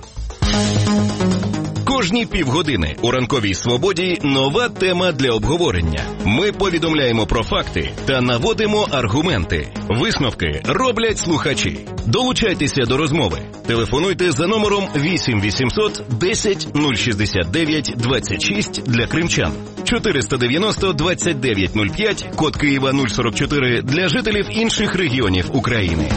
Кожні півгодини у «Ранковій свободі» нова тема для обговорення. Ми повідомляємо про факти та наводимо аргументи. Висновки роблять слухачі. Долучайтеся до розмови. Телефонуйте за номером 8 800 10 069 26 для кримчан. 490 29 05, код Києва 044 для жителів інших регіонів України.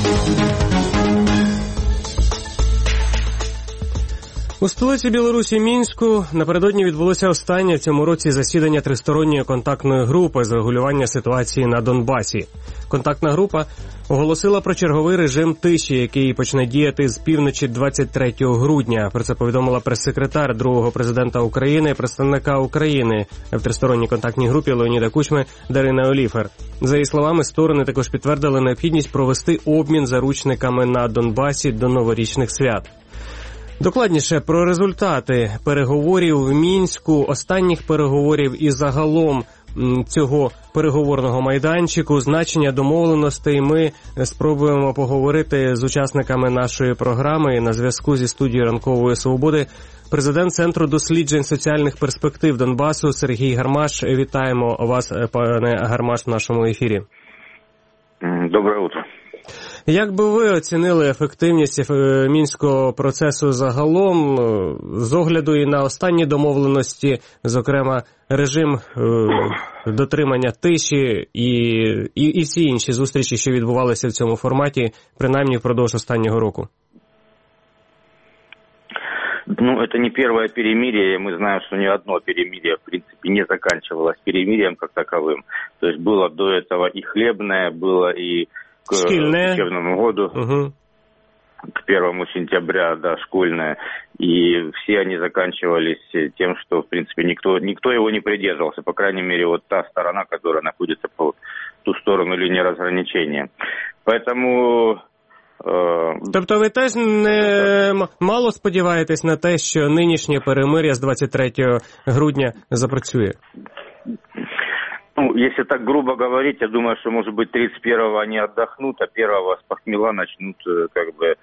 У столиці Білорусі Мінську напередодні відбулося останнє в цьому році засідання тристоронньої контактної групи з регулювання ситуації на Донбасі. Контактна група оголосила про черговий режим тиші, який почне діяти з півночі 23 грудня. Про це повідомила прес-секретар другого президента України, представника України в тристоронній контактній групі Леоніда Кучми Дарина Оліфер. За її словами, сторони також підтвердили необхідність провести обмін заручниками на Донбасі до новорічних свят. Докладніше про результати переговорів в Мінську, останніх переговорів і загалом цього переговорного майданчику, значення домовленостей ми спробуємо поговорити з учасниками нашої програми. На зв'язку зі студією «Ранкової свободи» президент Центру досліджень соціальних перспектив Донбасу Сергій Гармаш. Вітаємо вас, пане Гармаш, в нашому ефірі. Доброе утро. Як би ви оцінили ефективність мінського процесу загалом, з огляду і на останні домовленості, зокрема режим дотримання тиші і всі інші зустрічі, що відбувалися в цьому форматі, принаймні впродовж останнього року? Ну, это не первое перемирие, мы знаем, что ни одно перемирие, в принципе, не заканчивалось перемирием как таковым. То есть было до этого и хлебное, было и к учебному году, к 1 сентября, да, школьное. И все они заканчивались тем, что, в принципе, никто его не придерживался. По крайней мере, вот та сторона, которая находится по ту сторону линии разграничения. Поэтому... Тобто ви теж мало сподіваєтесь на те, що нинішнє перемир'я з 23 грудня запрацює? Ну, если так грубо говорить, я думаю, что, может быть, 31-го они отдохнут, а 1-го с похмела начнут, как бы,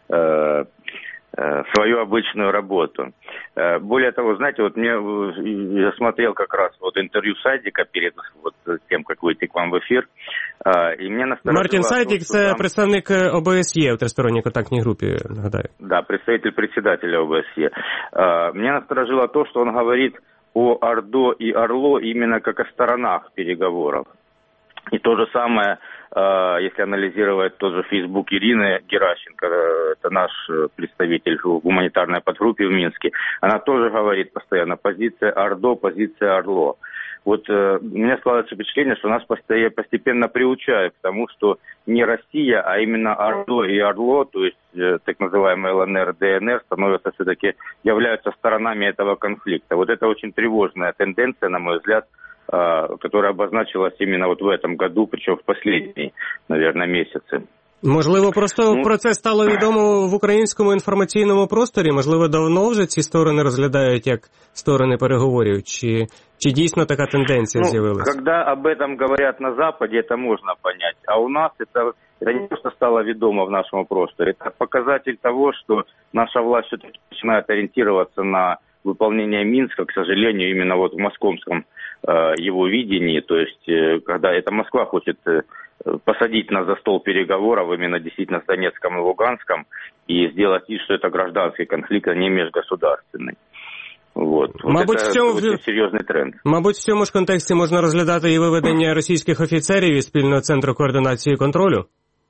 свою обычную работу. Более того, знаете, вот я смотрел как раз вот интервью Сайдика перед вот тем, как выйти к вам в эфир, и мне насторожило... Мартін Сайдик – це представник ОБСЄ в тристоронній контактній групі, нагадаю. Да, представитель председателя ОБСЕ. Меня насторожило то, что он говорит о ОРДО и ОРЛО именно как о сторонах переговоров. И то же самое, если анализировать тот же Facebook Ирины Геращенко, это наш представитель в гуманитарной подгруппе в Минске, она тоже говорит постоянно позиция ОРДО, позиция ОРЛО. Вот у меня складывается впечатление, что нас постепенно приучают к тому, что не Россия, а именно ОРДО и ОРЛО, то есть так называемые ЛНР, ДНР, становятся все-таки, являются сторонами этого конфликта. Вот это очень тревожная тенденция, на мой взгляд, которая обозначилась именно вот в этом году, причем в последние, наверное, месяцы. Можливо, просто про це стало відомо в українському інформаційному просторі? Можливо, давно вже ці сторони розглядають як сторони переговорів? Чи дійсно така тенденція з'явилася? Когда об этом говорят на Западе, это можно понять. А у нас это не просто стало ведомо в нашем просторе. Это показатель того, что наша власть все-таки начинает ориентироваться на выполнение Минска, к сожалению, именно вот в московском его видении. То есть, когда это Москва хочет посадить нас за стол переговоров именно действительно с Донецком и Луганском и сделать вид, что это гражданский конфликт, а не межгосударственный. Вот. Мабуть, це дуже серйозний тренд. Мабуть, в цьому ж контексті можна розглядати і виведення російських офіцерів із спільного центру координації і контролю?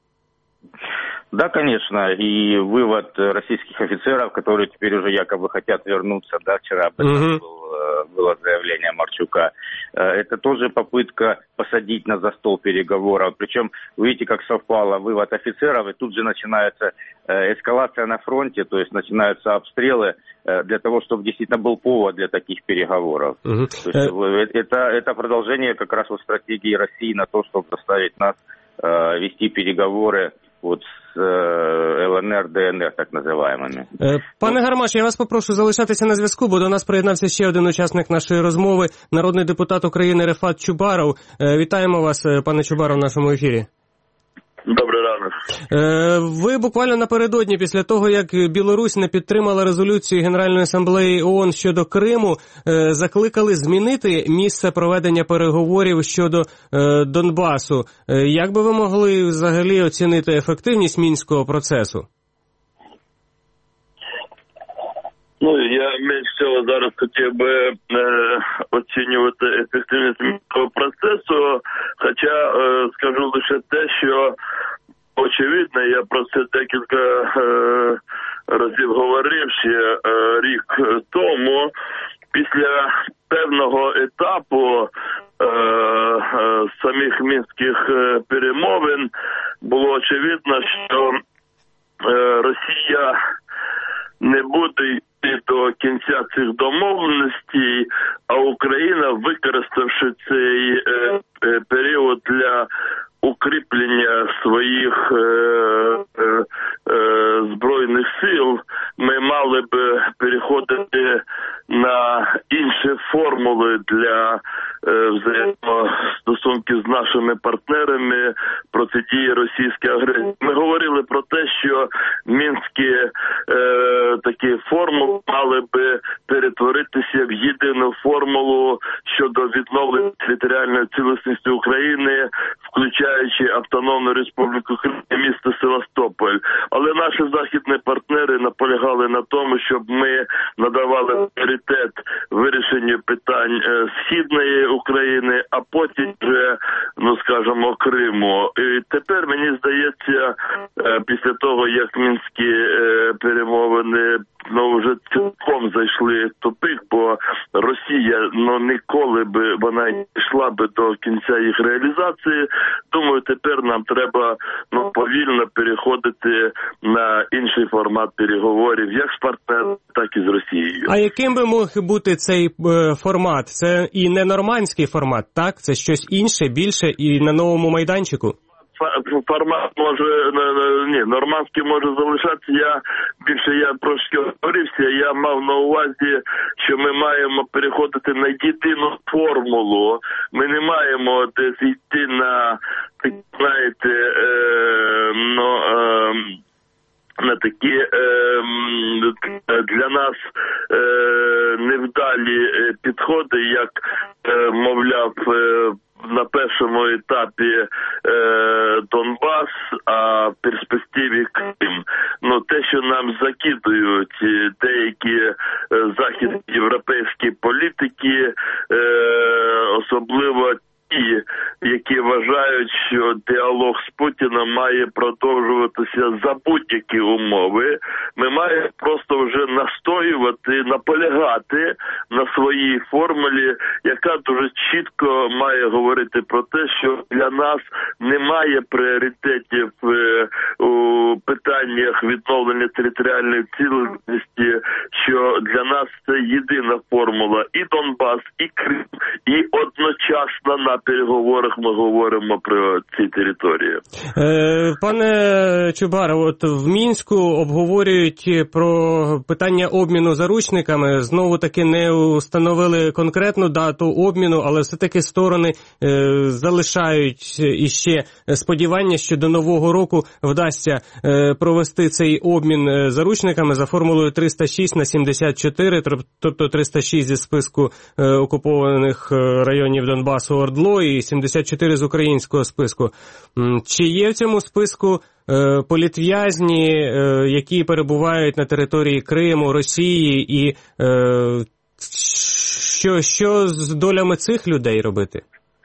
Да, конечно, и вывод российских офицеров, которые теперь уже якобы хотят вернуться, да, вчера об этом было заявление Марчука, это тоже попытка посадить нас за стол переговоров. Причем, видите, как совпало вывод офицеров, и тут же начинается эскалация на фронте, то есть начинаются обстрелы для того, чтобы действительно был повод для таких переговоров. То есть это продолжение как раз вот стратегии России на то, чтобы заставить нас вести переговоры вот з ЛНР, ДНР, так називаємо. Пане Гармаш, я вас попрошу залишатися на зв'язку, бо до нас приєднався ще один учасник нашої розмови, народний депутат України Рефат Чубаров. Вітаємо вас, пане Чубаров, в нашому ефірі. Добрий ранок. Ви буквально напередодні, після того, як Білорусь не підтримала резолюцію Генеральної асамблеї ООН щодо Криму, закликали змінити місце проведення переговорів щодо Донбасу. Як би ви могли взагалі оцінити ефективність мінського процесу? Ну, я менш всього зараз хотів би оцінювати ефективність мінського процесу, хоча скажу лише те, що очевидно, я про це декілька разів говорив ще рік тому, після певного етапу самих мінських перемовин було очевидно, що Росія не буде йти до кінця цих домовленостей, а Україна, використавши цей період для укріплення своїх збройних сил, ми мали б переходити на інші формули для взаємостосунків стосунки з нашими партнерами протидії російській агресії. Ми говорили про те, що мінські такі формули мали би перетворитися в єдину формулу щодо відновлення територіальної цілісності України, включаючи Автономну Республіку Крим і місто Севастополь. Але наші західні партнери наполягали на тому, щоб ми надавали пріоритет вирішенню питань Східної України, а потім вже, скажімо, Криму. І тепер, мені здається, після того, як мінські перемовини вже цілком зайшли в тупик, бо Росія ніколи би вона не йшла би до кінця їх реалізації. Думаю, тепер нам треба повільно переходити на інший формат переговорів, як з партнером, так і з Росією. А яким би мог бути цей формат? Це і не нормандський формат, так? Це щось інше, більше і на новому майданчику? Формат може, нормандський може залишатися. Я трошки говорився, я мав на увазі, що ми маємо переходити на єдину формулу. Ми не маємо десь йти на, знаєте, на такі для нас невдалі підходи, як, мовляв, на першому етапі Донбас, а в перспективі Крим. Те, що нам закидують деякі західноєвропейські політики, особливо ті, які вважають, що діалог з Путіним має продовжуватися за будь-які умови. Ми маємо просто вже настоювати, наполягати на своїй формулі, яка дуже чітко має говорити про те, що для нас немає пріоритетів у питаннях відновлення територіальної цілісності, що для нас це єдина формула і Донбас, і Крим, і одночасно на переговорах ми говоримо про ці території. Пане Чубаров, от в Мінську обговорюють про питання обміну заручниками. Знову таки не установили конкретну дату обміну, але все-таки сторони залишають іще сподівання, що до Нового року вдасться провести цей обмін заручниками за формулою 306/74, тобто 306 зі списку окупованих районів Донбасу ОРДЛО і 74 з українського списку. Чи є в цьому списку політв'язні, які перебувають на території Криму, Росії, і що з долями цих людей робити?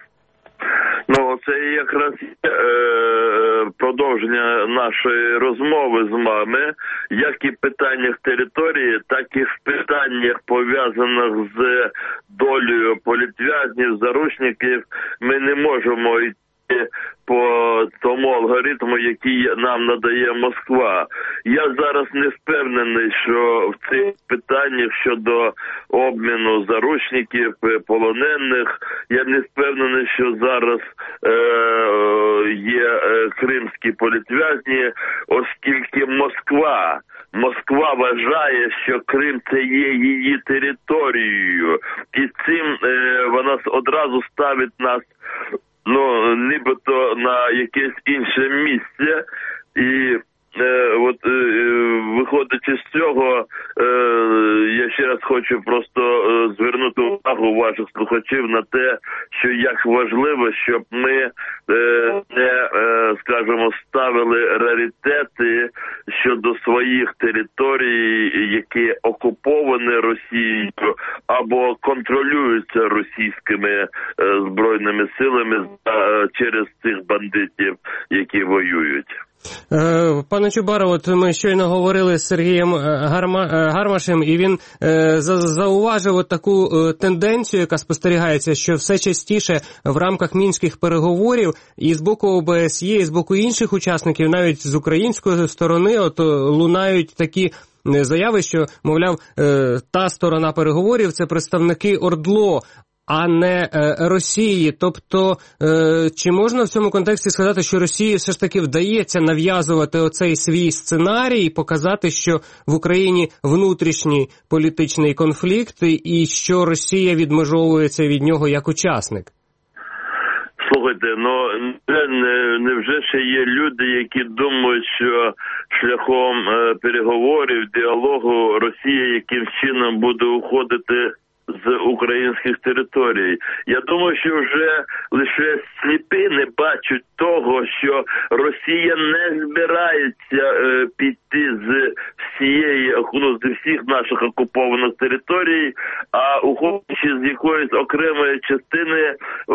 Це якраз продовження нашої розмови з вами, як і в питаннях території, так і в питаннях, пов'язаних з долею політв'язнів, заручників. Ми не можемо йти по тому алгоритму, який нам надає Москва. Я зараз не впевнений, що в цих питаннях щодо обміну заручників, полонених, я не впевнений, що зараз є кримські політв'язні, оскільки Москва вважає, що Крим – це є її територією, і цим вона одразу ставить нас нібито на якесь інше місце. І виходячи з цього, я ще раз хочу просто звернути увагу ваших слухачів на те, що як важливо, щоб ми не, скажімо, ставили раритети щодо своїх територій, які окуповані Росією або контролюються російськими збройними силами через цих бандитів, які воюють. Пане Чубаров, от ми щойно говорили з Сергієм Гармашем, і він зауважив от таку тенденцію, яка спостерігається, що все частіше в рамках мінських переговорів і з боку ОБСЄ, і з боку інших учасників, навіть з української сторони, от лунають такі заяви, що, мовляв, та сторона переговорів – це представники ОРДЛО, а не Росії. Тобто, чи можна в цьому контексті сказати, що Росії все ж таки вдається нав'язувати оцей свій сценарій і показати, що в Україні внутрішній політичний конфлікт і що Росія відмежовується від нього як учасник? Слухайте, невже ще є люди, які думають, що шляхом переговорів, діалогу Росія якимсь чином буде уходити з українських територій? Я думаю, що вже лише сліпі не бачать того, що Росія не збирається піти з всіх наших окупованих територій, а уходячи з якоїсь окремої частини,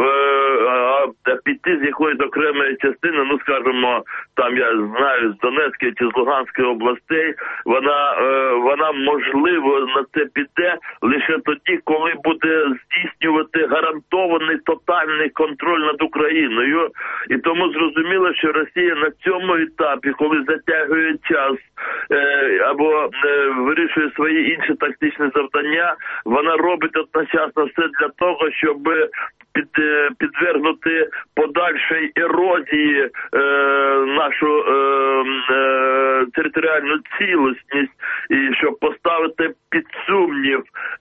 піти з якоїсь окремої частини, скажімо, там, я знаю, з Донецької чи з Луганської областей, вона можливо на це піде лише тоді, коли буде здійснювати гарантований тотальний контроль над Україною. І тому зрозуміло, що Росія на цьому етапі, коли затягує час або вирішує свої інші тактичні завдання, вона робить одночасно все для того, щоб підвергнути подальшій ерозії нашу територіальну цілісність і щоб поставити під сумнів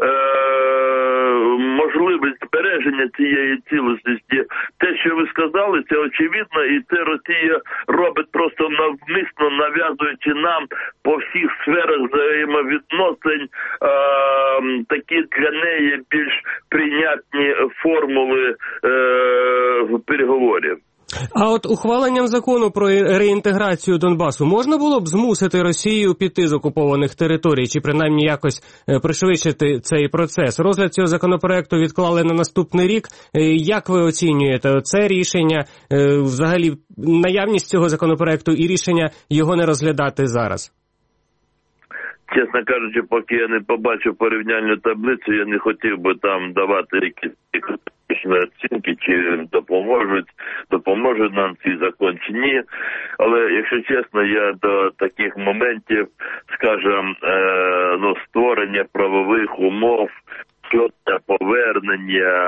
можливість збереження цієї цілісності. Те, що ви сказали, це очевидно, і це Росія робить просто навмисно, нав'язуючи нам по всіх сферах взаємовідносин такі для неї більш прийнятні формули переговорів. А от ухваленням закону про реінтеграцію Донбасу можна було б змусити Росію піти з окупованих територій, чи принаймні якось пришвидшити цей процес? Розгляд цього законопроекту відклали на наступний рік. Як ви оцінюєте це рішення, взагалі наявність цього законопроекту і рішення його не розглядати зараз? Чесно кажучи, поки я не побачив порівняльну таблицю, я не хотів би там давати якісь оцінки, чи допоможе нам цей закон, чи ні. Але, якщо чесно, я до таких моментів, скажімо, створення правових умов, щодо повернення,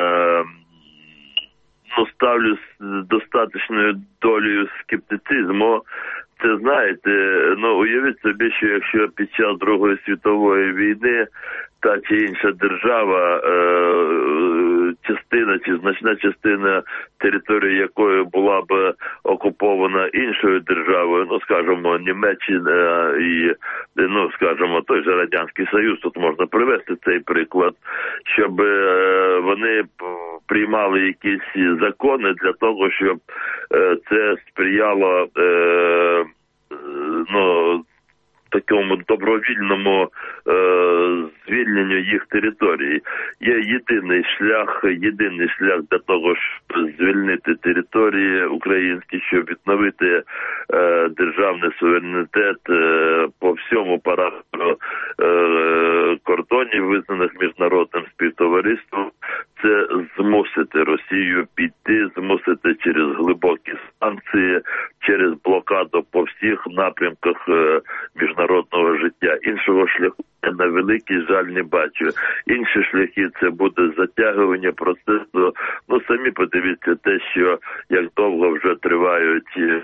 ставлю з достатньою долею скептицизму. Це, знаєте, уявіть собі, що якщо під час Другої світової війни та чи інша держава, частина чи значна частина території якої була б окупована іншою державою, скажімо, Німеччина і, скажімо, той же Радянський Союз, тут можна привести цей приклад, щоб вони приймали якісь закони для того, щоб це сприяло такому добровільному звільненню їх території. Є єдиний шлях для того, щоб звільнити території українські, щоб відновити державний суверенітет по всьому параметру кордонів, визнаних міжнародним співтовариством. Це змусити Росію піти, змусити через глибокі санкції, через блокаду по всіх напрямках міжнародного життя. Іншого шляху я на великий жаль не бачу. Інші шляхи – це буде затягування процесу. Самі подивіться те, що як довго вже тривають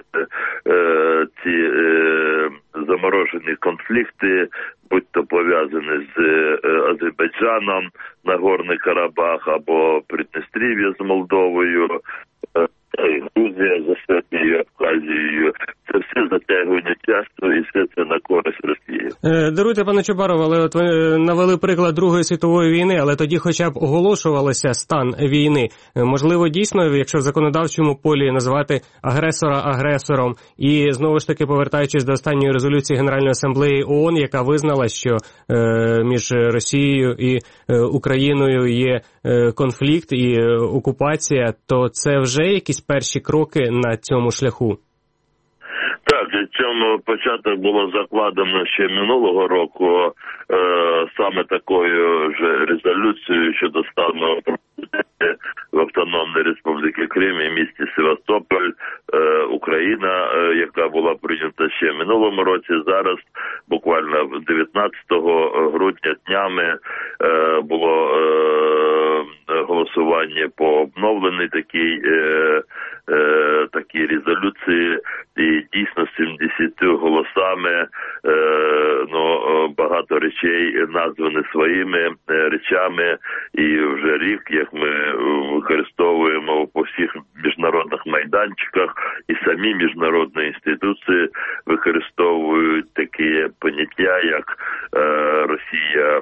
ці заморожені конфлікти, будь-то пов'язані з Азербайджаном, Нагорний Карабах або Придністров'я з Молдовою, Грузія з Осетією, Абхазією. Це все затягування часу і все це на користь Росії. Даруйте, пане Чубаров, але от ви навели приклад Другої світової війни, але тоді хоча б оголошувалося стан війни. Можливо, дійсно, якщо в законодавчому полі називати агресора агресором, і знову ж таки повертаючись до останньої резолюції Генеральної асамблеї ООН, яка визнала, що між Росією і Україною є конфлікт і окупація, то це вже якісь перші кроки на цьому шляху? Так, цьому початок було закладено ще минулого року саме такою ж резолюцією щодо стану в Автономній Республіці Крим і місті Севастополь, Україна, яка була прийнята ще в минулому році. Зараз, буквально 19 грудня днями, було голосування по обновленій такій резолюції, і дійсно 70 голосами багато речей названі своїми речами, і вже рік, як ми використовуємо по всіх майданчиках, і самі міжнародні інституції використовують такі поняття, як Росія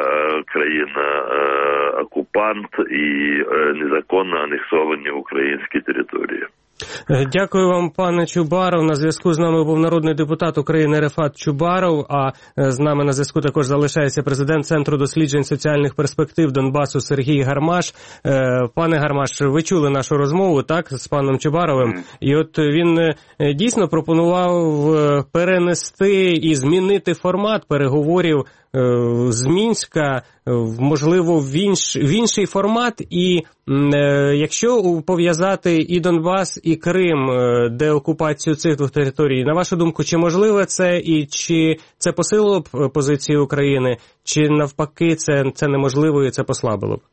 країна-окупант і незаконно анексовані українські території. Дякую вам, пане Чубаров. На зв'язку з нами був народний депутат України Рефат Чубаров, а з нами на зв'язку також залишається президент Центру досліджень соціальних перспектив Донбасу Сергій Гармаш. Пане Гармаш, ви чули нашу розмову, так, з паном Чубаровим? І от він дійсно пропонував перенести і змінити формат переговорів з Мінська, можливо, в інший формат, і якщо пов'язати і Донбас, і Крим, деокупацію цих двох територій, на вашу думку, чи можливе це, і чи це посилило б позицію України, чи навпаки це неможливо і це послабило б?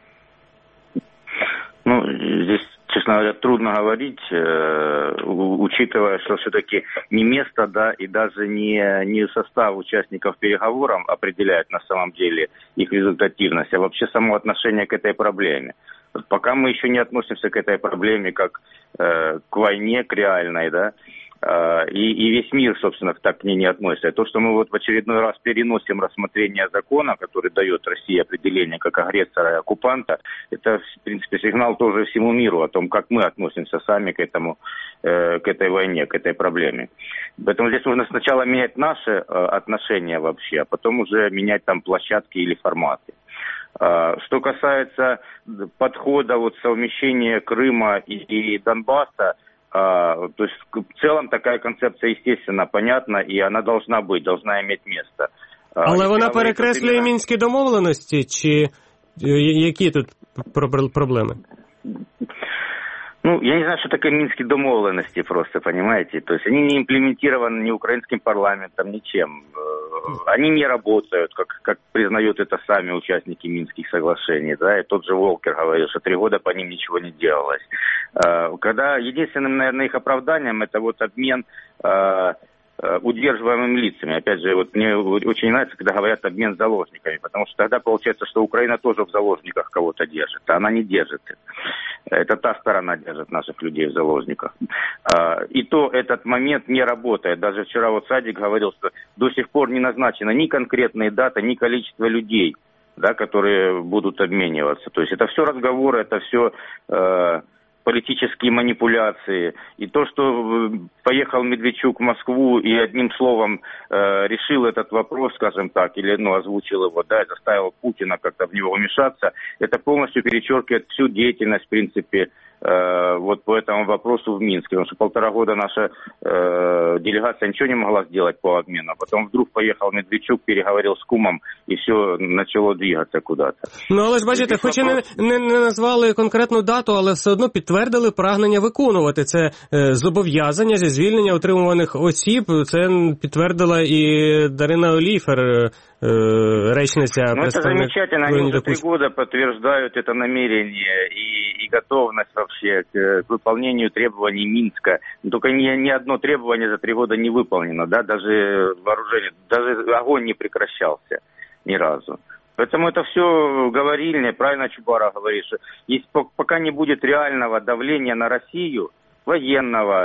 Ну, здесь, честно говоря, трудно говорить, учитывая, что все-таки не место, да, и даже не состав участников переговоров определяет на самом деле их результативность, а вообще само отношение к этой проблеме. Вот пока мы еще не относимся к этой проблеме как к войне, к реальной, да, и весь мир, собственно, так к ней не относится. То, что мы вот в очередной раз переносим рассмотрение закона, который дает России определение как агрессора и оккупанта, это, в принципе, сигнал тоже всему миру о том, как мы относимся сами к этой войне, к этой проблеме. Поэтому здесь нужно сначала менять наши отношения вообще, а потом уже менять там площадки или форматы. Что касается подхода, вот совмещения Крыма и Донбасса, то есть в целом такая концепция, естественно, понятна, и она должна быть, должна иметь место. Але вона перекреслює мінські домовленості, чи які тут проблеми? Ну, я не знаю, что такое минские домовленности просто, понимаете? То есть они не имплементированы ни украинским парламентом, ничем. Они не работают, как признают это сами участники Минских соглашений, да, и тот же Волкер говорил, что 3 года по ним ничего не делалось. Когда единственным, наверное, их оправданием это вот обмен удерживаемыми лицами. Опять же, вот мне очень нравится, когда говорят обмен заложниками, потому что тогда получается, что Украина тоже в заложниках кого-то держит, а она не держит. Это та сторона держит наших людей в заложниках. И то этот момент не работает. Даже вчера вот Садик говорил, что до сих пор не назначена ни конкретные даты, ни количество людей, да, которые будут обмениваться. То есть это все разговоры, это все политические манипуляции. И то, что поехал Медведчук в Москву и одним словом решил этот вопрос, скажем так, или озвучил его, да, заставил Путина как-то в него вмешаться, это полностью перечеркивает всю деятельность, в принципе, вот по этому вопросу в Минске. Потому что 1,5 года наша делегация ничего не могла сделать по обмену. Потом вдруг поехал Медведчук, переговорил с кумом, и все начало двигаться куда-то. Ну, але ж бачите, хоч і не назвали конкретну дату, але все одно підтвердили прагнення виконувати це зобов'язання зі звільнення утримуваних осіб. Це підтвердила і Дарина Оліфер, речниця. Ну, это замечательно. Они уже 3 года подтверждают это намерение и готовность вообще к выполнению требований Минска. Но только ни одно требование за 3 года не выполнено, да, даже вооружение, даже огонь не прекращался ни разу. Поэтому это все говорильня, правильно Чубаров говорит, что если пока не будет реального давления на Россию, военного,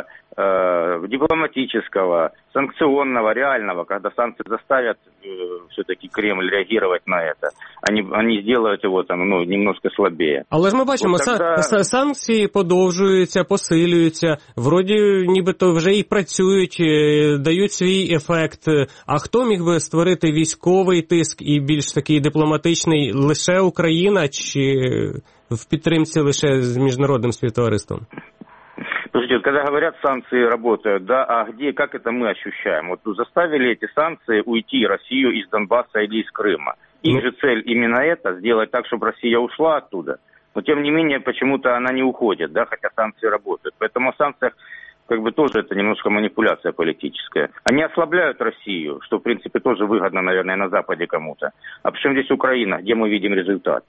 дипломатического, санкционного, реального, когда санкции заставят все-таки Кремль реагировать на это, они сделают его там, немножко слабее. Але ж ми бачимо, санкції подовжуються, посилюються, вроді нібито вже і працюють, дають свій ефект. А хто міг би створити військовий тиск і більш такий дипломатичний, лише Україна, чи в підтримці лише з міжнародним співтовариством? Слушайте, когда говорят, санкции работают, да, а как это мы ощущаем? Вот заставили эти санкции уйти Россию из Донбасса или из Крыма. Их же цель именно это, сделать так, чтобы Россия ушла оттуда. Но тем не менее, почему-то она не уходит, да, хотя санкции работают. Поэтому о санкциях тоже это немножко манипуляция политическая. Они ослабляют Россию, что в принципе тоже выгодно, наверное, на Западе кому-то. А причем здесь Украина, где мы видим результат?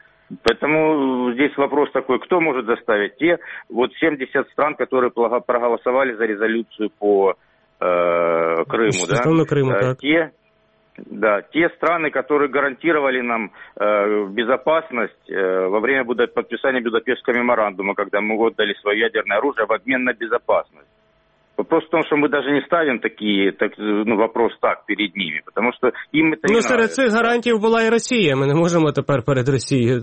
Поэтому здесь вопрос такой, кто может заставить? Те 70 стран, которые проголосовали за резолюцию по Крыму, да? Крыму, так. Да, те страны, которые гарантировали нам безопасность во время подписания Будапештского меморандума, когда мы отдали свое ядерное оружие в обмен на безопасность. Вопрос в том, что мы даже не ставим вопрос так перед ними, потому что им это не нравится. Серед цих гарантів була і Росія, ми не можемо тепер перед Росією.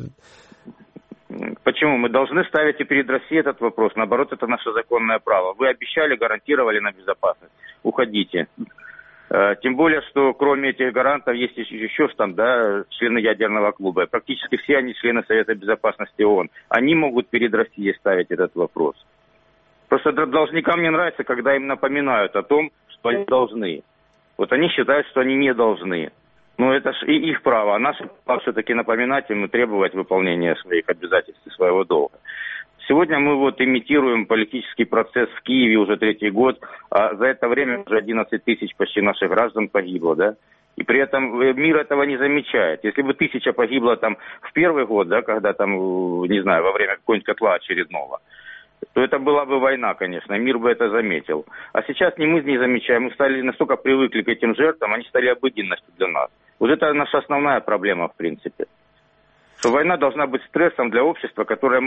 Почему? Мы должны ставить и перед Россией этот вопрос. Наоборот, это наше законное право. Вы обещали, гарантировали нам безопасность. Уходите. Тем более, что кроме этих гарантов есть еще члены ядерного клуба. Практически все они члены Совета Безопасности ООН. Они могут перед Россией ставить этот вопрос. Просто должникам не нравится, когда им напоминают о том, что они должны. Вот они считают, что они не должны. Но это же и их право. А наше право все-таки напоминать им и требовать выполнения своих обязательств и своего долга. Сегодня мы имитируем политический процесс в Киеве уже 3-й год, а за это время уже 11 тысяч почти наших граждан погибло, да? И при этом мир этого не замечает. Если бы 1000 погибло в первый год, да, когда во время какого-нибудь котла очередного, то это была бы война, конечно, и мир бы это заметил. А сейчас мы не замечаем, мы стали настолько привыкли к этим жертвам, они стали обыденностью для нас. Вот это наша основная проблема, в принципе. Что война должна быть стрессом для общества, которое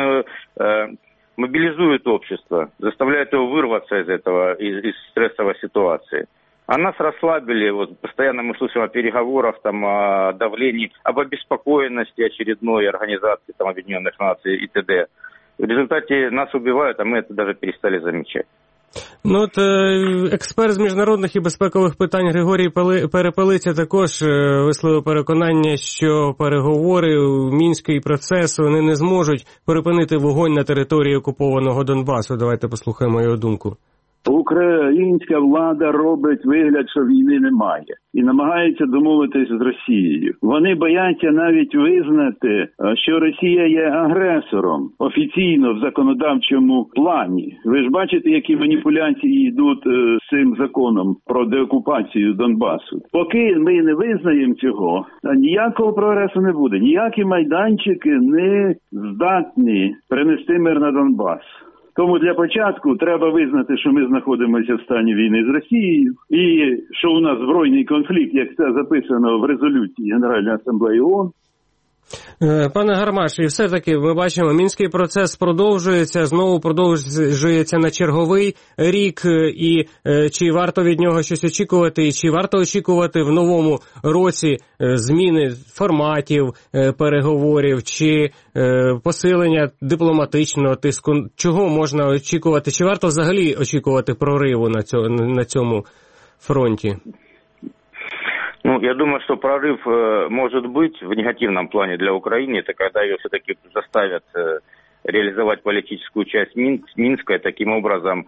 мобилизует общество, заставляет его вырваться из этого, из стрессовой ситуации. А нас расслабили, постоянно мы слышим о переговорах, о давлении, об обеспокоенности очередной организации Объединенных Наций и т.д. В результате нас убивают, а мы это даже перестали замечать. Експерт з міжнародних і безпекових питань Григорій Перепелиця також висловив переконання, що переговори у Мінську і процес вони не зможуть припинити вогонь на території окупованого Донбасу. Давайте послухаємо його думку. Українська влада робить вигляд, що війни немає, і намагається домовитись з Росією. Вони бояться навіть визнати, що Росія є агресором офіційно в законодавчому плані. Ви ж бачите, які маніпуляції йдуть з цим законом про деокупацію Донбасу. Поки ми не визнаємо цього, ніякого прогресу не буде. Ніякі майданчики не здатні принести мир на Донбас. Тому для початку треба визнати, що ми знаходимося в стані війни з Росією і що у нас збройний конфлікт, як це записано в резолюції Генеральної асамблеї ООН. Пане Гармаш, і все-таки ми бачимо, мінський процес продовжується, знову продовжується на черговий рік, і чи варто від нього щось очікувати, і чи варто очікувати в новому році зміни форматів переговорів, чи посилення дипломатичного тиску, чого можна очікувати, чи варто взагалі очікувати прориву на цьому фронті? Я думаю, что прорыв может быть в негативном плане для Украины. Это когда ее все-таки заставят реализовать политическую часть Минска, и таким образом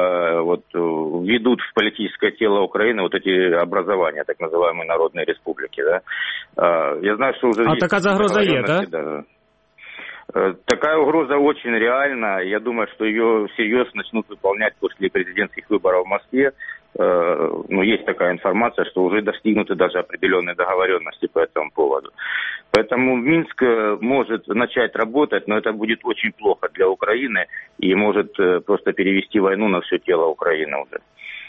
введут в политическое тело Украины эти образования, так называемые народные республики. Да? Я знаю, что уже есть такая загроза есть, да? Такая угроза очень реальна. Я думаю, что ее всерьез начнут выполнять после президентских выборов в Москве. Есть такая информация, что уже достигнуты даже определенные договоренности по этому поводу. Поэтому Минск может начать работать, но это будет очень плохо для Украины и может просто перевести войну на все тело Украины уже.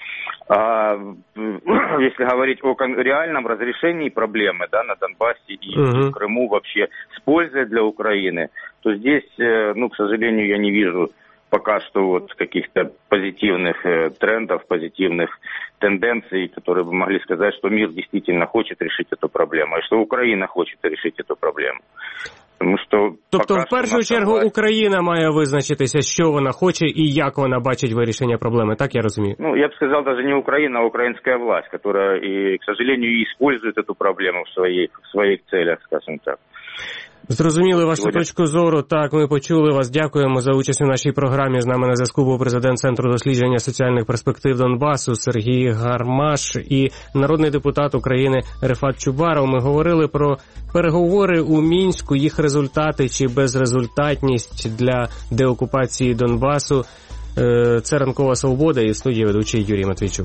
А если говорить о реальном разрешении проблемы, да, на Донбассе и в Крыму вообще с пользой для Украины, то здесь, к сожалению, я не вижу пока что каких-то позитивных трендов, позитивных тенденций, которые бы могли сказать, что мир действительно хочет решить эту проблему, и что Украина хочет решить эту проблему. Тобто, в першу чергу, Україна має визначитися, що вона хоче і як вона бачить вирішення проблеми, так я розумію? Я бы сказал, даже не Украина, а украинская власть, которая, и, к сожалению, использует эту проблему в своих целях, скажем так. Зрозуміли вашу точку зору. Так, ми почули вас. Дякуємо за участь у нашій програмі. З нами на зв'язку був президент Центру дослідження соціальних перспектив Донбасу Сергій Гармаш і народний депутат України Рефат Чубаров. Ми говорили про переговори у Мінську, їх результати чи безрезультатність для деокупації Донбасу. Це «Ранкова Свобода» і в студії ведучий Юрій Матвійчук.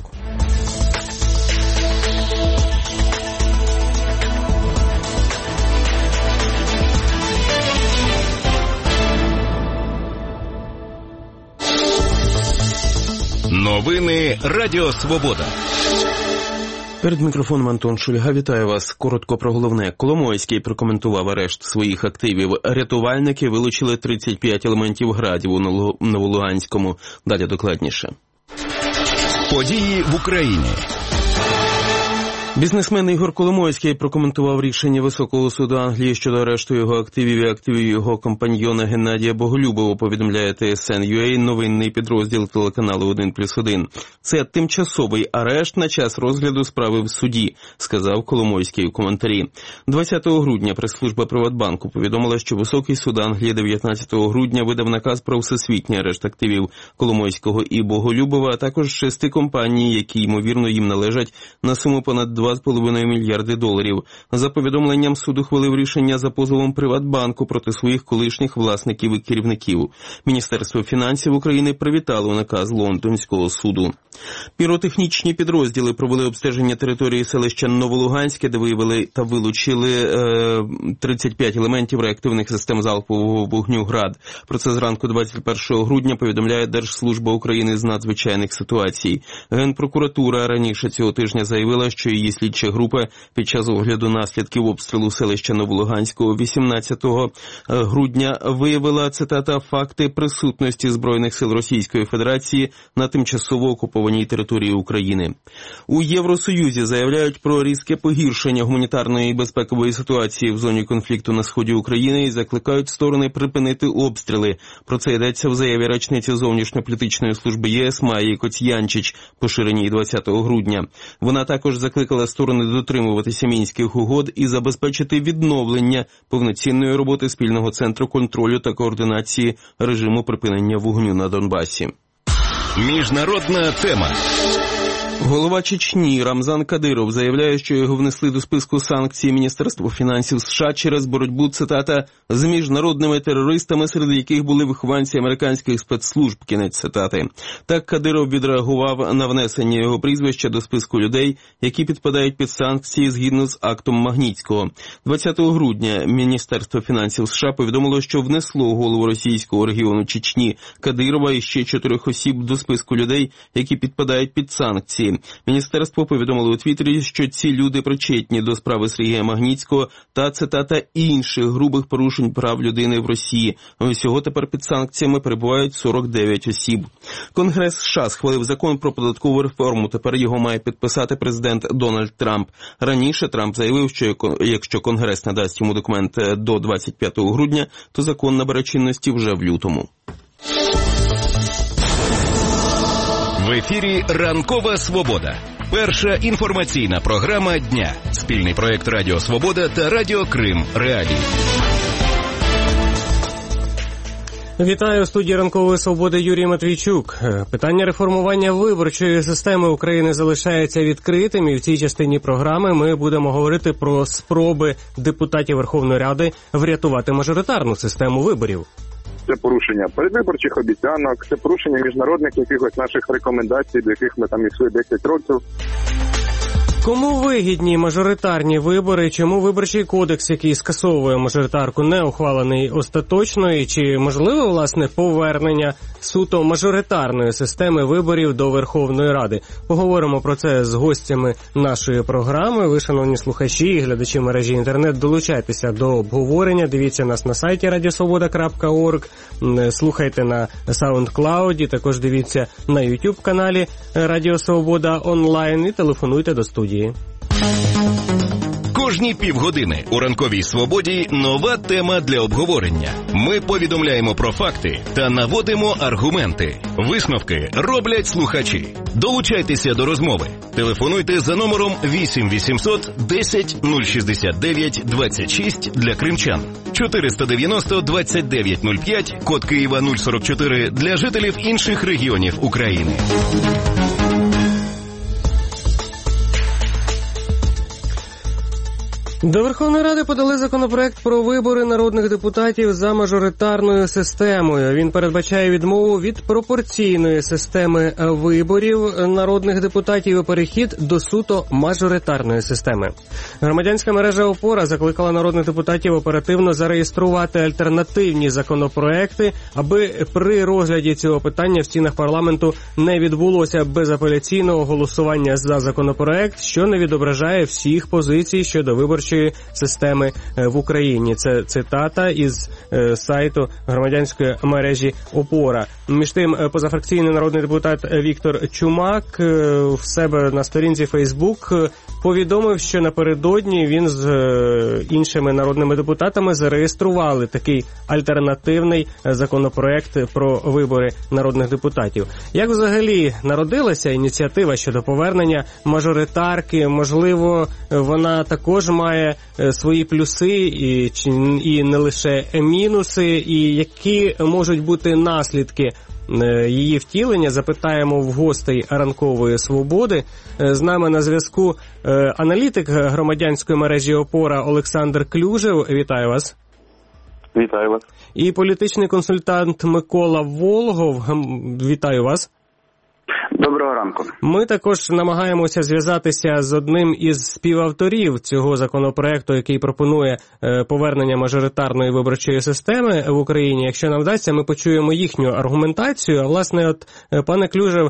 Новини Радіо Свобода. Перед мікрофоном Антон Шульга. Вітаю вас. Коротко про головне. Коломойський прокоментував арешт своїх активів. Рятувальники вилучили 35 елементів градів у Новолуганському. Далі докладніше. Події в Україні. Бізнесмен Ігор Коломойський прокоментував рішення Високого суду Англії щодо арешту його активів і активів його компаньйона Геннадія Боголюбова, повідомляє TSN.ua, новинний підрозділ телеканалу 1+1. Це тимчасовий арешт на час розгляду справи в суді, сказав Коломойський у коментарі. 20 грудня прес-служба Приватбанку повідомила, що Високий суд Англії 19 грудня видав наказ про всесвітній арешт активів Коломойського і Боголюбова, а також 6 компаній, які, ймовірно, їм належать, на суму понад $2,5 мільярди. За повідомленням, суд ухвалив рішення за позовом Приватбанку проти своїх колишніх власників і керівників. Міністерство фінансів України привітало наказ Лондонського суду. Піротехнічні підрозділи провели обстеження території селища Новолуганське, де виявили та вилучили 35 елементів реактивних систем залпового вогню «Град». Про це зранку 21 грудня повідомляє Держслужба України з надзвичайних ситуацій. Генпрокуратура раніше цього тижня заявила, що її слідча група під час огляду наслідків обстрілу селища Новолуганського 18 грудня виявила, цитата, факти присутності Збройних сил Російської Федерації на тимчасово окупованій території України. У Євросоюзі заявляють про різке погіршення гуманітарної і безпекової ситуації в зоні конфлікту на сході України і закликають сторони припинити обстріли. Про це йдеться в заяві речниці зовнішньополітичної служби ЄС Майї Коцянчич, поширеній 20 грудня. Вона також закликала сторони дотримуватися Мінських угод і забезпечити відновлення повноцінної роботи спільного центру контролю та координації режиму припинення вогню на Донбасі. Міжнародна тема. Голова Чечні Рамзан Кадиров заявляє, що його внесли до списку санкцій Міністерства фінансів США через боротьбу, цитата, з міжнародними терористами, серед яких були вихованці американських спецслужб, кінець цитати. Так Кадиров відреагував на внесення його прізвища до списку людей, які підпадають під санкції згідно з актом Магнітського. 20 грудня Міністерство фінансів США повідомило, що внесло голову російського регіону Чечні Кадирова і ще 4 осіб до списку людей, які підпадають під санкції. Міністерство повідомило у Твіттері, що ці люди причетні до справи Сергія Магнітського та, цитата, інших грубих порушень прав людини в Росії. Усього тепер під санкціями перебувають 49 осіб. Конгрес США схвалив закон про податкову реформу. Тепер його має підписати президент Дональд Трамп. Раніше Трамп заявив, що якщо Конгрес надасть йому документ до 25 грудня, то закон набере чинності вже в лютому. В ефірі «Ранкова Свобода». Перша інформаційна програма дня. Спільний проєкт Радіо Свобода та Радіо Крим Реалії. Вітаю, у студії «Ранкової Свободи» Юрій Матвійчук. Питання реформування виборчої системи України залишається відкритим, і в цій частині програми ми будемо говорити про спроби депутатів Верховної Ради врятувати мажоритарну систему виборів. Це порушення передвиборчих обіцянок, це порушення міжнародних якихось наших рекомендацій, до яких ми там йшли 10 років. Кому вигідні мажоритарні вибори? Чому виборчий кодекс, який скасовує мажоритарку, не ухвалений остаточно? І чи можливо, власне, повернення суто мажоритарної системи виборів до Верховної Ради? Поговоримо про це з гостями нашої програми. Ви, шановні слухачі і глядачі мережі інтернет, долучайтеся до обговорення. Дивіться нас на сайті radiosvoboda.org, слухайте на SoundCloud, також дивіться на YouTube-каналі Радіо Свобода онлайн і телефонуйте до студії. Кожні півгодини у «Ранковій Свободі» нова тема для обговорення. Ми повідомляємо про факти та наводимо аргументи. Висновки роблять слухачі. Долучайтеся до розмови. Телефонуйте за номером 8 800 10 069 26 для кримчан. 490 29 05, код Києва 044 для жителів інших регіонів України. До Верховної Ради подали законопроект про вибори народних депутатів за мажоритарною системою. Він передбачає відмову від пропорційної системи виборів народних депутатів і перехід до суто мажоритарної системи. Громадянська мережа «Опора» закликала народних депутатів оперативно зареєструвати альтернативні законопроекти, аби при розгляді цього питання в стінах парламенту не відбулося безапеляційного голосування за законопроект, що не відображає всіх позицій щодо виборчої системи в Україні. Це цитата із сайту громадянської мережі «Опора». Між тим, позафракційний народний депутат Віктор Чумак в себе на сторінці Фейсбук повідомив, що напередодні він з іншими народними депутатами зареєстрували такий альтернативний законопроект про вибори народних депутатів. Як взагалі народилася ініціатива щодо повернення мажоритарки? Можливо, вона також має свої плюси і не лише мінуси, і які можуть бути наслідки її втілення, запитаємо в гостей ранкової свободи. З нами на зв'язку аналітик громадянської мережі «Опора» Олександр Клюжев. Вітаю вас. Вітаю вас. І політичний консультант Микола Волгов. Вітаю вас. Доброго ранку. Ми також намагаємося зв'язатися з одним із співавторів цього законопроекту, який пропонує повернення мажоритарної виборчої системи в Україні. Якщо нам вдасться, ми почуємо їхню аргументацію. А власне, от, пане Клюжев,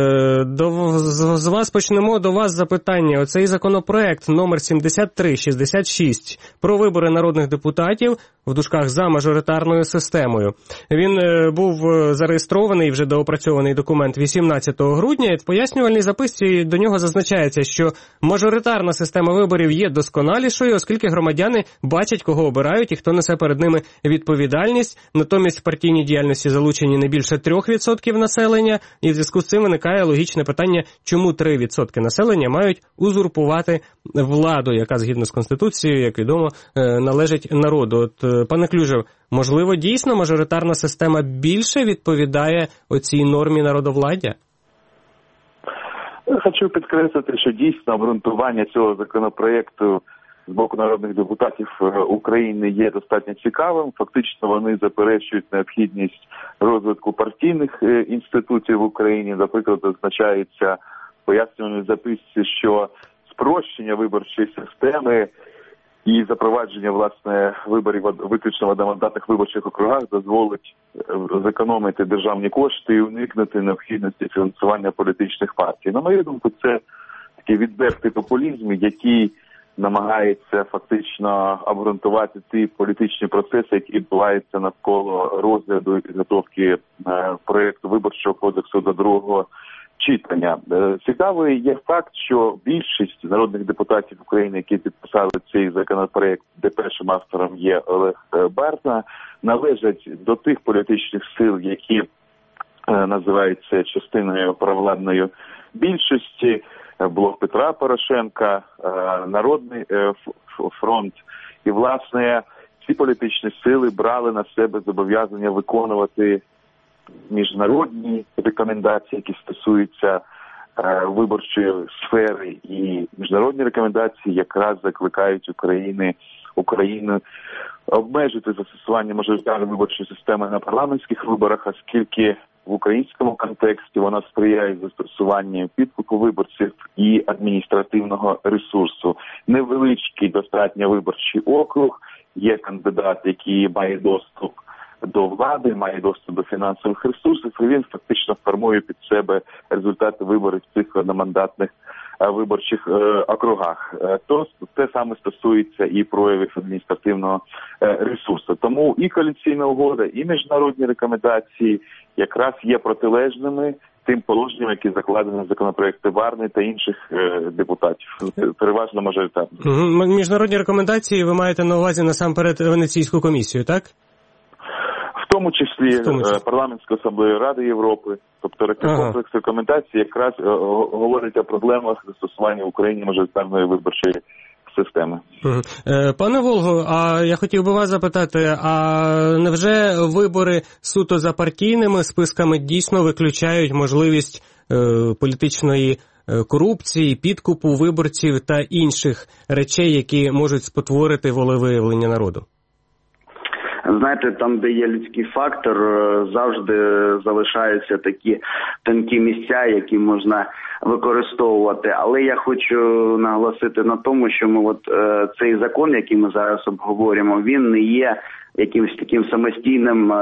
з вас почнемо, до вас запитання. Оцей законопроект номер 7366 про вибори народних депутатів в дужках за мажоритарною системою. Він був зареєстрований, вже доопрацьований документ 18 грудня. В пояснювальній записці до нього зазначається, що мажоритарна система виборів є досконалішою, оскільки громадяни бачать, кого обирають і хто несе перед ними відповідальність. Натомість в партійній діяльності залучені не більше 3% населення, і в зв'язку з цим виникає логічне питання, чому 3% населення мають узурпувати владу, яка згідно з Конституцією, як відомо, належить народу. От, пане Клюжев, можливо, дійсно мажоритарна система більше відповідає оцій нормі народовладдя? Хочу підкреслити, що дійсно обґрунтування цього законопроекту з боку народних депутатів України є достатньо цікавим. Фактично вони заперечують необхідність розвитку партійних інститутів в Україні. Наприклад, зазначається в пояснювальній записці, що спрощення виборчої системи і запровадження, власне, виборів виключно в одномандатних виборчих округах дозволить зекономити державні кошти і уникнути необхідності фінансування політичних партій. На мою думку, це такий відвертий популізм, який намагається фактично обґрунтувати ті політичні процеси, які відбуваються навколо розгляду і підготовки проєкту Виборчого кодексу до другого читання. Цікавий є факт, що більшість народних депутатів України, які підписали цей законопроект, де першим автором є Олег Барна, належать до тих політичних сил, які називаються частиною провладної більшості, Блок Петра Порошенка, Народний фронт. І, власне, ці політичні сили брали на себе зобов'язання виконувати міжнародні рекомендації, які стосуються виборчої сфери, і міжнародні рекомендації якраз закликають Україну обмежити застосування мажоритарної виборчої системи на парламентських виборах, оскільки в українському контексті вона сприяє застосуванню підкупу виборців і адміністративного ресурсу. Невеличкий достатньо виборчий округ, є кандидат, який має доступ до влади, має доступ до фінансових ресурсів, і він фактично формує під себе результати виборів в цих одномандатних виборчих округах. То те саме стосується і проявів адміністративного ресурсу. Тому і коаліційна угода, і міжнародні рекомендації якраз є протилежними тим положенням, які закладені в законопроекти Барни та інших депутатів, переважно мажоритарно. Міжнародні рекомендації ви маєте на увазі насамперед Венеційську комісію, так? В тому числі Парламентську асамблею Ради Європи, тобто комплекс рекомендацій якраз говорить о проблемах застосування в Україні мажоритарної виборчої системи. Пане Волго, а я хотів би вас запитати, а невже вибори суто за партійними списками дійсно виключають можливість політичної корупції, підкупу виборців та інших речей, які можуть спотворити волевиявлення народу? Знаєте, там, де є людський фактор, завжди залишаються такі тонкі місця, які можна використовувати. Але я хочу наголосити на тому, що ми цей закон, який ми зараз обговорюємо, він не є якимось таким самостійним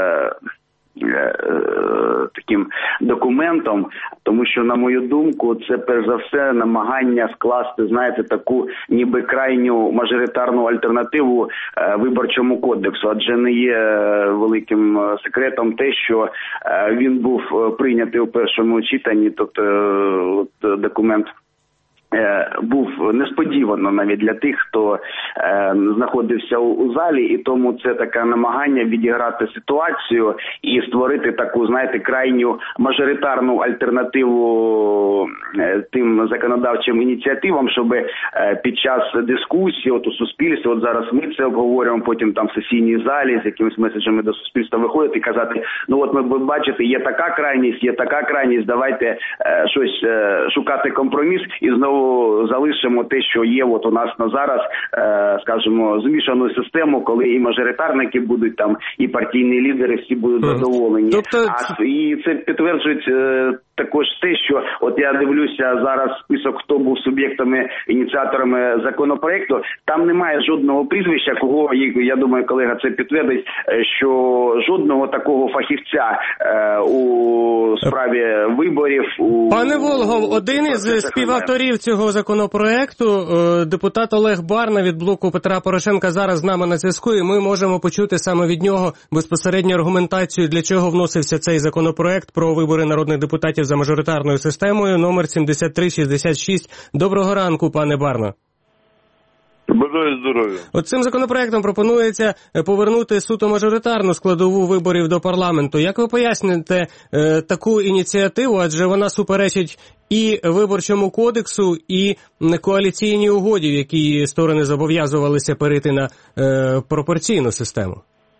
таким документом, тому що, на мою думку, це перш за все намагання скласти, знаєте, таку ніби крайню мажоритарну альтернативу виборчому кодексу, адже не є великим секретом те, що він був прийнятий у першому читанні, тобто документ був несподівано навіть для тих, хто знаходився у залі, і тому це таке намагання відіграти ситуацію і створити таку, знаєте, крайню мажоритарну альтернативу тим законодавчим ініціативам, щоб під час дискусії у суспільстві, зараз ми це обговорюємо, потім там в сесійній залі з якимись меседжами до суспільства виходити і казати, ми бачите, є така крайність, давайте щось шукати компроміс і знову залишимо те, що є у нас на зараз, скажімо, змішану систему, коли і мажоритарники будуть там, і партійні лідери всі будуть задоволені. І це підтверджують також те, що я дивлюся зараз список, хто був суб'єктами, ініціаторами законопроекту, там немає жодного прізвища, кого, я думаю, колега це підтвердить, що жодного такого фахівця у справі виборів. Пане Волгов, один із співавторів цього законопроекту, депутат Олег Барна від блоку Петра Порошенка зараз з нами на зв'язку, і ми можемо почути саме від нього безпосередню аргументацію, для чого вносився цей законопроект про вибори народних депутатів за мажоритарною системою, номер 7366. Доброго ранку, пане Барна. Бажаю здоров'я. Цим законопроектом пропонується повернути суто мажоритарну складову виборів до парламенту. Як ви поясните таку ініціативу, адже вона суперечить і Виборчому кодексу, і коаліційній угоді, в якій сторони зобов'язувалися перейти на пропорційну систему?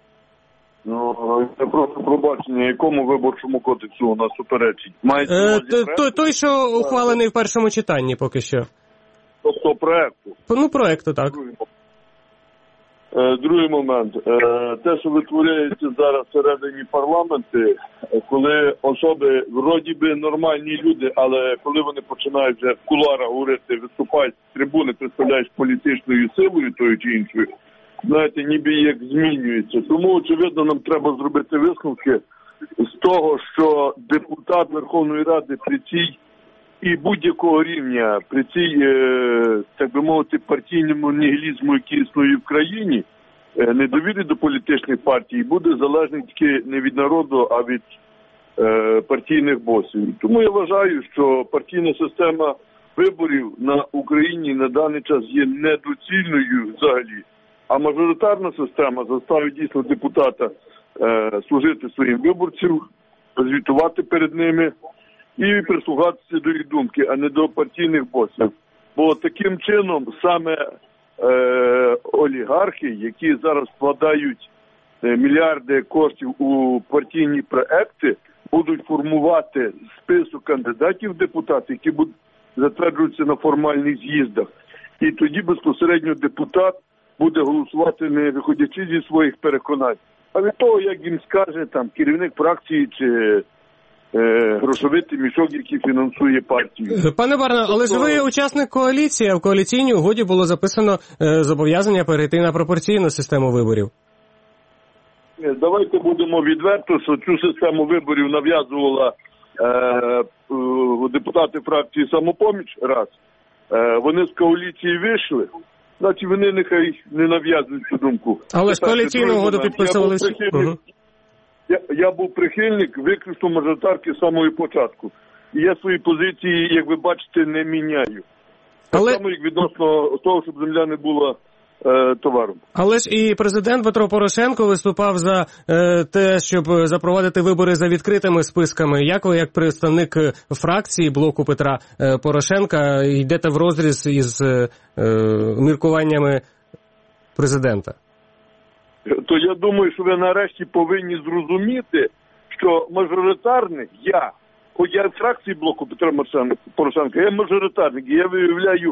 Це просто пробачення, якому Виборчому кодексу у нас суперечить? Той, що ухвалений в першому читанні поки що. Тобто проекту? Проекту, так. Другий момент. Те, що витворяється зараз всередині парламенту, коли особи, вроді би нормальні люди, але коли вони починають вже в кулуарах говорити, виступають з трибуни, представляєш політичною силою тою чи іншою, знаєте, ніби як змінюється. Тому, очевидно, нам треба зробити висновки з того, що депутат Верховної Ради при цій і будь-якого рівня, при цій, так би мовити, партійному нігілізму, який існує в країні, недовірі до політичних партій буде залежний тільки не від народу, а від партійних босів. Тому я вважаю, що партійна система виборів на Україні на даний час є недоцільною взагалі. А мажоритарна система заставить дійсно депутата служити своїм виборцям, звітувати перед ними і прислухатися до їх думки, а не до партійних босів. Бо таким чином саме олігархи, які зараз вкладають мільярди коштів у партійні проекти, будуть формувати список кандидатів в депутати, які будуть затверджуватися на формальних з'їздах. І тоді безпосередньо депутат буде голосувати не виходячи зі своїх переконань, а від того, як їм скаже там керівник фракції чи грошовий мішок, який фінансує партію. Пане Барна, але ж ви учасник коаліції, а в коаліційній угоді було записано зобов'язання перейти на пропорційну систему виборів. Давайте будемо відверто, що цю систему виборів нав'язувала депутати фракції «Самопоміч», раз. Вони з коаліції вийшли, значить вони нехай не нав'язують цю думку. Але ж коаліційну угоду підписували всі. Я був прихильник виключно мажоритарки з самого початку. І я свої позиції, як ви бачите, не міняю. Так само, як відносно того, щоб земля не була товаром. Але ж і президент Петро Порошенко виступав за те, щоб запровадити вибори за відкритими списками. Як ви, як представник фракції блоку Петра Порошенка, йдете в розріз із міркуваннями президента? То я думаю, що ви нарешті повинні зрозуміти, що мажоритарник, я хоч я в фракції блоку Петра Порошенка, я мажоритарник, і я виявляю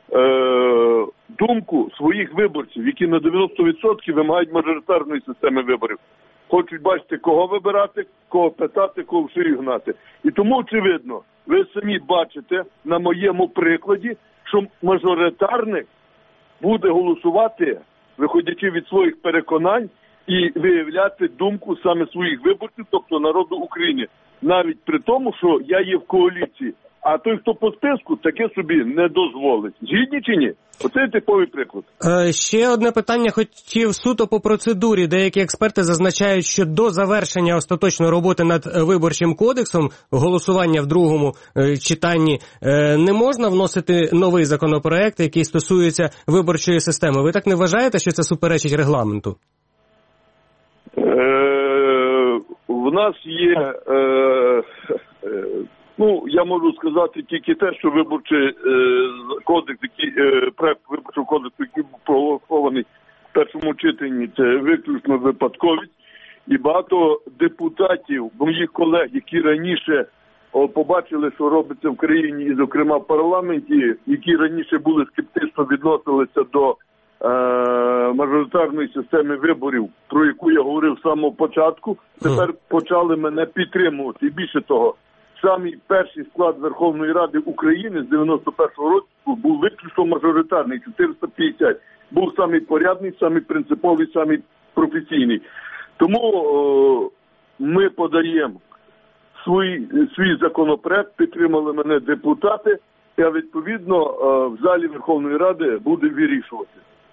думку своїх виборців, які на 90% вимагають мажоритарної системи виборів. Хочуть бачити, кого вибирати, кого питати, кого в шию гнати. І тому, очевидно, ви самі бачите на моєму прикладі, що мажоритарник буде голосувати, виходячи від своїх переконань, і виявляти думку саме своїх виборців, тобто народу України. Навіть при тому, що я є в коаліції. А той, хто по списку, таке собі не дозволить. Згідні чи ні? Оце типовий приклад. Ще одне питання хотів суто по процедурі. Деякі експерти зазначають, що до завершення остаточної роботи над Виборчим кодексом, голосування в другому читанні, не можна вносити новий законопроект, який стосується виборчої системи. Ви так не вважаєте, що це суперечить регламенту? В нас є... я можу сказати тільки те, що виборчий кодекс, проект виборчого кодексу, який був проголосований в першому читанні, це виключно випадковість. І багато депутатів, моїх колег, які раніше побачили, що робиться в країні, і, зокрема, в парламенті, які раніше були скептично відносилися до мажоритарної системи виборів, про яку я говорив з самого початку, тепер почали мене підтримувати. І більше того, самий перший склад Верховної Ради України з 91-го року був виключно мажоритарний, 450. Був самий порядний, самий принциповий, самий професійний. Тому ми подаємо свій законопроект, підтримали мене депутати, і відповідно в залі Верховної Ради буде вирішувати.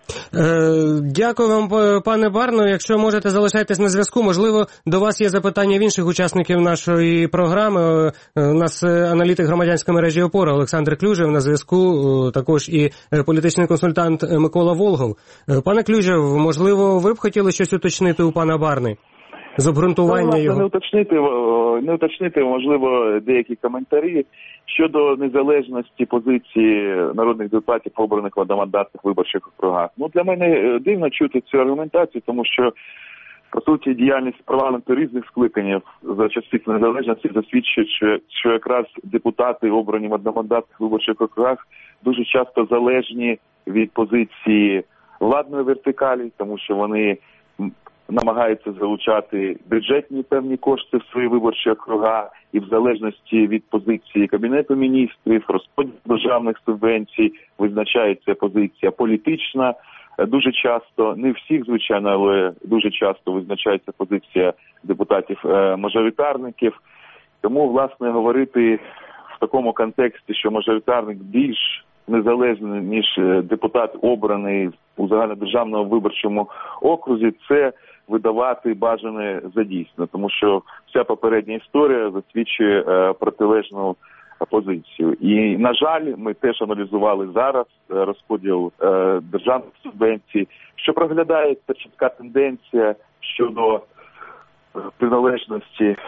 Дякую вам, пане Барно. Якщо можете, залишайтесь на зв'язку. Можливо, до вас є запитання в інших учасників нашої програми. У нас аналітик громадянської мережі «Опора» Олександр Клюжев на зв'язку, також і політичний консультант Микола Волгов. Пане Клюжев, можливо, ви б хотіли щось уточнити у пана Барни? З обґрунтування його. Не уточнити, можливо, деякі коментарі щодо незалежності позиції народних депутатів, обраних в одномандатних виборчих округах. Для мене дивно чути цю аргументацію, тому що, по суті, діяльність парламенту різних скликанів за часів незалежності засвідчує, що якраз депутати, обрані в одномандатних виборчих округах, дуже часто залежні від позиції владної вертикалі, тому що вони намагаються залучати бюджетні певні кошти в свої виборчі округа, і в залежності від позиції Кабінету міністрів, розподілу державних субвенцій визначається позиція політична. Дуже часто, не всіх, звичайно, але дуже часто визначається позиція депутатів-мажоритарників. Тому, власне, говорити в такому контексті, що мажоритарник більш незалежний, ніж депутат, обраний у загальнодержавному виборчому окрузі, це видавати бажане за дійсне, тому що вся попередня історія засвідчує протилежну позицію. І, на жаль, ми теж аналізували зараз розподіл державних субвенцій, що проглядається чітка тенденція щодо приналежності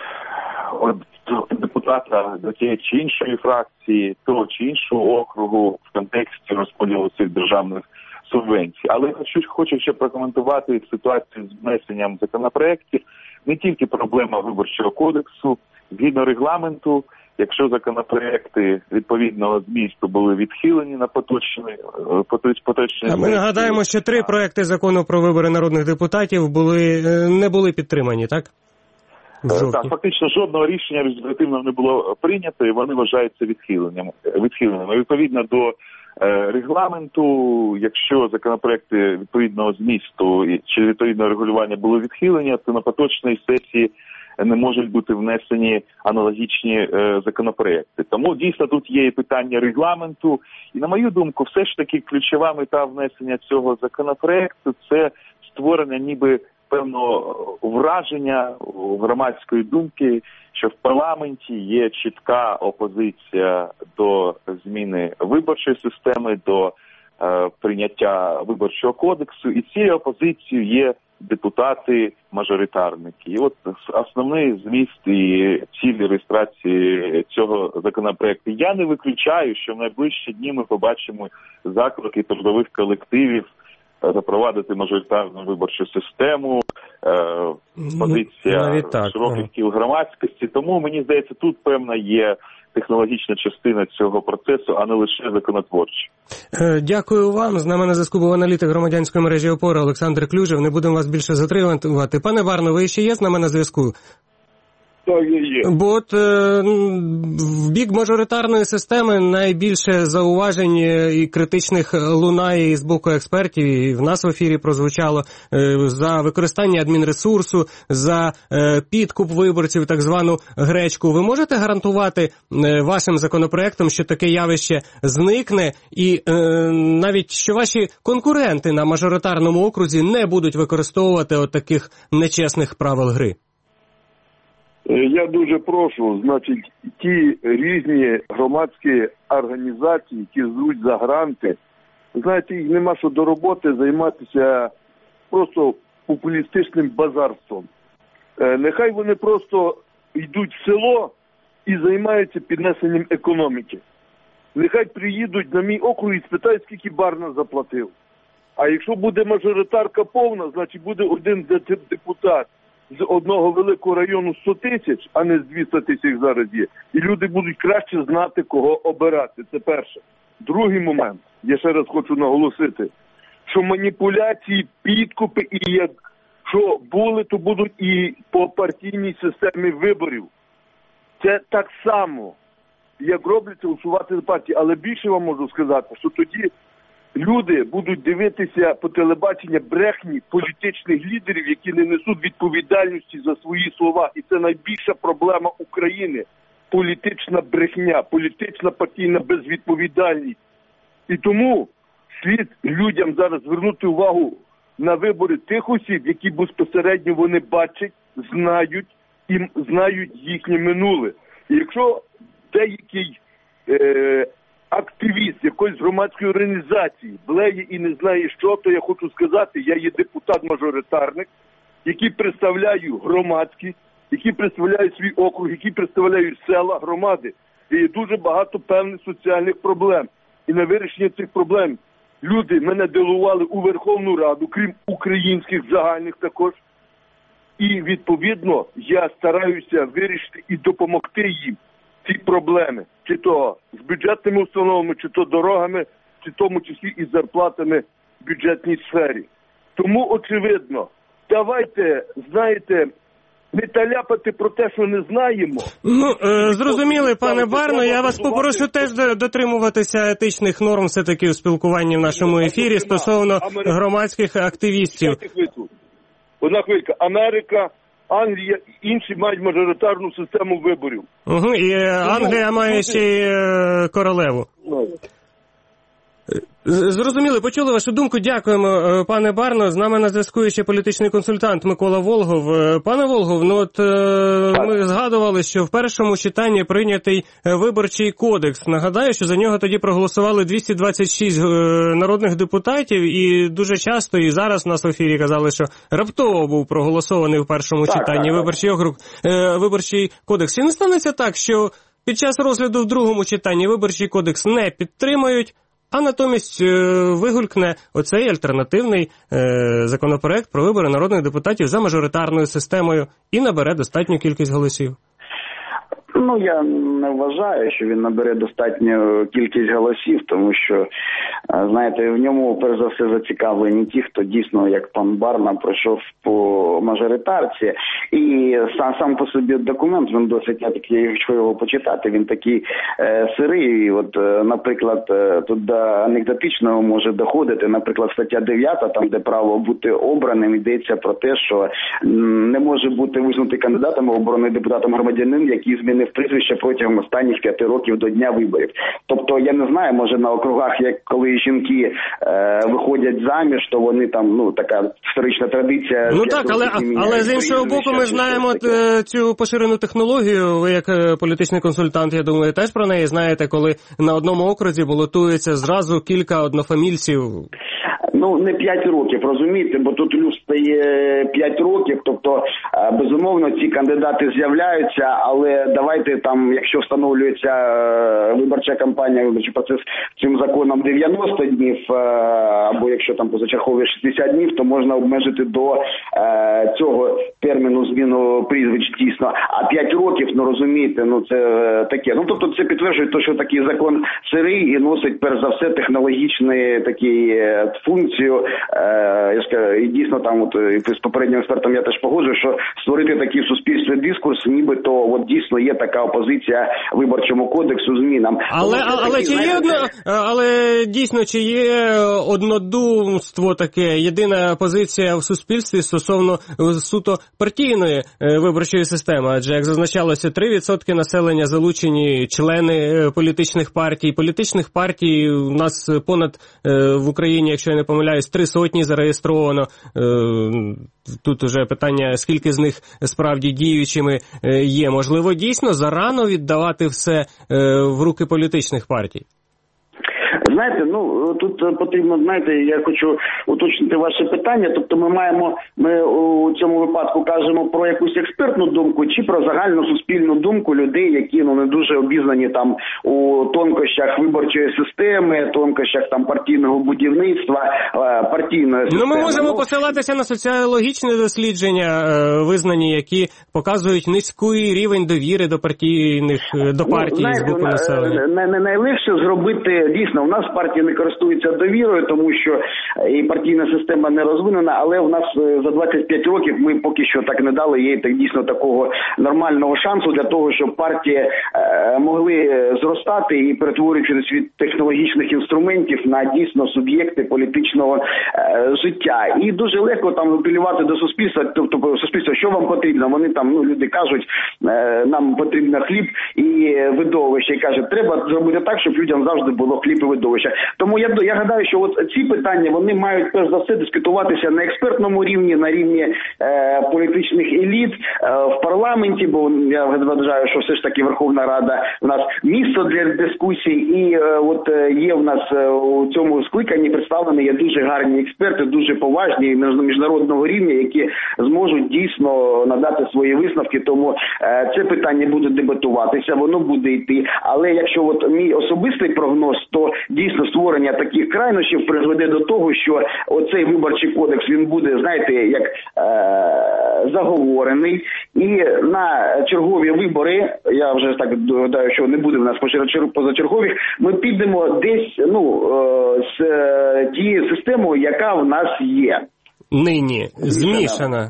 депутата до тієї чи іншої фракції, того чи іншого округу в контексті розподілу цих державних субвенцій. Але хочу ще прокоментувати ситуацію з внесенням законопроєктів. Не тільки проблема Виборчого кодексу. Згідно регламенту, якщо законопроєкти відповідного змісту були відхилені на поточні... Ми нагадаємо, що 3 проекти закону про вибори народних депутатів не були підтримані, так? Так, фактично жодного рішення результативного не було прийнято, і вони вважаються відхиленими. Відповідно до регламенту, якщо законопроекти відповідного змісту чи відповідного регулювання були відхилені, то на поточній сесії не можуть бути внесені аналогічні законопроекти. Тому дійсно тут є і питання регламенту. І, на мою думку, все ж таки ключова мета внесення цього законопроекту – це створення ніби певного враження громадської думки, що в парламенті є чітка опозиція до зміни виборчої системи, до прийняття Виборчого кодексу, і цією опозицією є депутати-мажоритарники. І от основний зміст і цілі реєстрації цього законопроекту. Я не виключаю, що в найближчі дні ми побачимо заклики трудових колективів запровадити мажоритарну виборчу систему, позиція широких кіл громадськості. Тому, мені здається, тут певна є технологічна частина цього процесу, а не лише законотворча. Дякую вам. З нами на зв'язку був аналітик громадянської мережі «Опора» Олександр Клюжев. Не будемо вас більше затримувати. Пане Барно, ви ще є з нами на зв'язку? Так, є. Бо от в бік мажоритарної системи найбільше зауважень і критичних лунає і з боку експертів, і в нас в ефірі прозвучало за використання адмінресурсу, за підкуп виборців, так звану гречку. Ви можете гарантувати вашим законопроектом, що таке явище зникне, і навіть що ваші конкуренти на мажоритарному окрузі не будуть використовувати от таких нечесних правил гри? Я дуже прошу, значить, ті різні громадські організації, які звуть за гранти, знаєте, їх нема що до роботи займатися просто популістичним базарством. Нехай вони просто йдуть в село і займаються піднесенням економіки. Нехай приїдуть на мій округ і спитають, скільки Барна заплатив. А якщо буде мажоритарка повна, значить буде один депутат з одного великого району 100 тисяч, а не з 200 тисяч зараз є. І люди будуть краще знати, кого обирати. Це перше. Другий момент, я ще раз хочу наголосити, що маніпуляції, підкупи і якщо були, то будуть і по партійній системі виборів. Це так само, як робляться усувати партії. Але більше вам можу сказати, що тоді люди будуть дивитися по телебаченню брехні політичних лідерів, які не несуть відповідальності за свої слова. І це найбільша проблема України. Політична брехня, політична партійна безвідповідальність. І тому слід людям зараз звернути увагу на вибори тих осіб, які безпосередньо вони бачать, знають і знають їхнє минуле. І якщо деякий активіст якоїсь громадської організації блеє і не знає що, то я хочу сказати, я є депутат-мажоритарник, який представляю громадськість, який представляю свій округ, який представляю села, громади, де є дуже багато певних соціальних проблем. І на вирішення цих проблем люди мене делегували у Верховну Раду, крім українських загальних також. І, відповідно, я стараюся вирішити і допомогти їм ці проблеми, чи то з бюджетними установами, чи то дорогами, чи в тому числі і зарплатами в бюджетній сфері. Тому, очевидно, давайте, знаєте, не таляпати про те, що не знаємо. Ну, зрозуміли, пане Барно, я вас попрошу теж дотримуватися етичних норм все-таки у спілкуванні в нашому ефірі стосовно громадських активістів. Одна хвилька. Америка, Англія і інші мають мажоритарну систему виборів. Угу, і Англія має ще й королеву. Зрозуміли, почули вашу думку. Дякуємо, пане Барно. З нами на зв'язку ще політичний консультант Микола Волгов. Пане Волгов, ну от ми згадували, що в першому читанні прийнятий виборчий кодекс. Нагадаю, що за нього тоді проголосували 226 народних депутатів, і дуже часто, і зараз в нас в ефірі казали, що раптово був проголосований в першому читанні виборчий кодекс. Чи не станеться так, що під час розгляду в другому читанні виборчий кодекс не підтримають, а натомість вигулькне оцей альтернативний законопроект про вибори народних депутатів за мажоритарною системою і набере достатню кількість голосів? Ну, я не вважаю, що він набере достатню кількість голосів, тому що, знаєте, в ньому, перш за все, зацікавлені ті, хто дійсно, як пан Барна, пройшов по мажоритарці. І сам по собі документ, він досить, якщо його почитати, він такий сирий. От, наприклад, тут до анекдотичного може доходити, наприклад, стаття 9, там, де право бути обраним, йдеться про те, що не може бути визнутий кандидатом, обраний депутатом громадянин, який змінив прізвище протягом останніх 5 років до дня виборів. Тобто, я не знаю, може на округах, як коли жінки виходять заміж, то вони там, ну, така історична традиція. Ну так, але з іншого боку, ми знаємо цю поширену технологію. Ви як політичний консультант, я думаю, теж про неї знаєте, коли на одному окрузі балотується зразу кілька однофамільців. Ну, не 5 років, розумієте, бо тут люфт стає 5 років, тобто, безумовно, ці кандидати з'являються, але давайте там, якщо встановлюється виборча кампанія, виборчий процес цим законом 90 днів, або якщо там позачергові 60 днів, то можна обмежити до цього терміну зміну прізвищ дійсно. А 5 років, ну розумієте, ну це таке. Ну, тобто це підтверджує те, що такий закон сирий і носить, перш за все, технологічний такий функцію. Я скажу, і дійсно там, от з попереднім експертом я теж погоджую, що створити такий в суспільстві дискурс, нібито от дійсно є така опозиція Виборчому кодексу змінам. Але дійсно, чи є однодумство таке, єдина позиція в суспільстві стосовно суто партійної виборчої системи? Адже, як зазначалося, 3% населення залучені члени політичних партій. Політичних партій у нас понад в Україні, якщо я не помиляюсь, 300 зареєстровано. Тут уже питання, скільки з них справді діючими є. Можливо, дійсно зарано віддавати все в руки політичних партій? Знаєте, ну, тут потрібно, знаєте, я хочу уточнити ваше питання, тобто ми у цьому випадку кажемо про якусь експертну думку чи про загальну суспільну думку людей, які, ну, не дуже обізнані там у тонкощах виборчої системи, тонкощах там партійного будівництва, партійної системи. Ну, ми можемо посилатися на соціологічні дослідження, визнані, які показують низький рівень довіри до партійних, до партії з боку населення. Найлегше зробити, дійсно, у нас партії не користуються довірою, тому що і партійна система не розвинена, але у нас за 25 років ми поки що так не дали їй так дійсно такого нормального шансу для того, щоб партії могли зростати і перетворюючись від технологічних інструментів на дійсно суб'єкти політичного життя. І дуже легко там апелювати до суспільства, тобто суспільство, що вам потрібно? Вони там, ну, люди кажуть, нам потрібно хліб і видовище, і кажуть, треба зробити так, щоб людям завжди було хліб і видовище. Тому я гадаю, що от ці питання, вони мають перш за все дискутуватися на експертному рівні, на рівні політичних еліт в парламенті, бо я вважаю, що все ж таки Верховна Рада у нас місце для дискусій, і от є в нас у цьому скликанні представлені є дуже гарні експерти, дуже поважні міжнародного рівня, які зможуть дійсно надати свої висновки, тому це питання буде дебатуватися, воно буде йти, але якщо от мій особистий прогноз, то дійсно створення таких крайнощів призведе до того, що оцей виборчий кодекс, він буде, знаєте, як заговорений, і на чергові вибори, я вже так гадаю, що не буде в нас позачергових, ми підемо десь, ну, з тією системою, яка в нас є. Нині змішана.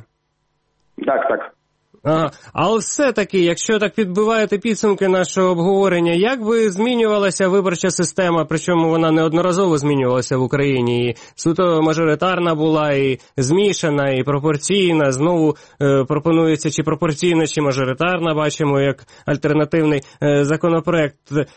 Так. Ага. Але все-таки, якщо так підбиваєте підсумки нашого обговорення, як би змінювалася виборча система, причому вона неодноразово змінювалася в Україні, і суто мажоритарна була, і змішана, і пропорційна, знову пропонується чи пропорційна, чи мажоритарна, бачимо, як альтернативний законопроект.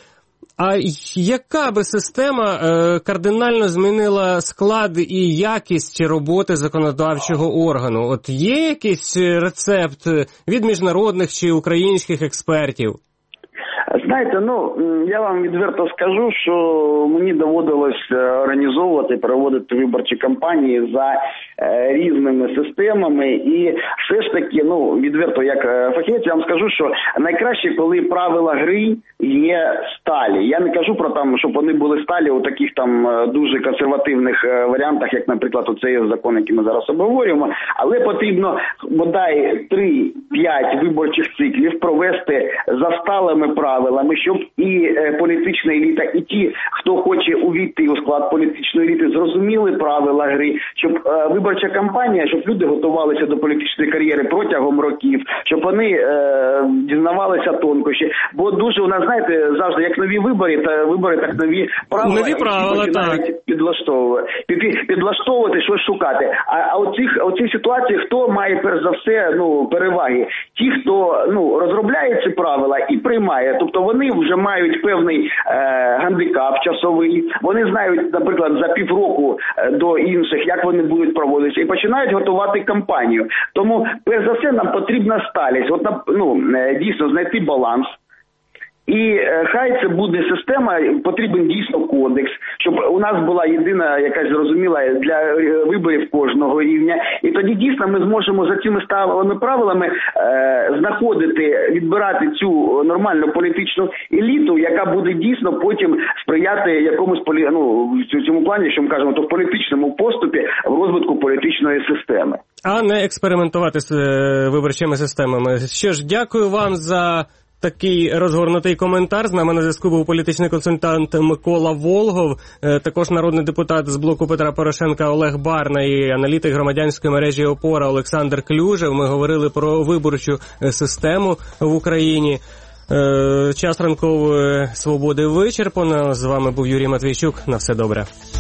А яка би система кардинально змінила склад і якість роботи законодавчого органу? От є якийсь рецепт від міжнародних чи українських експертів? Знаєте, ну, я вам відверто скажу, що мені доводилось організовувати, проводити виборчі кампанії за різними системами, і все ж таки, ну, відверто, як фахівець, я вам скажу, що найкраще, коли правила гри є сталі. Я не кажу про там, щоб вони були сталі у таких там дуже консервативних варіантах, як, наприклад, оцей закон, який ми зараз обговорюємо, але потрібно бодай 3-5 виборчих циклів провести за сталими правилами, щоб і політична еліта, і ті, хто хоче увійти у склад політичної еліти, зрозуміли правила гри, щоб виборча кампанія, щоб люди готувалися до політичної кар'єри протягом років, щоб вони дізнавалися тонкощі. Бо дуже у нас, знаєте, завжди як нові вибори, так нові правила. Нові правила, так. Підлаштовувати, щось шукати. А у цій ситуації хто має перш за все, ну, переваги? Ті, хто, ну, розробляє ці правила і приймає. Тобто вони вже мають певний гандикап часовий. Вони знають, наприклад, за півроку до інших, як вони будуть проводитися, і починають готувати кампанію. Тому, перш за все, нам потрібна сталість. От, ну, дійсно, знайти баланс. І хай це буде система, потрібен дійсно кодекс, щоб у нас була єдина якась зрозуміла для виборів кожного рівня. І тоді дійсно ми зможемо за цими сталими правилами знаходити, відбирати цю нормальну політичну еліту, яка буде дійсно потім сприяти якомусь в цьому плані, що ми кажемо, то в політичному поступі в розвитку політичної системи. А не експериментувати з виборчими системами. Що ж, дякую вам за такий розгорнутий коментар. З нами на зв'язку був політичний консультант Микола Волгов, також народний депутат з блоку Петра Порошенка Олег Барна і аналітик громадянської мережі «Опора» Олександр Клюжев. Ми говорили про виборчу систему в Україні. Час ранкової свободи вичерпано. З вами був Юрій Матвійчук. На все добре.